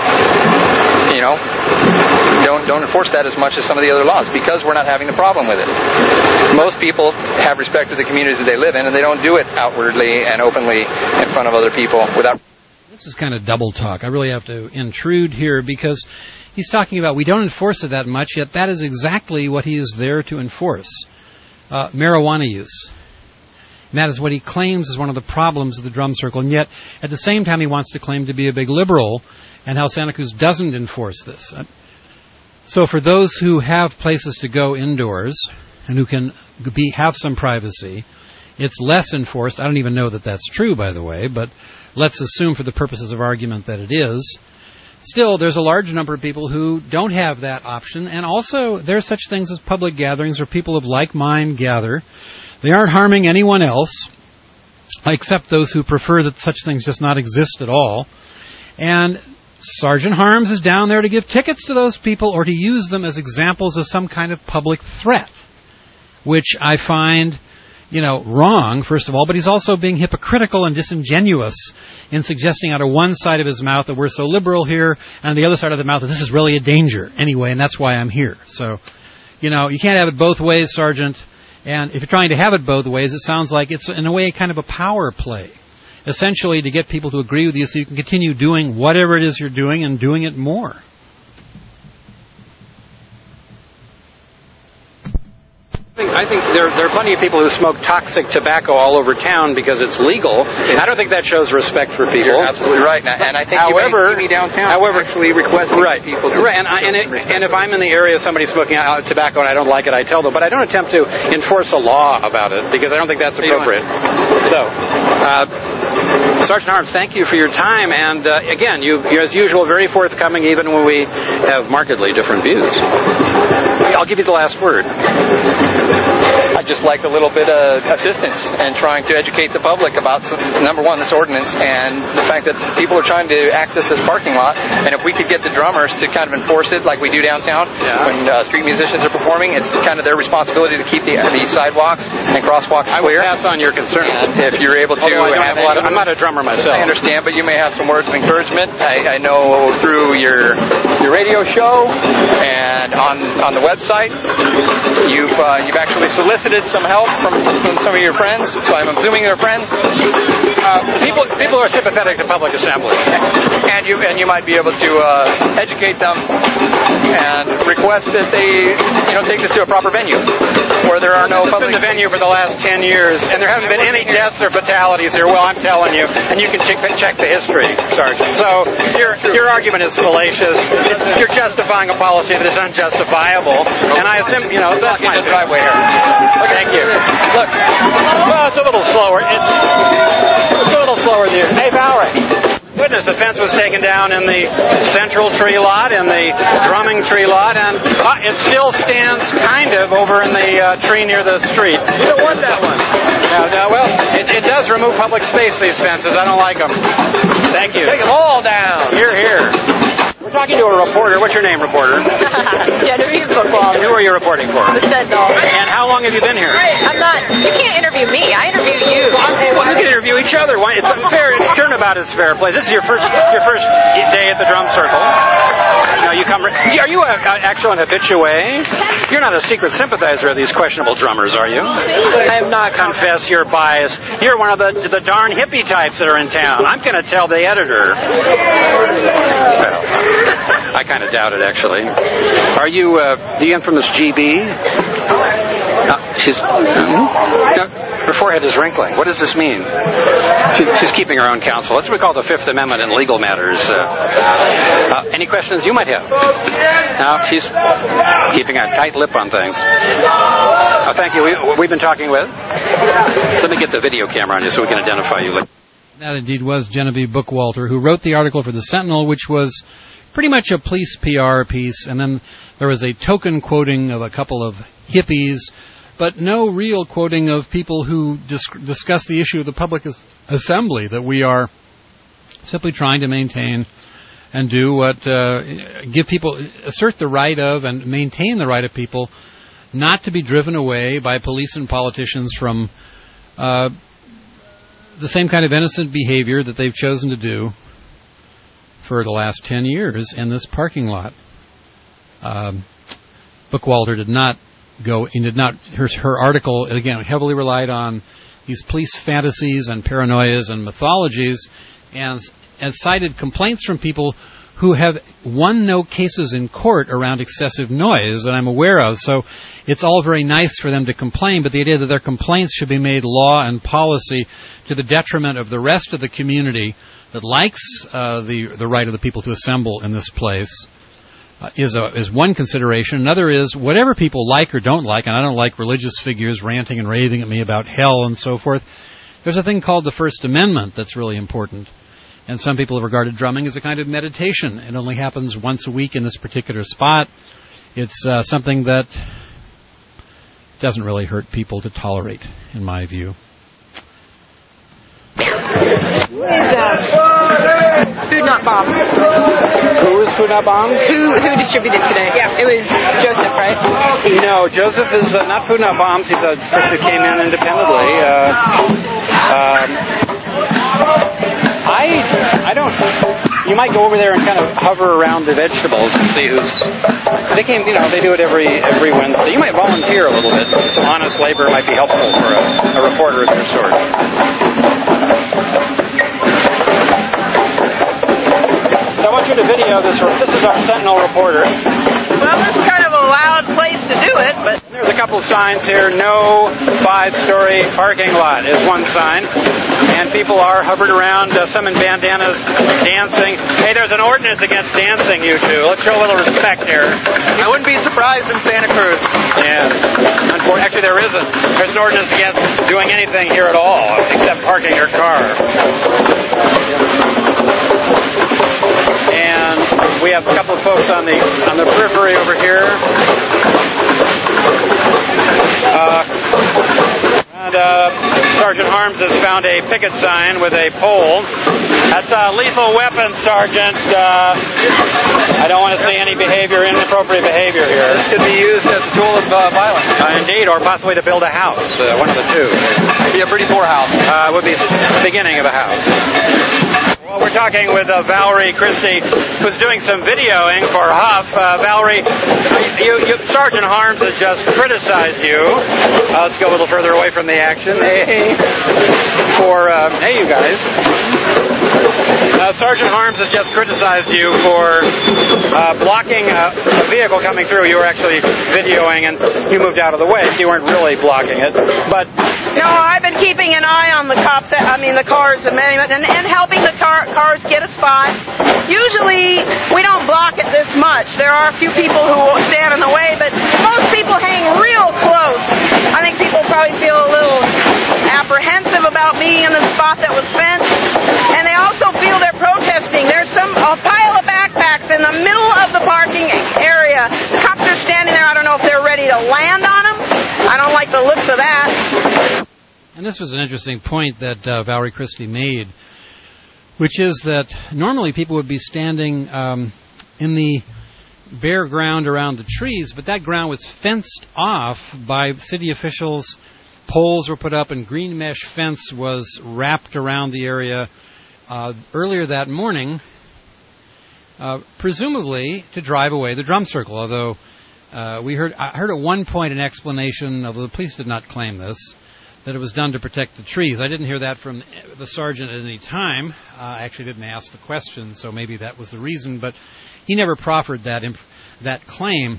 don't enforce that as much as some of the other laws because we're not having the problem with it. Most people have respect for the communities that they live in, and they don't do it outwardly and openly in front of other people without. This is kind of double talk. I really have to intrude here because he's talking about we don't enforce it that much, yet that is exactly what he is there to enforce. Marijuana use. And that is what he claims is one of the problems of the drum circle, and yet at the same time he wants to claim to be a big liberal and how Santa Cruz doesn't enforce this. So for those who have places to go indoors and who can have some privacy, it's less enforced. I don't even know that that's true, by the way, but let's assume for the purposes of argument that it is. Still, there's a large number of people who don't have that option, and also there are such things as public gatherings where people of like mind gather. They aren't harming anyone else, except those who prefer that such things just not exist at all. And Sergeant Harms is down there to give tickets to those people or to use them as examples of some kind of public threat, which I find, wrong, first of all, but he's also being hypocritical and disingenuous in suggesting out of one side of his mouth that we're so liberal here, and the other side of the mouth that this is really a danger anyway, and that's why I'm here. So, you can't have it both ways, Sergeant. And if you're trying to have it both ways, it sounds like it's, in a way, kind of a power play. Essentially, to get people to agree with you so you can continue doing whatever it is you're doing and doing it more. I think there are plenty of people who smoke toxic tobacco all over town because it's legal. I don't think that shows respect for people. You're absolutely right. And I think you may downtown actually requesting people to... Right, and if I'm in the area of somebody smoking tobacco and I don't like it, I tell them. But I don't attempt to enforce a law about it because I don't think that's appropriate. So, Sergeant Harms, thank you for your time, and again, you're as usual very forthcoming even when we have markedly different views. I'll give you the last word. I'd just like a little bit of assistance in trying to educate the public about, number one, this ordinance, and the fact that people are trying to access this parking lot, and if we could get the drummers to kind of enforce it like we do downtown when street musicians are performing, it's kind of their responsibility to keep the sidewalks and crosswalks clear. I will pass on your concern. And if you're able to have I'm not a drummer myself. I understand, but you may have some words of encouragement. I know through your radio show and on the website, you've actually solicited some help from some of your friends. So I'm assuming they're friends. People are sympathetic to public assembly, and you might be able to educate them and request that they take this to a proper venue where there are no public. It's been the venue for the last 10 years, and there haven't been any deaths or fatalities here. Well, I'm telling you, and you can check the history, Sergeant. So your argument is fallacious. You're justifying a policy that is unjustifiable, and I assume that's my driveway here. Thank you. Look, well, it's a little slower. It's a little slower than you. Hey, Valerie. Goodness, the fence was taken down in the central tree lot, in the drumming tree lot, and it still stands kind of over in the tree near the street. You don't want that one. No, well, it does remove public space, these fences. I don't like them. Thank you. Take them all down. Here. We're talking to a reporter. What's your name, reporter? Genevieve Bookwalter. Who are you reporting for? The Sentinel. And how long have you been here? I'm not. You can't interview me. I interview you. Well, you can interview each other. It's unfair. It's turnabout is fair place. This is your first day at the drum circle. You come. Are you actually an habitué? You're not a secret sympathizer of these questionable drummers, are you? I am not. Confess your bias. You're one of the darn hippie types that are in town. I'm going to tell the editor. Well, I kind of doubt it, actually. Are you the infamous GB? Her forehead is wrinkling. What does this mean? She's keeping her own counsel. That's what we call the Fifth Amendment in legal matters. Any questions you might have? No, she's keeping a tight lip on things. Thank you. We've been talking with... Let me get the video camera on you so we can identify you. That indeed was Genevieve Bookwalter, who wrote the article for the Sentinel, which was pretty much a police PR piece, and then there was a token quoting of a couple of hippies, but no real quoting of people who discuss the issue of the public assembly, that we are simply trying to maintain and do what, give people, assert the right of and maintain the right of people not to be driven away by police and politicians from the same kind of innocent behavior that they've chosen to do for the last 10 years in this parking lot. Bookwalter did not go, her article, again, heavily relied on these police fantasies and paranoias and mythologies, and cited complaints from people who have won no cases in court around excessive noise that I'm aware of. So it's all very nice for them to complain, but the idea that their complaints should be made law and policy to the detriment of the rest of the community that likes the right of the people to assemble in this place is one consideration. Another is whatever people like or don't like, and I don't like religious figures ranting and raving at me about hell and so forth, there's a thing called the First Amendment that's really important. And some people have regarded drumming as a kind of meditation. It only happens once a week in this particular spot. It's something that doesn't really hurt people to tolerate, in my view. Food Not Bombs. Who is Food Not Bombs? Who distributed today? Yeah. It was Joseph, right? No, Joseph is not Food Not Bombs. He's a person who came in independently. I don't. You might go over there and kind of hover around the vegetables and see who's. They came. They do it every Wednesday. You might volunteer a little bit. Some honest labor might be helpful for a reporter of your sort. I want you to video this. This is our Sentinel reporter. Well, this is kind of a loud place to do it, but... There's a couple signs here. No 5-story parking lot is one sign. And people are hovering around, some in bandanas, dancing. Hey, there's an ordinance against dancing, you two. Let's show a little respect here. I wouldn't be surprised in Santa Cruz. Yeah. Actually, there isn't. There's an ordinance against doing anything here at all, except parking your car. And we have a couple of folks on the periphery over here. Sergeant Harms has found a picket sign with a pole. That's lethal weapons, Sergeant. I don't want to see any inappropriate behavior here. This could be used as a tool of violence. Indeed, or possibly to build a house. One of the two. It'd be a pretty poor house. It would be the beginning of a house. Well, we're talking with Valerie Christie, who's doing some videoing for Huff. Valerie, Sergeant Harms has just criticized you. Let's go a little further away from the action. Hey, you guys. Sergeant Harms has just criticized you for blocking a vehicle coming through. You were actually videoing, and you moved out of the way, so you weren't really blocking it. But no, I've been keeping an eye on the cars, and helping the cars get a spot. Usually, we don't block it this much. There are a few people who will stand in the way, but most people hang real close. I think people probably feel a little apprehensive about being in the spot that was fenced, and they also feel they're protesting. There's a pile of backpacks in the middle of the parking area. The cops are standing there. I don't know if they're ready to land on them. I don't like the looks of that. And this was an interesting point that Valerie Christie made, which is that normally people would be standing in the bare ground around the trees, but that ground was fenced off by city officials. Poles were put up and green mesh fence was wrapped around the area earlier that morning, presumably to drive away the drum circle, although I heard at one point an explanation, although the police did not claim this, that it was done to protect the trees. I didn't hear that from the sergeant at any time. I actually didn't ask the question, so maybe that was the reason, but he never proffered that claim.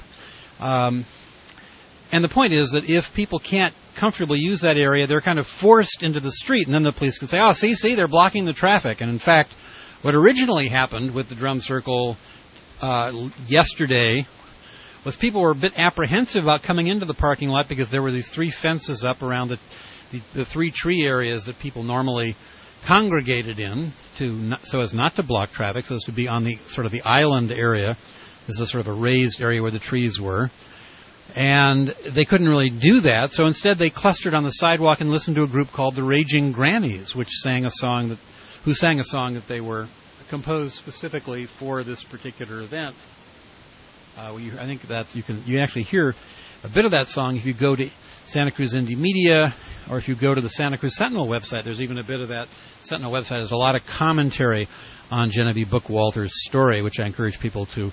And the point is that if people can't comfortably use that area, they're kind of forced into the street, and then the police could say, see, they're blocking the traffic. And in fact, what originally happened with the drum circle yesterday was people were a bit apprehensive about coming into the parking lot because there were these 3 fences up around the 3 tree areas that people normally congregated in so as not to block traffic, so as to be on the sort of the island area. This is sort of a raised area where the trees were. And they couldn't really do that, so instead they clustered on the sidewalk and listened to a group called the Raging Grannies, which sang a song that they were composed specifically for this particular event. I think that you can actually hear a bit of that song if you go to Santa Cruz Indie Media, or if you go to the Santa Cruz Sentinel website. There's even a bit of that Sentinel website. There's a lot of commentary on Genevieve Bookwalter's story, which I encourage people to,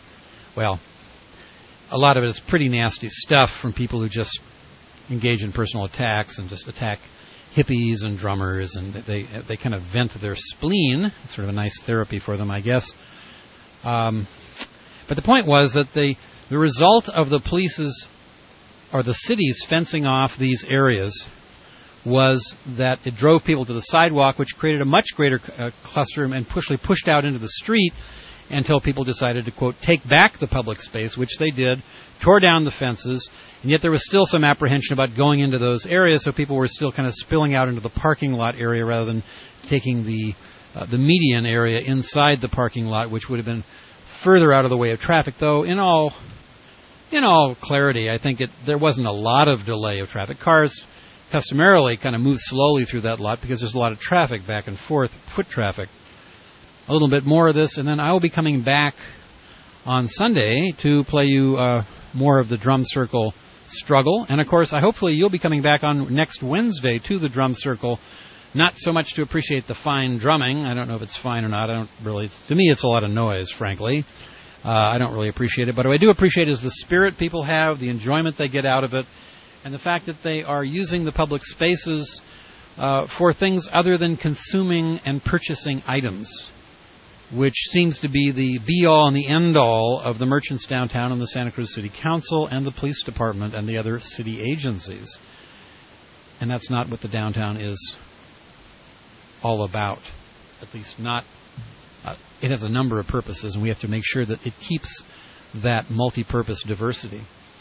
a lot of it is pretty nasty stuff from people who just engage in personal attacks and just attack hippies and drummers, and they kind of vent their spleen. It's sort of a nice therapy for them, I guess. But the point was that the result of the police's or the city's fencing off these areas was that it drove people to the sidewalk, which created a much greater cluster and pushed out into the street until people decided to, quote, take back the public space, which they did, tore down the fences, and yet there was still some apprehension about going into those areas, so people were still kind of spilling out into the parking lot area rather than taking the median area inside the parking lot, which would have been further out of the way of traffic, though in all clarity, I think there wasn't a lot of delay of traffic. Cars customarily kind of move slowly through that lot because there's a lot of traffic back and forth, foot traffic. A little bit more of this, and then I will be coming back on Sunday to play you more of the drum circle struggle. And, of course, hopefully you'll be coming back on next Wednesday to the drum circle, not so much to appreciate the fine drumming. I don't know if it's fine or not. To me, it's a lot of noise, frankly. I don't really appreciate it. But what I do appreciate is the spirit people have, the enjoyment they get out of it, and the fact that they are using the public spaces for things other than consuming and purchasing items, which seems to be the be-all and the end-all of the merchants downtown and the Santa Cruz City Council and the police department and the other city agencies. And that's not what the downtown is all about, at least not. It has a number of purposes, and we have to make sure that it keeps that multi-purpose diversity.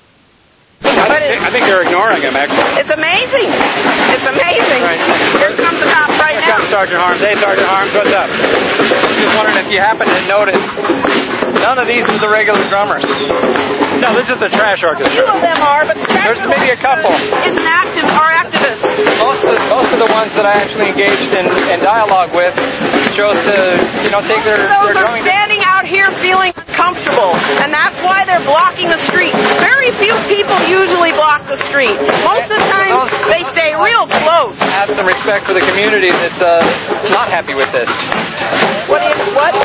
I think they're ignoring him, actually. It's amazing. It's amazing. Right. Here comes the cop right now. Here comes Sergeant Harms. Hey, Sergeant Harms, what's up? Just wondering if you happen to notice none of these are the regular drummers. No, this is the trash orchestra. Two of them are, but the there's maybe a couple. Isn't active or activists. Most of the ones that I actually engaged in dialogue with chose to, take their those are drumming. Standing out here feeling uncomfortable, and that's why they're blocking the street. Very few people usually block the street. Most of the time, they stay real close. Have some respect for the community that's not happy with this. What?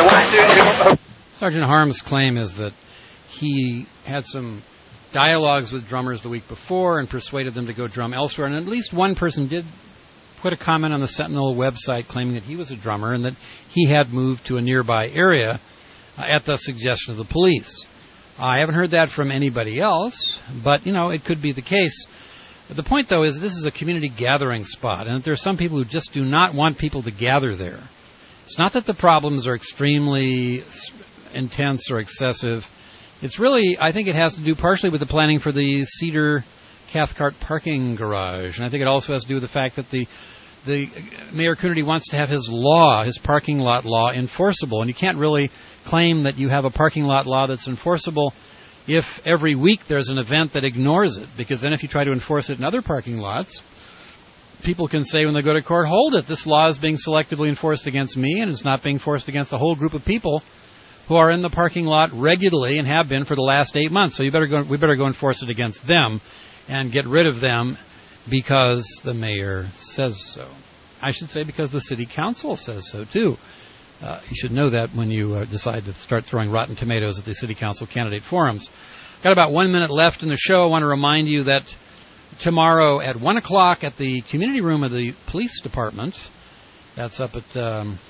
Sergeant Harms' claim is that he had some dialogues with drummers the week before and persuaded them to go drum elsewhere, and at least one person did put a comment on the Sentinel website claiming that he was a drummer and that he had moved to a nearby area at the suggestion of the police. I haven't heard that from anybody else, but, it could be the case. The point, though, is this is a community gathering spot, and that there are some people who just do not want people to gather there. It's not that the problems are extremely intense or excessive. It's really, I think it has to do partially with the planning for the Cedar Cathcart parking garage, and I think it also has to do with the fact that the Mayor Coonerty wants to have his parking lot law, enforceable, and you can't really claim that you have a parking lot law that's enforceable if every week there's an event that ignores it, because then if you try to enforce it in other parking lots, people can say when they go to court, hold it, this law is being selectively enforced against me, and it's not being enforced against the whole group of people who are in the parking lot regularly and have been for the last 8 months. So we better go enforce it against them and get rid of them because the mayor says so. I should say because the city council says so, too. You should know that when you decide to start throwing rotten tomatoes at the city council candidate forums. Got about 1 minute left in the show. I want to remind you that tomorrow at 1 o'clock at the community room of the police department, that's up at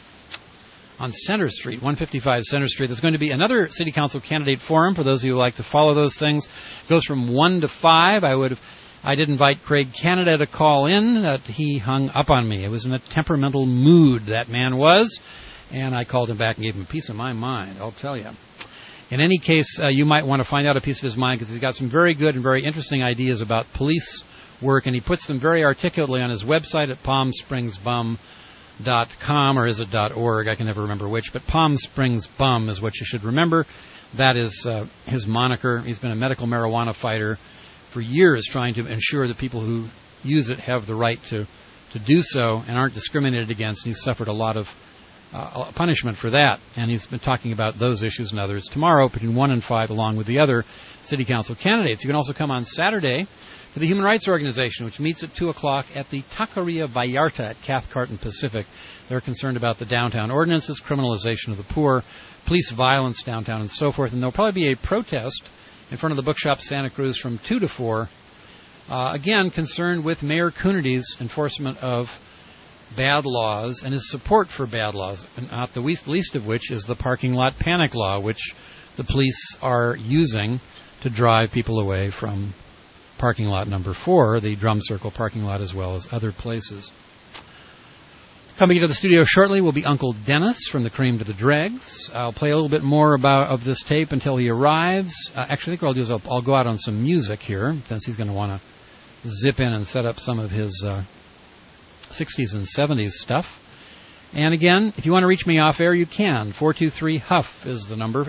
on Center Street, 155 Center Street, there's going to be another city council candidate forum for those of you who like to follow those things. It goes from 1 to 5. I did invite Craig Canada to call in. He hung up on me. It was in a temperamental mood, that man was, and I called him back and gave him a piece of my mind, I'll tell you. In any case, you might want to find out a piece of his mind because he's got some very good and very interesting ideas about police work, and he puts them very articulately on his website at PalmSpringsBum.com, or is it .org? I can never remember which, but Palm Springs Bum is what you should remember. That is his moniker. He's been a medical marijuana fighter for years, trying to ensure that people who use it have the right to do so and aren't discriminated against. And he's suffered a lot of punishment for that, and he's been talking about those issues and others tomorrow between 1 and 5, along with the other city council candidates. You can also come on Saturday to the Human Rights Organization, which meets at 2 o'clock at the Taqueria Vallarta at Cathcart and Pacific. They're concerned about the downtown ordinances, criminalization of the poor, police violence downtown, and so forth. And there'll probably be a protest in front of the Bookshop Santa Cruz from 2 to 4, again, concerned with Mayor Coonerty's enforcement of bad laws and his support for bad laws, and not the least of which is the parking lot panic law, which the police are using to drive people away from parking lot number 4, the Drum Circle parking lot, as well as other places. Coming into the studio shortly will be Uncle Dennis from the Cream to the Dregs. I'll play a little bit more of this tape until he arrives. Actually, I think what I'll do is I'll go out on some music here, since he's going to want to zip in and set up some of his 60s and 70s stuff. And again, if you want to reach me off air, you can. 423-HUFF is the number,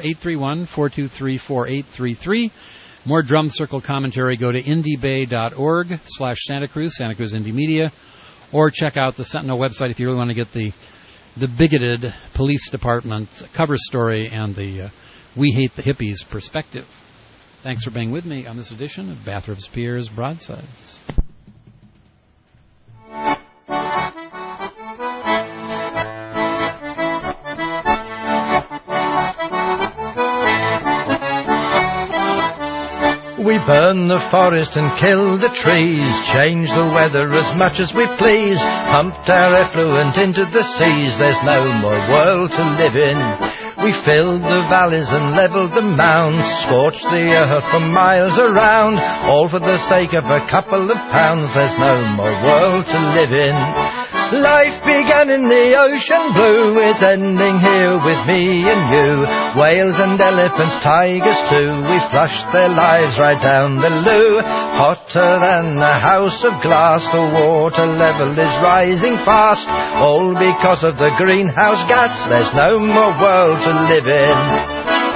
831-423-4833. More Drum Circle commentary, go to indiebay.org/Santa Cruz, Santa Cruz Indie Media, or check out the Sentinel website if you really want to get the bigoted police department cover story and the We Hate the Hippies perspective. Thanks for being with me on this edition of Bathurst Pierre's Broadsides. We burn the forest and kill the trees, change the weather as much as we please, pumped our effluent into the seas, there's no more world to live in. We filled the valleys and levelled the mounds, scorched the earth for miles around, all for the sake of a couple of pounds, there's no more world to live in. Life began in the ocean blue, it's ending here with me and you. Whales and elephants, tigers too, we flushed their lives right down the loo. Hotter than a house of glass, the water level is rising fast, all because of the greenhouse gas, there's no more world to live in.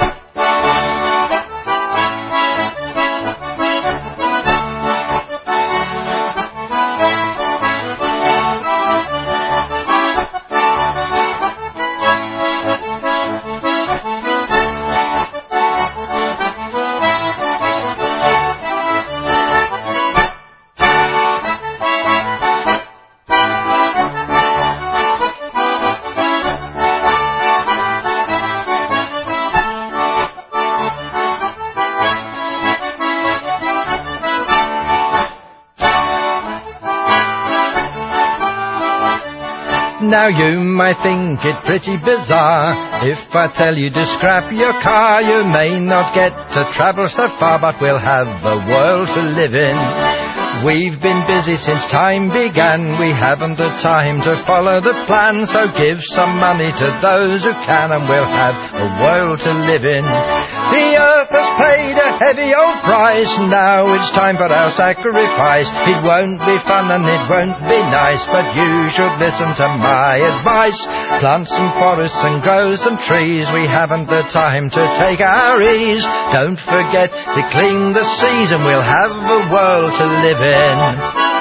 Now you might think it pretty bizarre if I tell you to scrap your car. You may not get to travel so far, but we'll have a world to live in. We've been busy since time began, we haven't the time to follow the plan, so give some money to those who can and we'll have a world to live in. The earth has paid a heavy old price, now it's time for our sacrifice. It won't be fun and it won't be nice, but you should listen to my advice. Plant some forests and grow some trees, we haven't the time to take our ease. Don't forget to clean the seas and we'll have a world to live in.